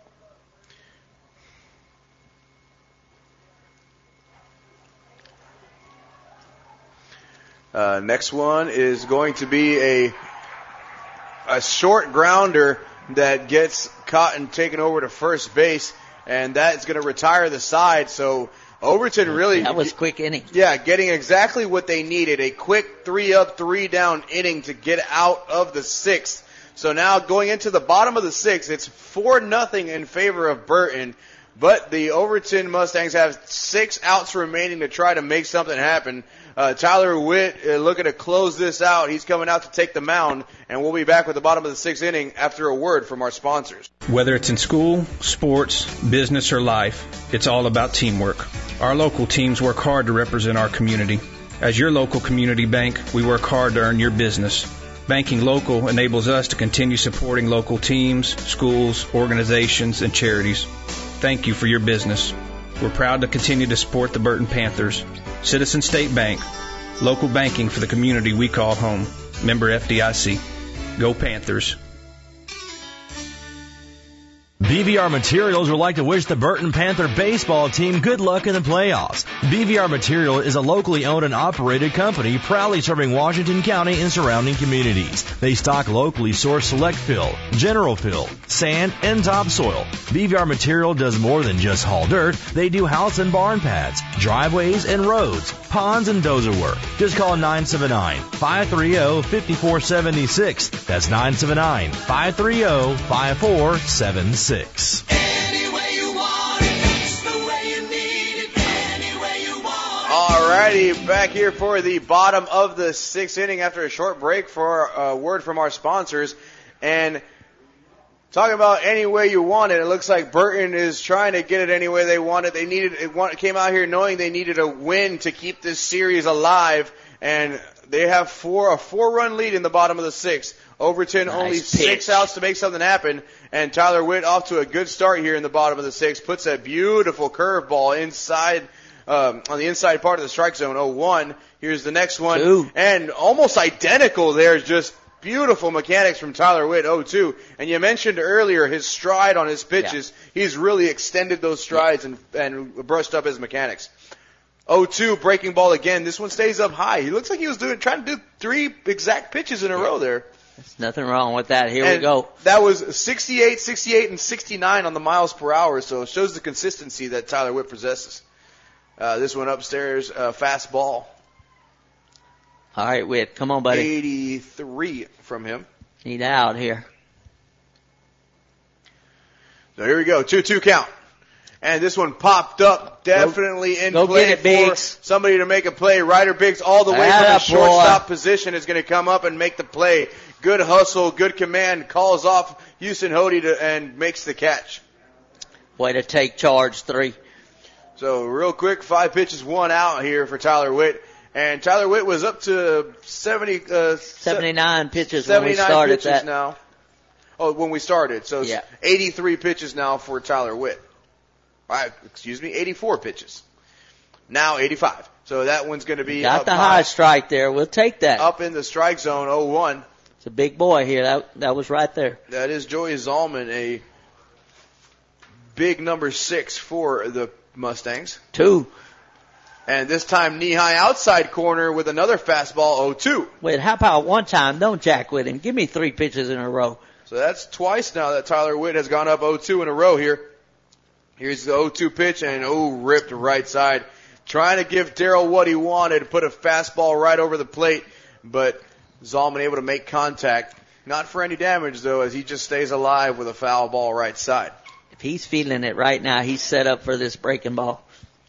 Uh, next one is going to be a a short grounder that gets caught and taken over to first base, and that's going to retire the side. So Overton really... That was quick inning. Yeah, getting exactly what they needed. A quick three up, three down inning to get out of the sixth. So now going into the bottom of the sixth, it's four nothing in favor of Burton. But the Overton Mustangs have six outs remaining to try to make something happen. Uh, Tyler Witt uh, looking to close this out. He's coming out to take the mound, and we'll be back with the bottom of the sixth inning after a word from our sponsors. Whether it's in school, sports, business, or life, it's all about teamwork. Our local teams work hard to represent our community. As your local community bank, we work hard to earn your business. Banking local enables us to continue supporting local teams, schools, organizations, and charities. Thank you for your business. We're proud to continue to support the Burton Panthers. Citizen State Bank, local banking for the community we call home. Member F D I C. Go Panthers. B V R Materials would like to wish the Burton Panther baseball team good luck in the playoffs. B V R Material is a locally owned and operated company proudly serving Washington County and surrounding communities. They stock locally sourced select fill, general fill, sand, and topsoil. B V R Material does more than just haul dirt. They do house and barn pads, driveways and roads, ponds and dozer work. Just call nine seven nine, five three zero, five four seven six. That's nine seven nine, five three zero, five four seven six. Six. Alrighty, back here for the bottom of the sixth inning after a short break for a word from our sponsors. And talking about any way you want it, it looks like Burton is trying to get it any way they want it. They needed it want, came out here knowing they needed a win to keep this series alive, and they have four a four-run lead in the bottom of the sixth. Overton Nice only pitch. six outs to make something happen, and Tyler Witt off to a good start here in the bottom of the sixth. Puts a beautiful curveball inside, um, on the inside part of the strike zone. oh one. Here's the next one, Two. and almost identical there. Just beautiful mechanics from Tyler Witt. oh two. And you mentioned earlier his stride on his pitches. Yeah. He's really extended those strides yeah. and and brushed up his mechanics. oh two, breaking ball again. This one stays up high. He looks like he was doing trying to do three exact pitches in a yeah. row there. There's nothing wrong with that. Here and we go. That was sixty-eight, sixty-eight, and sixty-nine on the miles per hour, so it shows the consistency that Tyler Witt possesses. Uh, this one upstairs, uh, fast ball. All right, Witt, come on, buddy. eighty-three from him. Need out here. So here we go, two two count. And this one popped up, definitely go, in go play get it, for Biggs. somebody to make a play. Ryder Biggs all the way Atta from the shortstop boy. position is going to come up and make the play. Good hustle, good command, calls off Houston Hody to, and makes the catch. Way to take charge, three. So real quick, five pitches, one out here for Tyler Witt. And Tyler Witt was up to seventy, uh, seventy-nine pitches seventy-nine when we started pitches that. now. Oh, when we started. So it's yeah. eighty-three pitches now for Tyler Witt. All right, excuse me, eighty-four pitches. Now eighty-five. So that one's going to be Got up the high strike there. We'll take that. Up in the strike zone, oh one. It's a big boy here. That that was right there. That is Joey Zalman, a big number six for the Mustangs. Two. And this time knee-high outside corner with another fastball, oh two. Wait, how about one time? Don't jack with him. Give me three pitches in a row. So that's twice now that Tyler Witt has gone up oh two in a row here. Here's the oh two pitch, and oh, ripped right side. Trying to give Darrell what he wanted, put a fastball right over the plate, but Zalman able to make contact. Not for any damage, though, as he just stays alive with a foul ball right side. If he's feeling it right now, he's set up for this breaking ball.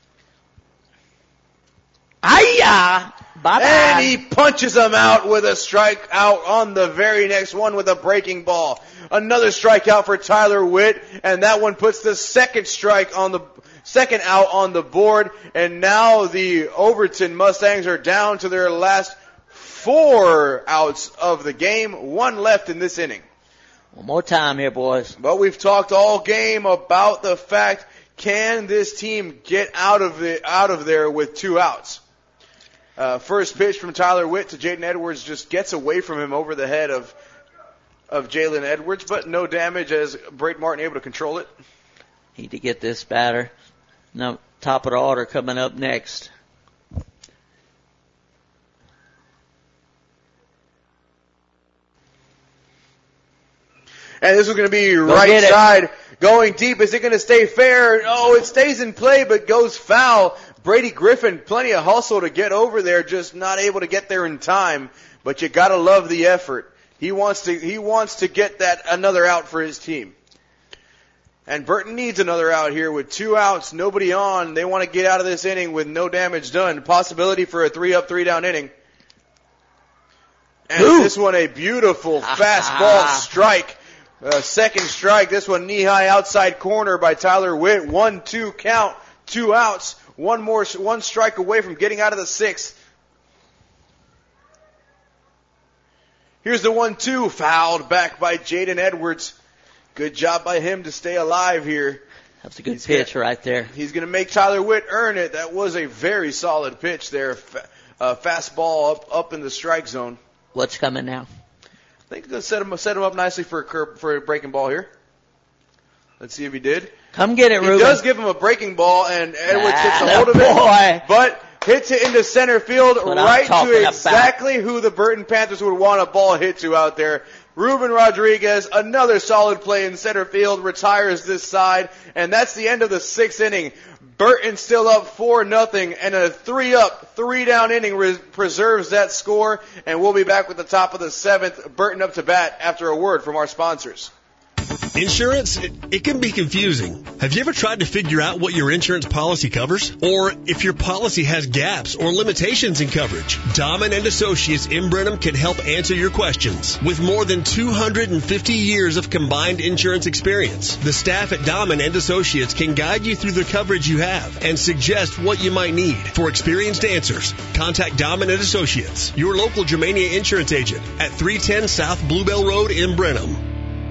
Hi-ya! Bye-bye. And he punches him out with a strikeout on the very next one with a breaking ball. Another strikeout for Tyler Witt, and that one puts the second strike on the second out on the board. And now the Overton Mustangs are down to their last four outs of the game. One left in this inning. One more time here, boys. But we've talked all game about the fact, can this team get out of the out of there with two outs? Uh, first pitch from Tyler Witt to Jaden Edwards just gets away from him over the head of of Jalen Edwards, but no damage as Braden Martin able to control it. Need to get this batter. No, top of the order coming up next. And this is going to be right side, going deep. Is it going to stay fair? Oh, it stays in play, but goes foul. Brady Griffin, plenty of hustle to get over there, just not able to get there in time. But you got to love the effort. He wants to he wants to get that another out for his team. And Burton needs another out here with two outs, nobody on. They want to get out of this inning with no damage done. Possibility for a three up, three down inning. And Ooh. This one a beautiful fastball strike. Uh, second strike. This one knee-high outside corner by Tyler Witt. One, two count, two outs. One more, one strike away from getting out of the sixth. Here's the one two, fouled back by Jaden Edwards. Good job by him to stay alive here. That's a good he's pitch gonna, right there. He's going to make Tyler Witt earn it. That was a very solid pitch there. Fa- uh, fastball up up in the strike zone. What's coming now? I think they'll set him set him up nicely for a curb, for a breaking ball here. Let's see if he did. Come get it, he Ruben. He does give him a breaking ball, and Edwards ah, gets a hold of boy. it. But hits it into center field, right to exactly about. who the Burton Panthers would want a ball hit to out there. Ruben Rodriguez, another solid play in center field, retires this side, and that's the end of the sixth inning. Burton still up four nothing, and a three up, three down inning re- preserves that score, and we'll be back with the top of the seventh. Burton up to bat after a word from our sponsors. Insurance, it, it can be confusing. Have you ever tried to figure out what your insurance policy covers? Or if your policy has gaps or limitations in coverage? Dahman and Associates in Brenham can help answer your questions. With more than two hundred fifty years of combined insurance experience, the staff at Dahman and Associates can guide you through the coverage you have and suggest what you might need. For experienced answers, contact Dahman and Associates, your local Germania insurance agent at three ten South Bluebell Road in Brenham.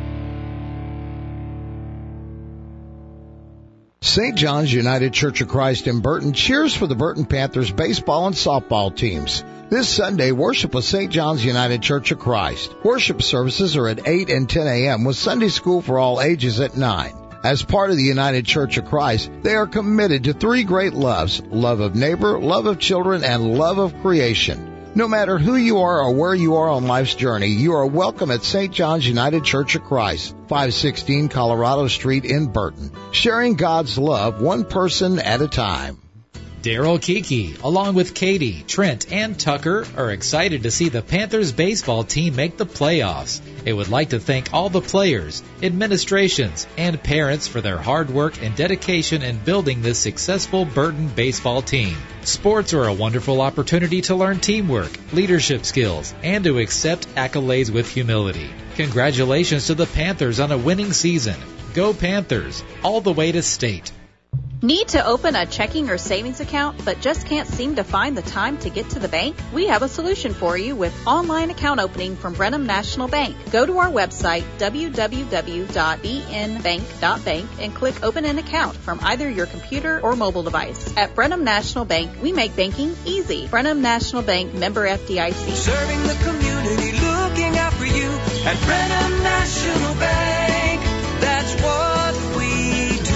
Saint John's United Church of Christ in Burton cheers for the Burton Panthers baseball and softball teams. This Sunday, worship with Saint John's United Church of Christ. Worship services are at eight and ten a.m. with Sunday school for all ages at nine. As part of the United Church of Christ, they are committed to three great loves: love of neighbor, love of children, and love of creation. No matter who you are or where you are on life's journey, you are welcome at Saint John's United Church of Christ, five sixteen Colorado Street in Burton, sharing God's love one person at a time. Daryl Kiki, along with Katie, Trent, and Tucker, are excited to see the Panthers baseball team make the playoffs. They would like to thank all the players, administrations, and parents for their hard work and dedication in building this successful Burton baseball team. Sports are a wonderful opportunity to learn teamwork, leadership skills, and to accept accolades with humility. Congratulations to the Panthers on a winning season. Go Panthers, all the way to state. Need to open a checking or savings account but just can't seem to find the time to get to the bank? We have a solution for you with online account opening from Brenham National Bank. Go to our website, w w w dot b n bank dot bank, and click Open an Account from either your computer or mobile device. At Brenham National Bank, we make banking easy. Brenham National Bank, member F D I C. Serving the community, looking out for you at Brenham National Bank. That's what we do.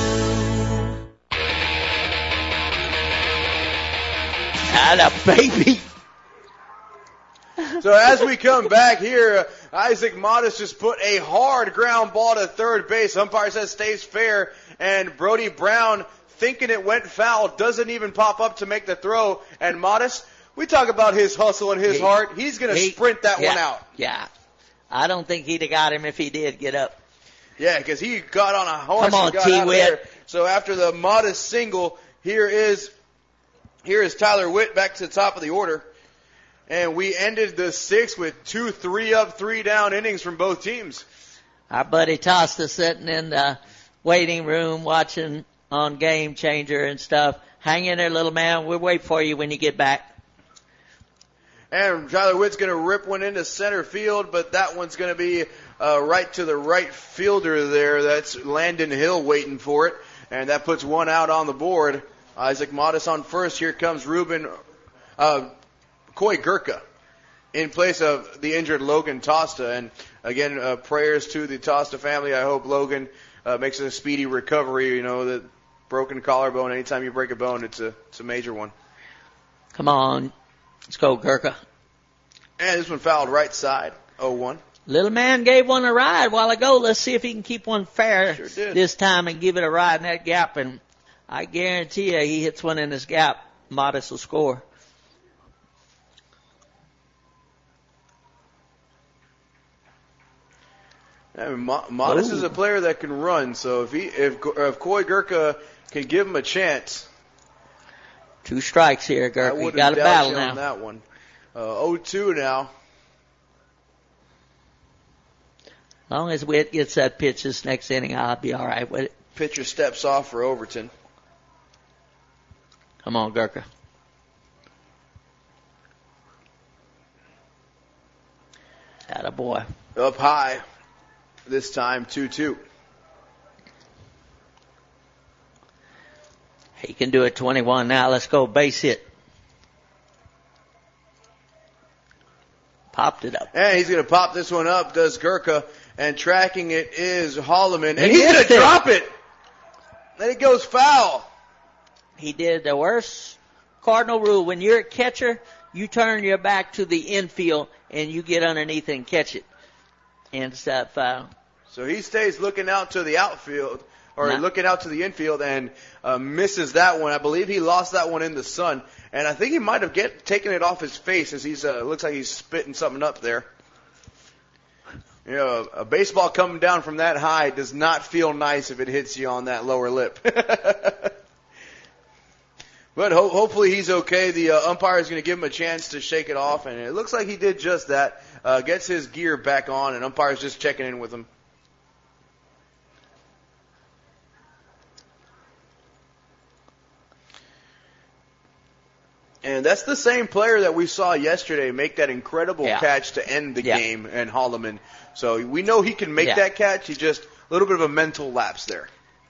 Atta baby. So as we come back here, Isaac Modest just put a hard ground ball to third base. Umpire says stays fair, and Brody Brown, thinking it went foul, doesn't even pop up to make the throw. And Modest, we talk about his hustle and his he, heart. He's going to sprint that yeah, one out. Yeah. I don't think he'd have got him if he did get up. Yeah, because he got on a horse Come on, and got out of T-Witt. there. So after the Modest single, here is here is Tyler Witt back to the top of the order. And we ended the sixth with two three up, three down innings from both teams. Our buddy Tosta sitting in the waiting room watching on Game Changer and stuff. Hang in there, little man. We'll wait for you when you get back. And Tyler Witt's going to rip one into center field, but that one's going to be uh, right to the right fielder there. That's Landon Hill waiting for it. And that puts one out on the board. Isaac Modest on first. Here comes Ruben uh, Coy Gurka in place of the injured Logan Tosta. And again, uh, prayers to the Tosta family. I hope Logan uh, makes a speedy recovery. You know, the broken collarbone, anytime you break a bone, it's a, it's a major one. Come on. Let's go, Gurka. And this one fouled right side, oh one. Little man gave one a ride a while ago. Let's see if he can keep one fair Sure did. this time and give it a ride in that gap. And I guarantee you, he hits one in this gap, Modest will score. I mean, Mo- Modest Ooh. is a player that can run, so if he if if Coy Gurka can give him a chance, two strikes here, I Gurka. You wouldn't got a doubt battle you now. on that one. Uh, oh two now. As long as Witt gets that pitch this next inning, I'll be all right with it. Pitcher steps off for Overton. Come on, Gurka. Atta boy. Up high. This time two two. He can do it twenty-one now. Let's go base hit. Popped it up. And he's going to pop this one up, does Gurka. And tracking it is Holloman. And He he's going missed to it. drop it. Then it goes foul. He did the worst cardinal rule. When you're a catcher, you turn your back to the infield and you get underneath and catch it. And it's that foul. So he stays looking out to the outfield, or Nah. looking out to the infield, and uh, misses that one. I believe he lost that one in the sun, and I think he might have get taken it off his face as he's uh, looks like he's spitting something up there. You know, a baseball coming down from that high does not feel nice if it hits you on that lower lip. But ho- hopefully he's okay. The uh, umpire is going to give him a chance to shake it off, and it looks like he did just that. Uh, gets his gear back on, and umpire's just checking in with him. And that's the same player that we saw yesterday make that incredible Yeah. catch to end the Yeah. game, and Holloman. So we know he can make Yeah. that catch. He just a little bit of a mental lapse there.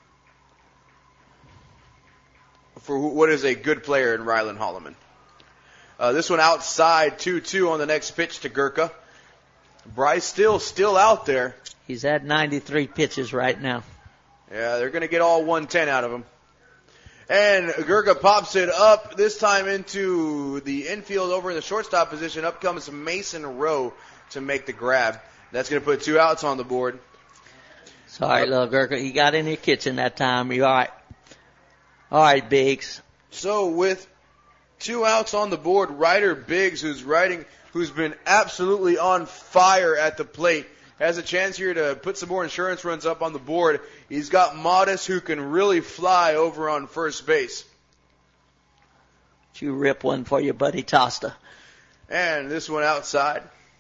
For who- what is a good player in Rylan Holloman. Uh, this one outside, two two on the next pitch to Gurka. Bryce Still still out there. He's at ninety-three pitches right now. Yeah, they're going to get all one ten out of him. And Gurka pops it up, this time into the infield over in the shortstop position. Up comes Mason Rowe to make the grab. That's going to put two outs on the board. Sorry, little Gurka. He got in your kitchen that time. You all right? All right, Biggs. So with two outs on the board, Ryder Biggs, who's riding, who's been absolutely on fire at the plate, has a chance here to put some more insurance runs up on the board. He's got Modest, who can really fly over on first base. You rip one for your buddy Tosta. And this one outside.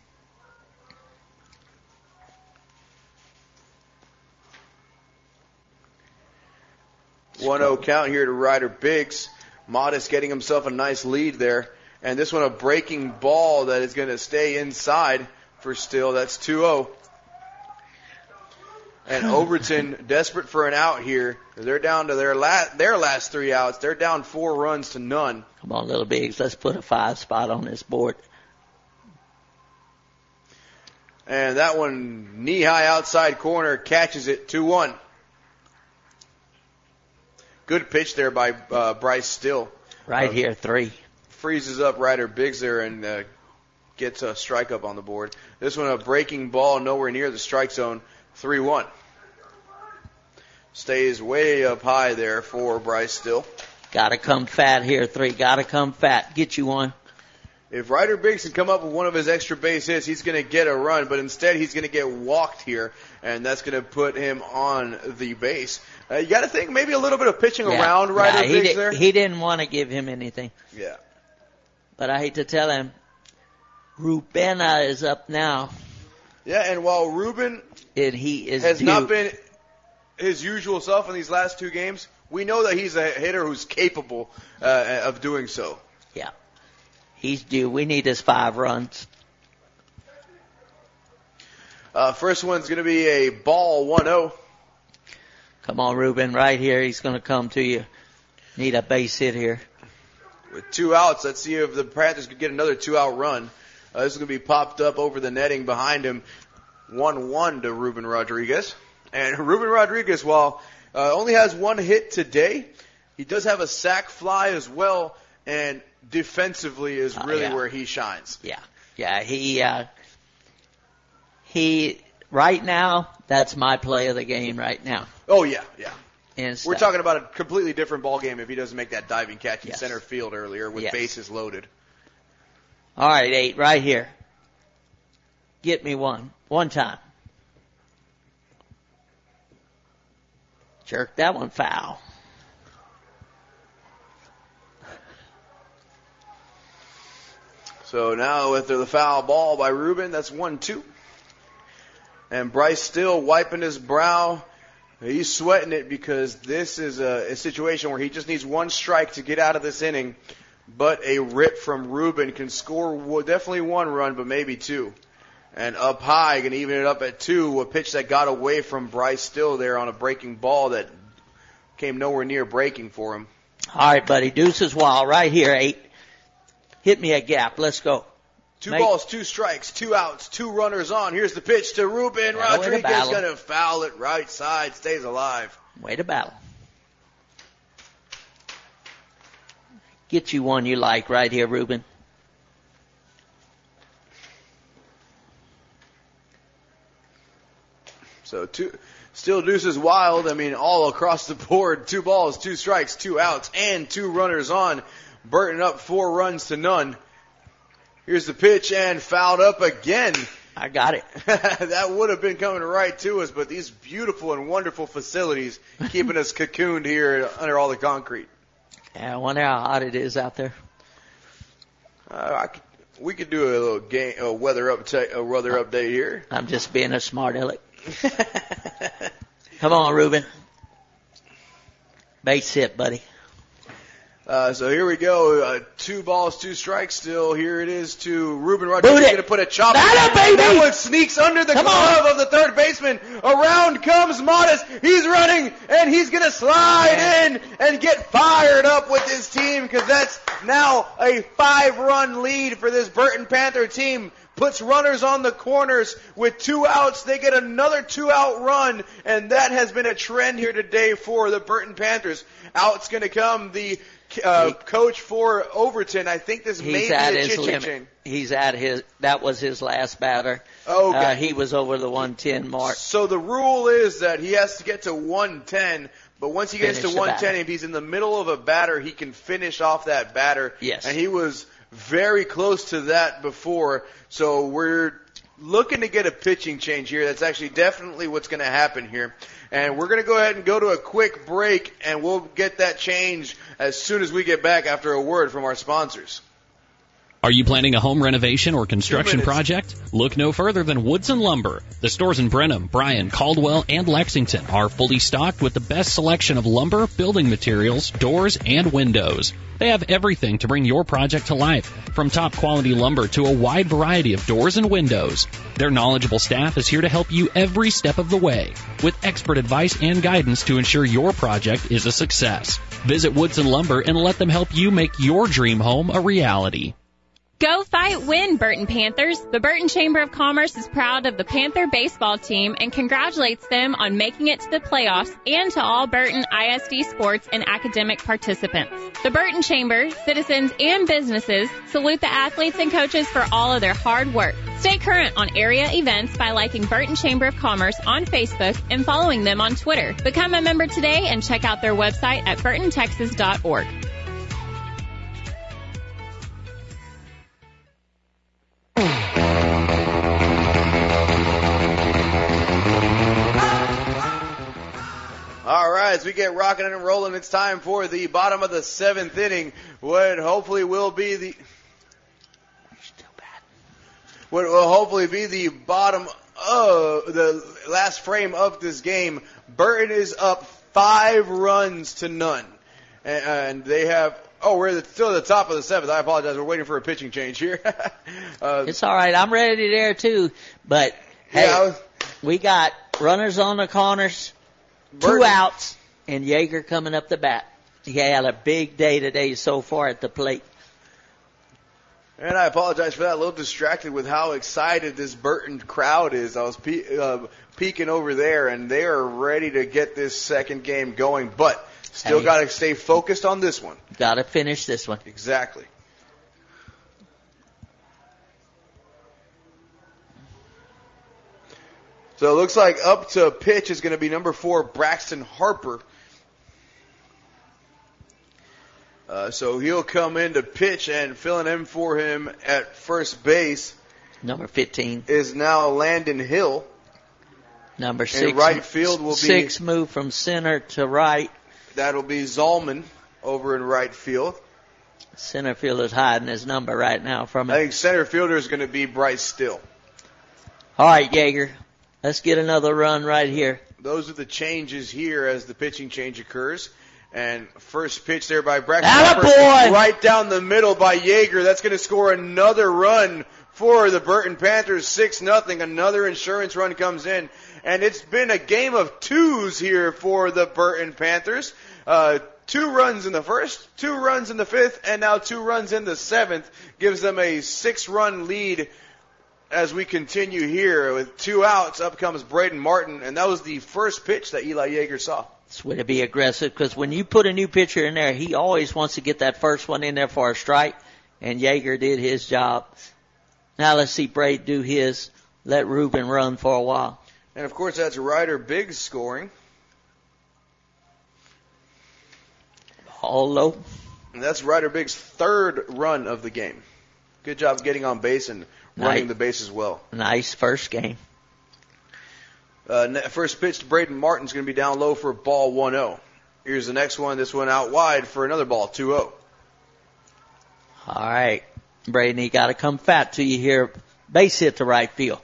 one oh count here to Ryder Biggs. Modest getting himself a nice lead there. And this one a breaking ball that is going to stay inside for Still. That's two oh. And Overton desperate for an out here. They're down to their last, their last three outs. They're down four runs to none. Come on, little Biggs. Let's put a five spot on this board. And that one knee high outside corner catches it two one. Good pitch there by uh, Bryce Still. Right uh, here, three. Freezes up Ryder Biggs there and uh, gets a strike up on the board. This one a breaking ball nowhere near the strike zone. three one. Stays way up high there for Bryce Still. Gotta come fat here, three. Gotta come fat. Get you one. If Ryder Biggs can come up with one of his extra base hits, he's going to get a run, but instead he's going to get walked here, and that's going to put him on the base. Uh, you got to think maybe a little bit of pitching Yeah. around Ryder Yeah, he Biggs did, there. He didn't want to give him anything. Yeah. But I hate to tell him, Rubena is up now. Yeah, and while Ruben and he is has due. not been his usual self in these last two games, we know that he's a hitter who's capable uh, of doing so. Yeah. He's due. We need his five runs. Uh, first one's going to be a ball one oh. Come on, Ruben, right here. He's going to come to you. Need a base hit here. With two outs, let's see if the Panthers could get another two-out run. Uh, this is going to be popped up over the netting behind him. one one to Ruben Rodriguez. And Ruben Rodriguez, while uh, only has one hit today, he does have a sac fly as well, and defensively is Oh, really yeah. where he shines. Yeah. Yeah, he, uh, he, right now, that's my play of the game right now. Oh, yeah, yeah. And We're stuff. talking about a completely different ball game if he doesn't make that diving catch in Yes. center field earlier with Yes. bases loaded. All right, eight, right here. Get me one. One time. Jerk that one foul. So now with the foul ball by Ruben, that's one two. And Bryce Still wiping his brow. He's sweating it because this is a, a situation where he just needs one strike to get out of this inning. But a rip from Ruben can score definitely one run, but maybe two. And up high, can even it up at two, a pitch that got away from Bryce Still there on a breaking ball that came nowhere near breaking for him. All right, buddy. Deuces wild right here, eight. Hit me a gap. Let's go. Two Make, balls, two strikes, two outs, two runners on. Here's the pitch to Ruben Yeah, Rodriguez. Going to foul it right side. Stays alive. Way to battle. Get you one you like right here, Ruben. So two, still deuces wild. I mean, all across the board. Two balls, two strikes, two outs, and two runners on. Burton up four runs to none. Here's the pitch and fouled up again. I got it. That would have been coming right to us, but these beautiful and wonderful facilities keeping us cocooned here under all the concrete. Yeah, I wonder how hot it is out there. Uh, I could, we could do a little game, a weather update, a weather update here. I'm just being a smart aleck. Come on, Ruben. Base hit, buddy. Uh, so here we go. Uh, two balls, two strikes still. Here it is to Ruben Rodriguez. He's going to put a chop. That one sneaks under the Come glove on. of the third baseman. Around comes Modest. He's running, and he's going to slide in and get fired up with his team because that's now a five-run lead for this Burton Panther team. Puts runners on the corners with two outs. They get another two-out run, and that has been a trend here today for the Burton Panthers. Out's going to come the uh, coach for Overton. I think this may He's be at a his chitching limit. chain. He's at his. That was his last batter. Okay. Uh, he was over the one ten mark. So the rule is that he has to get to one ten, but once he gets Finish to the one ten, batter. if he's in the middle of a batter, he can finish off that batter. Yes. And he was very close to that before. So we're looking to get a pitching change here. That's actually definitely what's going to happen here. And we're going to go ahead and go to a quick break, and we'll get that change as soon as we get back after a word from our sponsors. Are you planning a home renovation or construction minutes. project? Look no further than Woodson Lumber. The stores in Brenham, Bryan, Caldwell, and Lexington are fully stocked with the best selection of lumber, building materials, doors, and windows. They have everything to bring your project to life, from top quality lumber to a wide variety of doors and windows. Their knowledgeable staff is here to help you every step of the way, with expert advice and guidance to ensure your project is a success. Visit Woodson Lumber and let them help you make your dream home a reality. Go fight, win, Burton Panthers. The Burton Chamber of Commerce is proud of the Panther baseball team and congratulates them on making it to the playoffs and to all Burton I S D sports and academic participants. The Burton Chamber, citizens, and businesses salute the athletes and coaches for all of their hard work. Stay current on area events by liking Burton Chamber of Commerce on Facebook and following them on Twitter. Become a member today and check out their website at burton texas dot org. All right, as we get rocking and rolling, it's time for the bottom of the seventh inning. What hopefully will be the what will hopefully be the bottom of the last frame of this game. Burton is up five runs to none, and they have. Oh, we're still at the top of the seventh. I apologize. We're waiting for a pitching change here. uh, It's all right. I'm ready there too. But hey, Yeah, I was- we got runners on the corners, two Burton. outs, and Yeager coming up the bat. He had a big day today so far at the plate. And I apologize for that. A little distracted with how excited this Burton crowd is. I was pe- uh, peeking over there, and they are ready to get this second game going, but still Hey. got to stay focused on this one. Got to finish this one. Exactly. So it looks like up to pitch is going to be number four, Braxton Harper. Uh, so he'll come in to pitch, and filling in for him at first base Number fifteen. is now Landon Hill. Number six. In right field will be Six move from center to right. That'll be Zalman over in right field. Center fielder's hiding his number right now from I him. think center fielder is going to be Bryce Still. All right, Yeager. Let's get another run right here. Those are the changes here as the pitching change occurs. And first pitch there by Braxton Atta Harper, boy! right down the middle by Yeager. That's going to score another run for the Burton Panthers, six nothing. Another insurance run comes in, and it's been a game of twos here for the Burton Panthers. Uh, two runs in the first, two runs in the fifth, and now two runs in the seventh. Gives them a six-run lead as we continue here. With two outs, up comes Braden Martin, and that was the first pitch that Eli Yeager saw. It's way to be aggressive, because when you put a new pitcher in there, he always wants to get that first one in there for a strike, and Yeager did his job. Now let's see Braid do his. Let Ruben run for a while. And, of course, that's Ryder Biggs scoring. All low. And that's Ryder Biggs' third run of the game. Good job getting on base and running nice. the bases well. Nice first game. Uh, first pitch to Braden Martin's going to be down low for ball one oh. Here's the next one. This one out wide for another ball, two oh. All right. Braden, you got to come fat till you hear base hit to right field.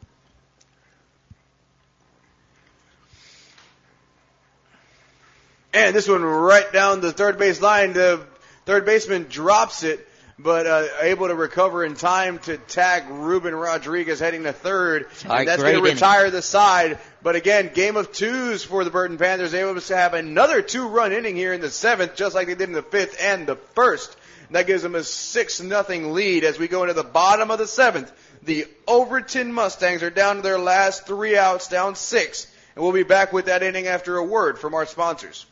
And this one right down the third base line. The third baseman drops it, but uh, able to recover in time to tag Ruben Rodriguez heading to third. Right, and that's going to inning. retire the side. But again, game of twos for the Burton Panthers. Able to have another two-run inning here in the seventh, just like they did in the fifth and the first. That gives them a six nothing lead as we go into the bottom of the seventh. The Overton Mustangs are down to their last three outs, down six. And we'll be back with that inning after a word from our sponsors.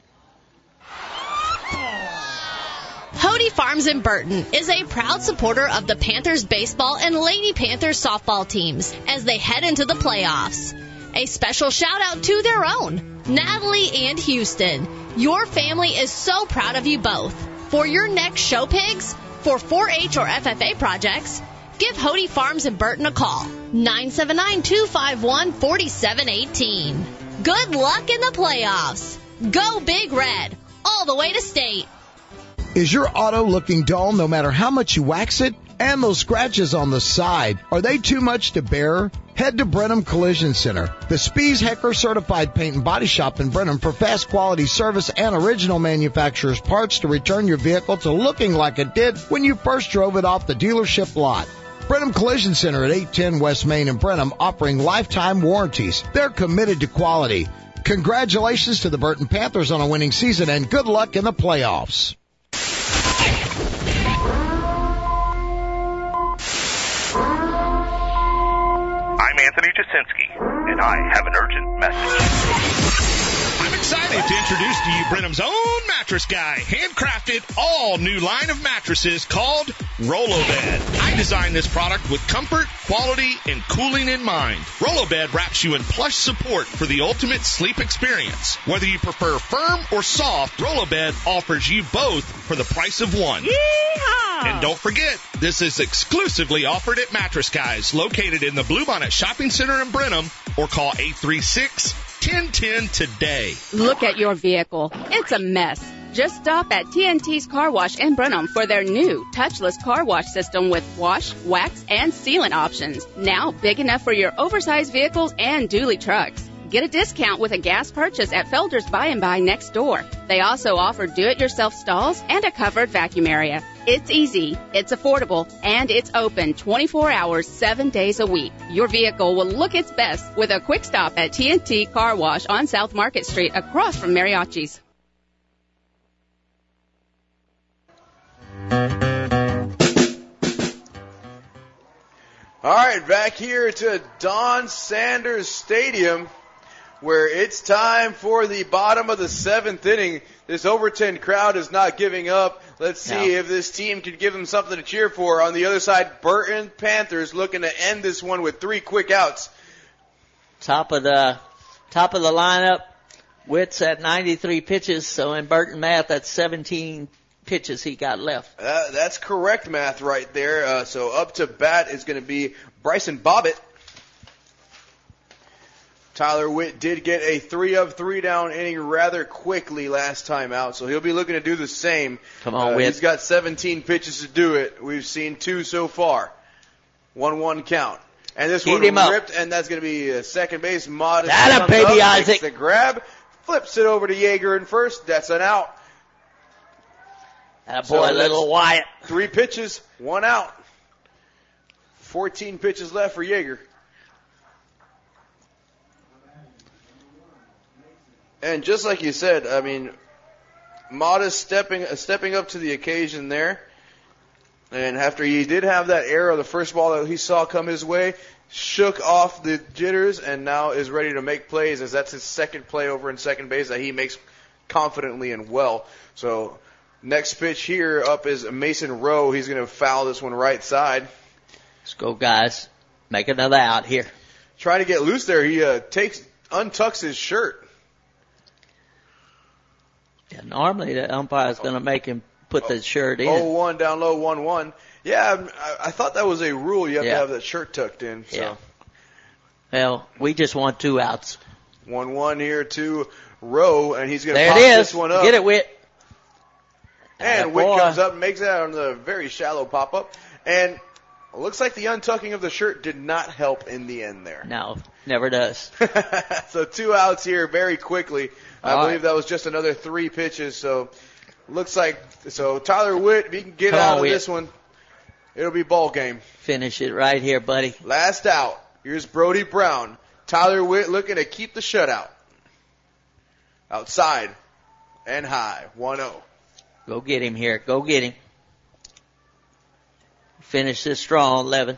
Hody Farms in Burton is a proud supporter of the Panthers baseball and Lady Panthers softball teams as they head into the playoffs. A special shout out to their own, Natalie and Houston. Your family is so proud of you both. For your next show pigs, for four H or F F A projects, give Hody Farms in Burton a call. nine seven nine, two five one, four seven one eight. Good luck in the playoffs. Go Big Red, all the way to state. Is your auto looking dull no matter how much you wax it? And those scratches on the side, are they too much to bear? Head to Brenham Collision Center, the Spies Hecker Certified Paint and Body Shop in Brenham, for fast quality service and original manufacturer's parts to return your vehicle to looking like it did when you first drove it off the dealership lot. Brenham Collision Center at eight ten West Main in Brenham, offering lifetime warranties. They're committed to quality. Congratulations to the Burton Panthers on a winning season, and good luck in the playoffs. I'm Anthony Jasinski, and I have an urgent message. I'm excited to introduce to you Brenham's own mattress guy. Handcrafted, all new line of mattresses called Rollo-Bed. I designed this product with comfort, quality, and cooling in mind. Rollo-Bed wraps you in plush support for the ultimate sleep experience. Whether you prefer firm or soft, Rollo-Bed offers you both for the price of one. Yeehaw! And don't forget, this is exclusively offered at Mattress Guys, located in the Bluebonnet Shopping Center in Brenham, or call eight three six, one zero one zero today. Look at your vehicle. It's a mess. Just stop at T N T's Car Wash in Brenham for their new touchless car wash system with wash, wax, and sealant options. Now big enough for your oversized vehicles and dually trucks. Get a discount with a gas purchase at Felder's Buy and Buy next door. They also offer do-it-yourself stalls and a covered vacuum area. It's easy, it's affordable, and it's open twenty-four hours, seven days a week. Your vehicle will look its best with a quick stop at T N T Car Wash on South Market Street across from Mariachi's. All right, back here to Don Sanders Stadium, where it's time for the bottom of the seventh inning. This Overton crowd is not giving up. Let's see No. if this team can give them something to cheer for. On the other side, Burton Panthers looking to end this one with three quick outs. Top of the top of the lineup. Witt's at ninety-three pitches, so in Burton math, that's seventeen pitches he got left. Uh, that's correct math right there. Uh, so up to bat is going to be Bryson Bobbitt. Tyler Witt did get a three of three down inning rather quickly last time out, so he'll be looking to do the same. Come on, uh, Witt. He's got seventeen pitches to do it. We've seen two so far. one one count. And this Heat one him up. ripped, and that's going to be uh, second base. Modest Atta comes baby, up, Isaac. makes the grab, flips it over to Yeager in first. That's an out. Atta So boy, that's little Wyatt. Three pitches, one out fourteen pitches left for Yeager. And just like you said, I mean, Modest stepping stepping up to the occasion there. And after he did have that error of the first ball that he saw come his way, shook off the jitters and now is ready to make plays, as that's his second play over in second base that he makes confidently and well. So next pitch here up is Mason Rowe. He's going to foul this one right side. Let's go, guys. Make another out here. Trying to get loose there. He uh, takes untucks his shirt. Yeah, normally the umpire is going to make him put the shirt in. oh one down low, one one. Yeah, I, I thought that was a rule. You have yeah. to have that shirt tucked in. So. Yeah. Well, we just want two outs. one one here to Rowe, and he's going to there pop it is. this one up. Get it, Whit. And Whit comes up and makes that on the very shallow pop-up. And it looks like the untucking of the shirt did not help in the end there. No, never does. So two outs here very quickly. I All believe right. that was just another three pitches. So looks like, so Tyler Whit, if he can get Come out on, of Whit. this one, it'll be ball game. Finish it right here, buddy. Last out. Here's Brody Brown. Tyler Whit looking to keep the shutout. Outside and high. one oh. Go get him here. Go get him. Finish this strong, eleven.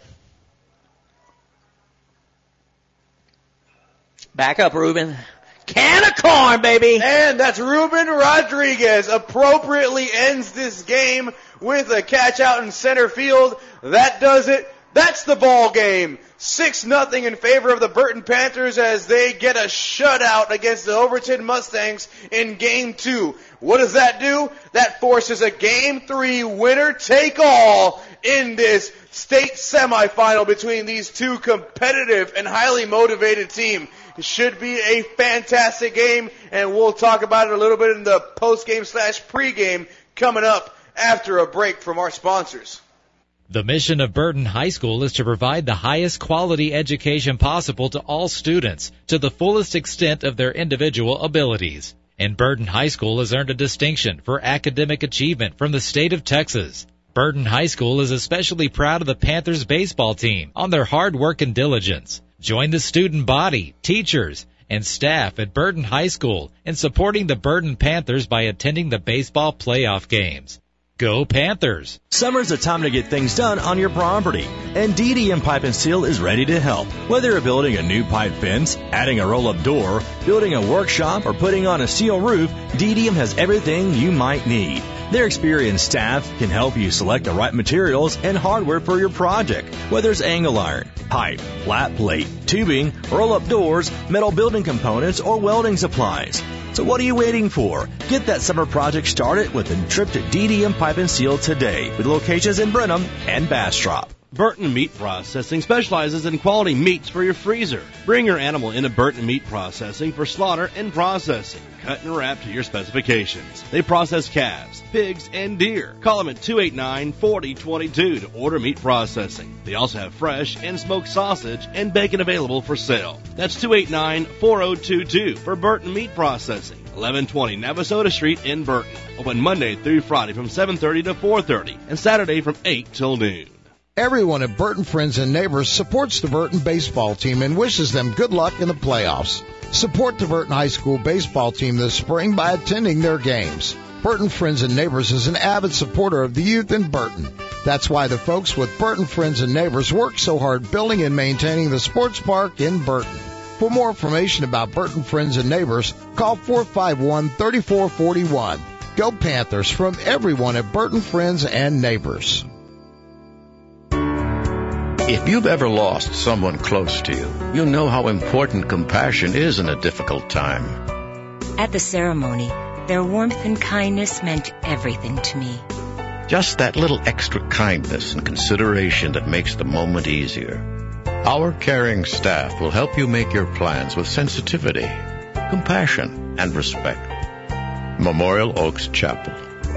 Back up, Ruben. Can of corn, baby. And that's Ruben Rodriguez appropriately ends this game with a catch out in center field. That does it. That's the ball game. six nothing in favor of the Burton Panthers as they get a shutout against the Overton Mustangs in game two. What does that do? That forces a game three winner take all in this state semifinal between these two competitive and highly motivated teams. It should be a fantastic game, and we'll talk about it a little bit in the post-game slash pre-game coming up after a break from our sponsors. The mission of Burton High School is to provide the highest quality education possible to all students to the fullest extent of their individual abilities. And Burton High School has earned a distinction for academic achievement from the state of Texas. Burton High School is especially proud of the Panthers baseball team on their hard work and diligence. Join the student body, teachers, and staff at Burton High School in supporting the Burton Panthers by attending the baseball playoff games. Go Panthers! Summer's a time to get things done on your property, and D D M Pipe and Seal is ready to help. Whether you're building a new pipe fence, adding a roll-up door, building a workshop, or putting on a steel roof, D D M has everything you might need. Their experienced staff can help you select the right materials and hardware for your project, whether it's angle iron, pipe, flat plate, tubing, roll-up doors, metal building components, or welding supplies. So what are you waiting for? Get that summer project started with a trip to D D M Pipe and Seal today, with locations in Brenham and Bastrop. Burton Meat Processing specializes in quality meats for your freezer. Bring your animal into Burton Meat Processing for slaughter and processing. Cut and wrap to your specifications. They process calves, pigs, and deer. Call them at two eight nine, four oh two two to order meat processing. They also have fresh and smoked sausage and bacon available for sale. That's two eight nine, four oh two two for Burton Meat Processing. eleven twenty Navasota Street in Burton. Open Monday through Friday from seven thirty to four thirty and Saturday from eight till noon. Everyone at Burton Friends and Neighbors supports the Burton baseball team and wishes them good luck in the playoffs. Support the Burton High School baseball team this spring by attending their games. Burton Friends and Neighbors is an avid supporter of the youth in Burton. That's why the folks with Burton Friends and Neighbors work so hard building and maintaining the sports park in Burton. For more information about Burton Friends and Neighbors, call four five one, three four four one. Go Panthers from everyone at Burton Friends and Neighbors. If you've ever lost someone close to you, you know how important compassion is in a difficult time. At the ceremony, their warmth and kindness meant everything to me. Just that little extra kindness and consideration that makes the moment easier. Our caring staff will help you make your plans with sensitivity, compassion, and respect. Memorial Oaks Chapel.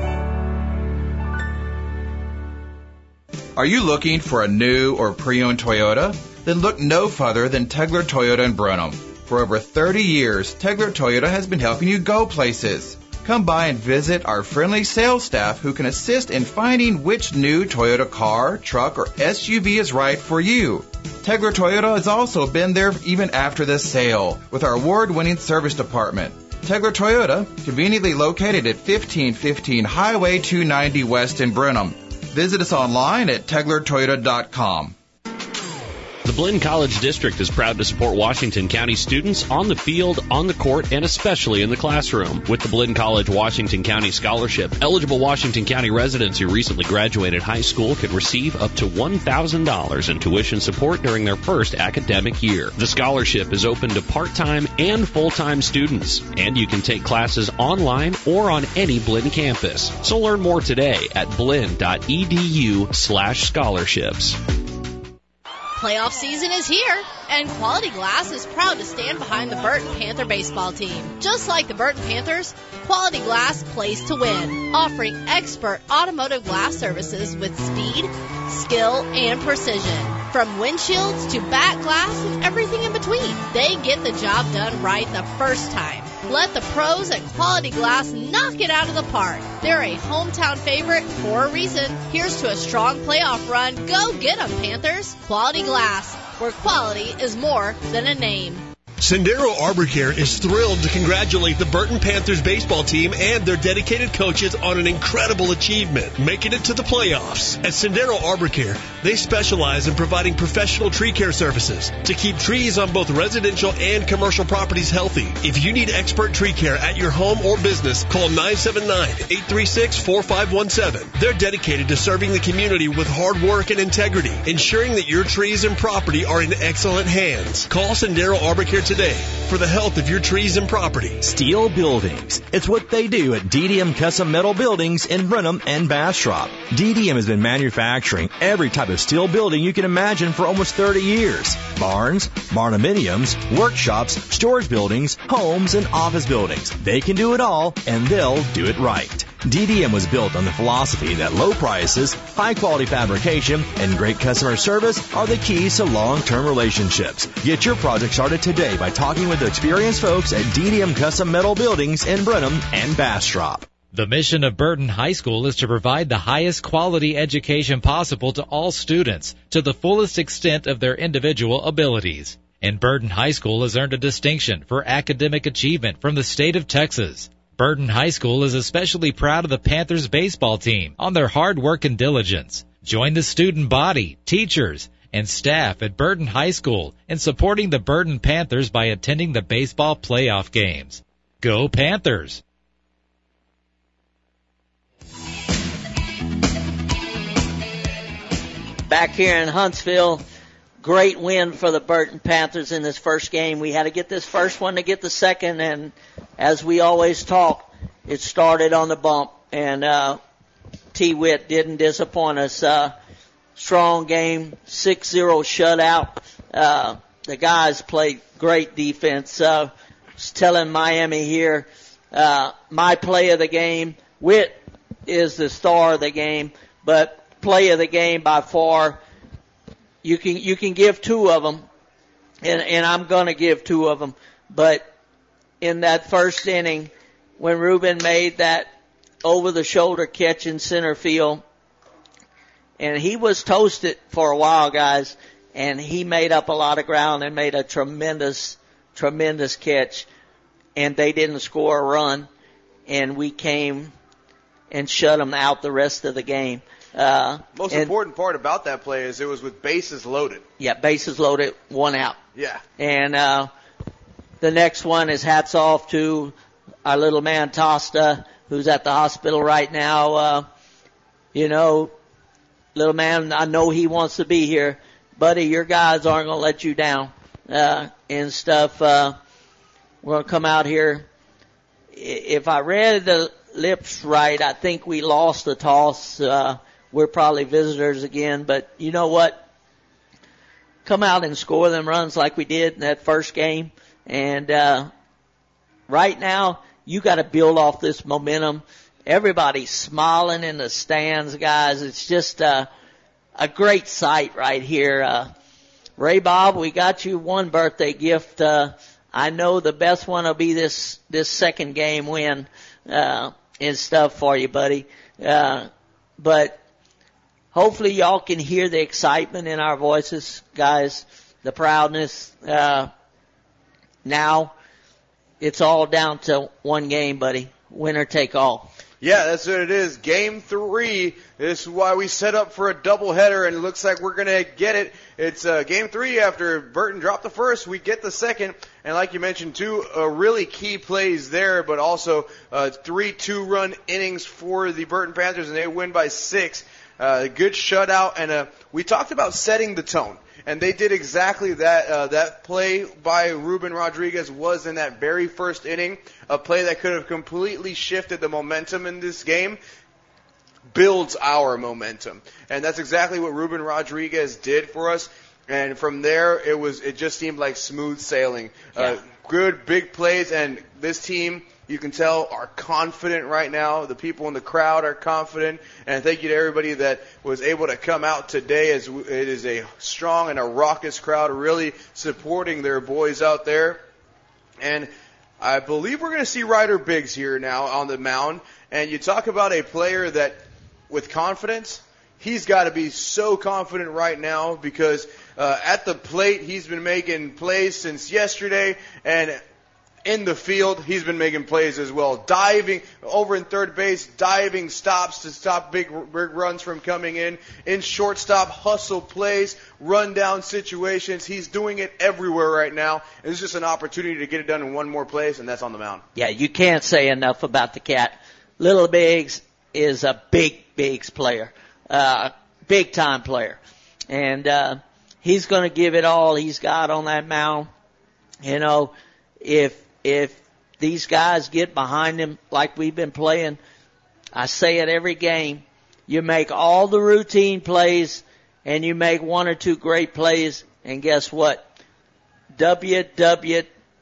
Are you looking for a new or pre-owned Toyota? Then look no further than Tegler Toyota in Brenham. For over thirty years, Tegler Toyota has been helping you go places. Come by and visit our friendly sales staff who can assist in finding which new Toyota car, truck, or S U V is right for you. Tegler Toyota has also been there even after the sale with our award-winning service department. Tegler Toyota, conveniently located at fifteen fifteen Highway two ninety West in Brenham. Visit us online at tegler toyota dot com. The Blinn College District is proud to support Washington County students on the field, on the court, and especially in the classroom. With the Blinn College Washington County Scholarship, eligible Washington County residents who recently graduated high school could receive up to one thousand dollars in tuition support during their first academic year. The scholarship is open to part-time and full-time students, and you can take classes online or on any Blinn campus. So learn more today at blinn.edu slash scholarships. Playoff season is here, and Quality Glass is proud to stand behind the Burton Panther baseball team. Just like the Burton Panthers, Quality Glass plays to win, offering expert automotive glass services with speed, skill, and precision. From windshields to back glass and everything in between, they get the job done right the first time. Let the pros at Quality Glass knock it out of the park. They're a hometown favorite for a reason. Here's to a strong playoff run. Go get 'em, Panthers. Quality Glass, where quality is more than a name. Sendero Arbor Care is thrilled to congratulate the Burton Panthers baseball team and their dedicated coaches on an incredible achievement, making it to the playoffs. At Sendero Arbor Care, they specialize in providing professional tree care services to keep trees on both residential and commercial properties healthy. If you need expert tree care at your home or business, call nine seven nine, eight three six, four five one seven. They're dedicated to serving the community with hard work and integrity, ensuring that your trees and property are in excellent hands. Call Sendero Arbor Care today for the health of your trees and property. Steel Buildings. It's what they do at D D M Custom Metal Buildings in Brenham and Bastrop. D D M has been manufacturing every type of steel building you can imagine for almost thirty years. Barns, barndominiums, workshops, storage buildings, homes, and office buildings. They can do it all, and they'll do it right. D D M was built on the philosophy that low prices, high-quality fabrication, and great customer service are the keys to long-term relationships. Get your project started today by talking with the experienced folks at D D M Custom Metal Buildings in Brenham and Bastrop. The mission of Burton High School is to provide the highest quality education possible to all students to the fullest extent of their individual abilities. And Burton High School has earned a distinction for academic achievement from the state of Texas. Burton High School is especially proud of the Panthers baseball team on their hard work and diligence. Join the student body, teachers, and staff at Burton High School in supporting the Burton Panthers by attending the baseball playoff games. Go Panthers! Back here in Huntsville, great win for the Burton Panthers in this first game. We had to get this first one to get the second, and as we always talk, it started on the bump, and uh, T-Witt didn't disappoint us. Uh, strong game, six zero shutout. Uh, the guys played great defense. Uh, just telling Miami here, uh, my play of the game, Witt is the star of the game, but play of the game by far, you can you can give two of them, and, and I'm going to give two of them, but in that first inning, when Ruben made that over-the-shoulder catch in center field, and he was toasted for a while, guys, and he made up a lot of ground and made a tremendous, tremendous catch, and they didn't score a run, and we came and shut them out the rest of the game. Uh, Most and, important part about that play is it was with bases loaded. Yeah, bases loaded, one out. Yeah. And uh, the next one is hats off to our little man Tosta, who's at the hospital right now. Uh, you know, little man, I know he wants to be here. Buddy, your guys aren't going to let you down uh, and stuff. Uh, we're going to come out here. If I read the lips right, I think we lost the toss. Uh, we're probably visitors again, but you know what? Come out and score them runs like we did in that first game. And uh, right now, you got to build off this momentum. Everybody's smiling in the stands, guys. It's just uh, a great sight right here. Uh, Ray Bob, we got you one birthday gift. Uh, I know the best one will be this this second game win. uh, and stuff for you, buddy. Uh, but hopefully y'all can hear the excitement in our voices, guys, the proudness. Uh, now it's all down to one game, buddy. Winner take all. Yeah, that's what it is. Game three. This is why we set up for a doubleheader, and it looks like we're going to get it. It's uh, game three. After Burton dropped the first, we get the second. And like you mentioned, two uh, really key plays there, but also uh, three two-run innings for the Burton Panthers, and they win by six. Uh, good shutout, and uh, we talked about setting the tone. And they did exactly that. Uh, that play by Ruben Rodriguez was in that very first inning, a play that could have completely shifted the momentum in this game, builds our momentum. And that's exactly what Ruben Rodriguez did for us. And from there, it was it just seemed like smooth sailing. Yeah. Uh, good, big plays, and this team, you can tell, are confident right now. The people in the crowd are confident. And thank you to everybody that was able to come out today. As it is a strong and a raucous crowd really supporting their boys out there. And I believe we're going to see Ryder Biggs here now on the mound. And you talk about a player that, with confidence, he's got to be so confident right now because uh, at the plate, he's been making plays since yesterday. And in the field, he's been making plays as well. Diving over in third base, diving stops to stop big, big runs from coming in. In shortstop, hustle plays, run down situations. He's doing it everywhere right now. And it's just an opportunity to get it done in one more place, and that's on the mound. Yeah, you can't say enough about the cat. Little Biggs is a big Biggs player, uh, big time player. And, uh, he's going to give it all he's got on that mound. You know, if, If these guys get behind him like we've been playing, I say it every game, you make all the routine plays and you make one or two great plays, and guess what? W, W,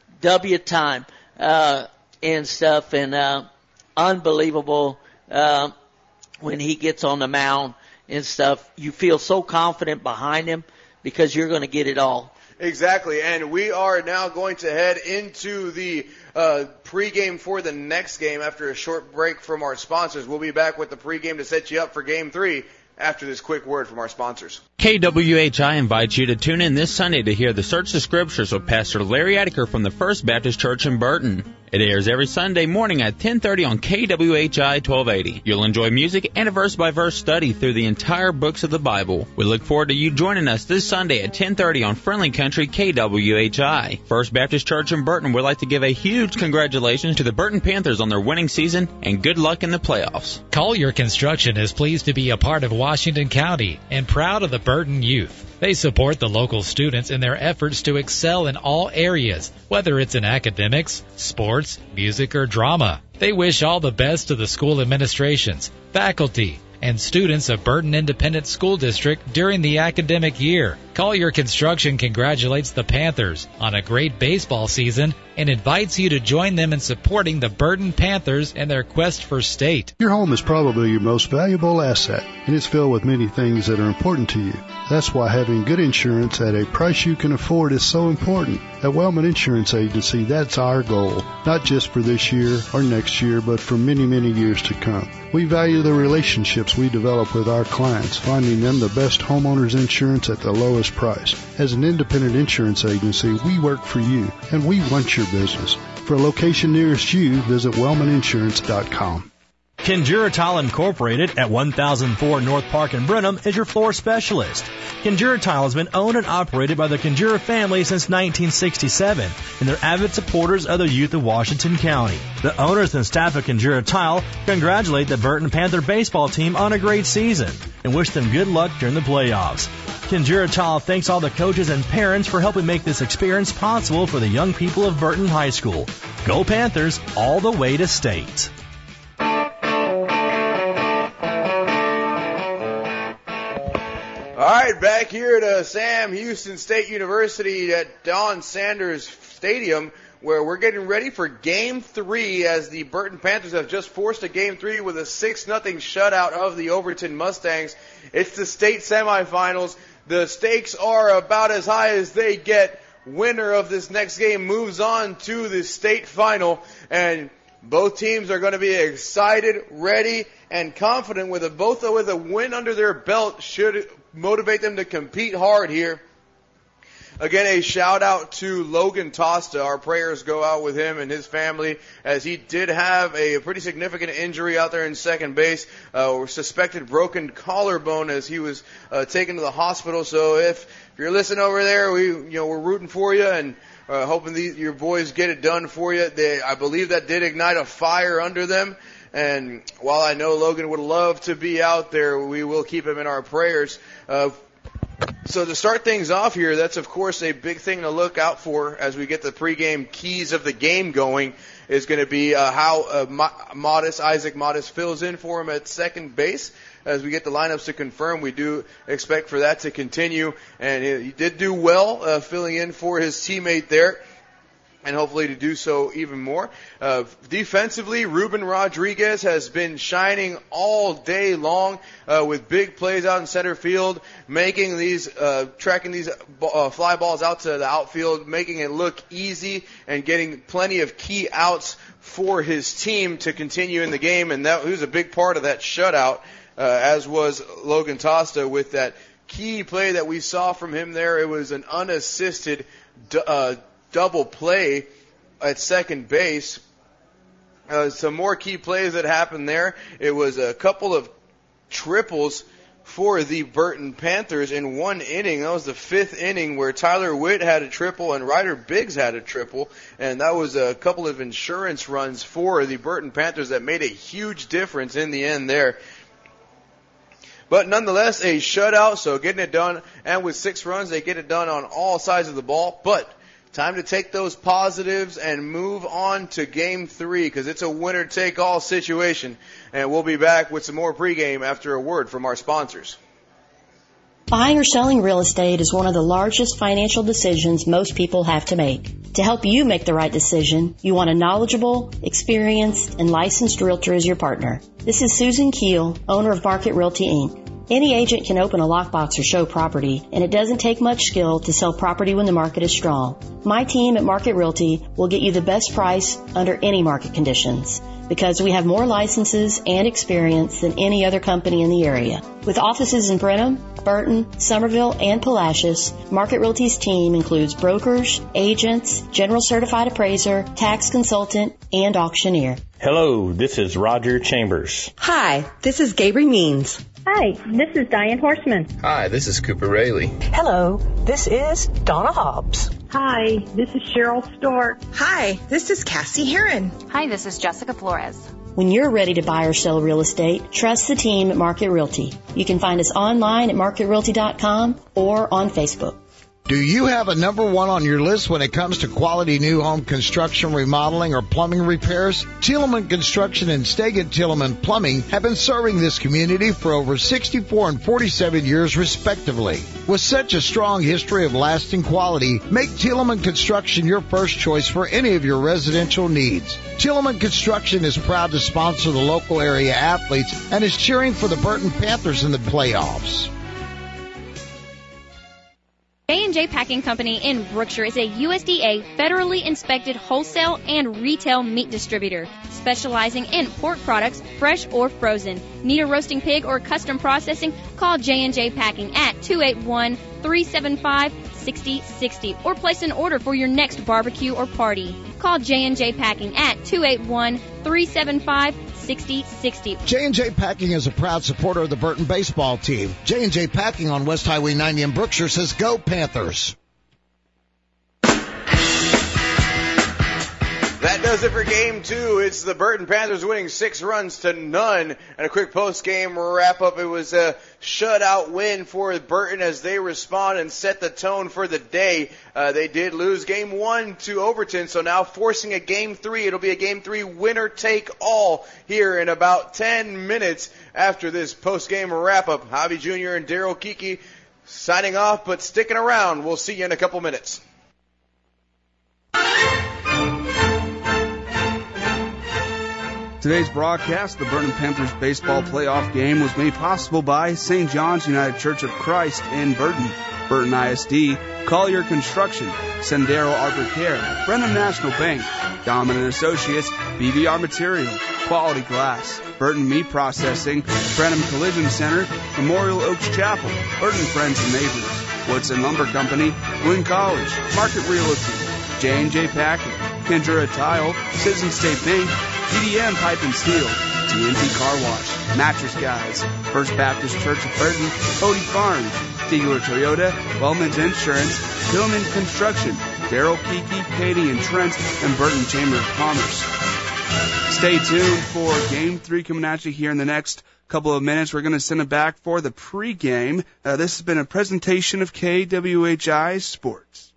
W time, uh, and stuff, and, uh, unbelievable, uh, when he gets on the mound and stuff. You feel so confident behind him because you're going to get it all. Exactly, and we are now going to head into the uh, pregame for the next game after a short break from our sponsors. We'll be back with the pregame to set you up for game three after this quick word from our sponsors. K W H I invites you to tune in this Sunday to hear the Search the Scriptures with Pastor Larry Attiker from the First Baptist Church in Burton. It airs every Sunday morning at ten thirty on K W H I twelve eighty. You'll enjoy music and a verse-by-verse study through the entire books of the Bible. We look forward to you joining us this Sunday at ten thirty on Friendly Country K W H I. First Baptist Church in Burton would like to give a huge congratulations to the Burton Panthers on their winning season and good luck in the playoffs. Collier Construction is pleased to be a part of Washington County and proud of the Burton youth. They support the local students in their efforts to excel in all areas, whether it's in academics, sports, music, or drama. They wish all the best to the school administrations, faculty, and students of Burton Independent School District during the academic year. Collier Construction congratulates the Panthers on a great baseball season and invites you to join them in supporting the Burton Panthers in their quest for state. Your home is probably your most valuable asset, and it's filled with many things that are important to you. That's why having good insurance at a price you can afford is so important. At Wellman Insurance Agency, that's our goal, not just for this year or next year, but for many, many years to come. We value the relationships we develop with our clients, finding them the best homeowners insurance at the lowest price. As an independent insurance agency, we work for you, and we want your business. For a location nearest you, visit wellman insurance dot com. Kinjura Tile Incorporated at one thousand four North Park in Brenham is your floor specialist. Kinjura Tile has been owned and operated by the Kinjura family since nineteen sixty-seven, and they're avid supporters of the youth of Washington County. The owners and staff of Kinjura Tile congratulate the Burton Panther baseball team on a great season and wish them good luck during the playoffs. Kinjura Tile thanks all the coaches and parents for helping make this experience possible for the young people of Burton High School. Go Panthers all the way to state. All right, back here at uh, Sam Houston State University at Don Sanders Stadium, where we're getting ready for Game three as the Burton Panthers have just forced a Game three with a six nothing shutout of the Overton Mustangs. It's the state semifinals. The stakes are about as high as they get. Winner of this next game moves on to the state final, and Both teams are going to be excited, ready, and confident with a, both with a win under their belt should motivate them to compete hard here. Again, a shout out to Logan Tosta. Our prayers go out with him and his family, as he did have a pretty significant injury out there in second base, uh, suspected broken collarbone as he was uh, taken to the hospital. So if, if you're listening over there, we you know we're rooting for you and uh, hoping these, your boys get it done for you. They, I believe that did ignite a fire under them. And while I know Logan would love to be out there, we will keep him in our prayers. Uh, So to start things off here, that's of course a big thing to look out for as we get the pregame keys of the game going, is going to be uh, how uh, Modest, Isaac Modest fills in for him at second base. As we get the lineups to confirm, we do expect for that to continue. And he did do well uh, filling in for his teammate there, and hopefully to do so even more. Uh, defensively, Ruben Rodriguez has been shining all day long uh, with big plays out in center field, making these, uh, tracking these uh, fly balls out to the outfield, making it look easy, and getting plenty of key outs for his team to continue in the game. And that he was a big part of that shutout, uh, as was Logan Tosta with that key play that we saw from him there. It was an unassisted uh double play at second base. Uh, some more key plays that happened there. It was a couple of triples for the Burton Panthers in one inning. That was the fifth inning where Tyler Witt had a triple and Ryder Biggs had a triple. And that was a couple of insurance runs for the Burton Panthers that made a huge difference in the end there. But nonetheless, a shutout, so getting it done. And with six runs, they get it done on all sides of the ball. But time to take those positives and move on to game three, because it's a winner-take-all situation. And we'll be back with some more pregame after a word from our sponsors. Buying or selling real estate is one of the largest financial decisions most people have to make. To help you make the right decision, you want a knowledgeable, experienced, and licensed realtor as your partner. This is Susan Keel, owner of Market Realty, Incorporated. Any agent can open a lockbox or show property, and it doesn't take much skill to sell property when the market is strong. My team at Market Realty will get you the best price under any market conditions, because we have more licenses and experience than any other company in the area. With offices in Brenham, Burton, Somerville, and Palacios, Market Realty's team includes brokers, agents, general certified appraiser, tax consultant, and auctioneer. Hello, this is Roger Chambers. Hi, this is Gabriel Means. Hi, this is Diane Horseman. Hi, this is Cooper Rayleigh. Hello, this is Donna Hobbs. Hi, this is Cheryl Stork. Hi, this is Cassie Heron. Hi, this is Jessica Flores. When you're ready to buy or sell real estate, trust the team at Market Realty. You can find us online at market realty dot com or on Facebook. Do you have a number one on your list when it comes to quality new home construction, remodeling, or plumbing repairs? Tilleman Construction and Stegan Tilleman Plumbing have been serving this community for over sixty-four and forty-seven years respectively. With such a strong history of lasting quality, make Tilleman Construction your first choice for any of your residential needs. Tilleman Construction is proud to sponsor the local area athletes and is cheering for the Burton Panthers in the playoffs. J and J Packing Company in Brookshire is a U S D A federally inspected wholesale and retail meat distributor, specializing in pork products, fresh or frozen. Need a roasting pig or custom processing? Call J and J Packing at two eight one, three seven five, six zero six zero or place an order for your next barbecue or party. Call J and J Packing at two eight one, three seven five, six zero six zero. J and J Packing is a proud supporter of the Burton baseball team. J and J Packing on West Highway ninety in Brookshire says, "Go Panthers." That does it for game two. It's the Burton Panthers winning six runs to none. And a quick post-game wrap-up. It was a shutout win for Burton as they respond and set the tone for the day. Uh, they did lose game one to Overton, so now forcing a game three. It'll be a game three winner-take-all here in about ten minutes after this post-game wrap-up. Javi Junior and Daryl Kiki signing off, but sticking around. We'll see you in a couple minutes. Today's broadcast, the Burton Panthers baseball playoff game, was made possible by Saint John's United Church of Christ in Burton, Burton I S D, Collier Construction, Sendero Arbor Care, Brenham National Bank, Dominant Associates, B V R Material, Quality Glass, Burton Meat Processing, Brenham Collision Center, Memorial Oaks Chapel, Burton Friends and Neighbors, Woodson Lumber Company, Wynn College, Market Realty, J and J Packing, Kendra Tile, Citizen State Bank, T D M Pipe and Steel, T N T Car Wash, Mattress Guys, First Baptist Church of Burton, Cody Farms, Stigler Toyota, Wellman's Insurance, Hillman Construction, Daryl Kiki, Katie and Trent, and Burton Chamber of Commerce. Stay tuned for Game three coming at you here in the next couple of minutes. We're going to send it back for the pregame. Uh, this has been a presentation of K W H I Sports.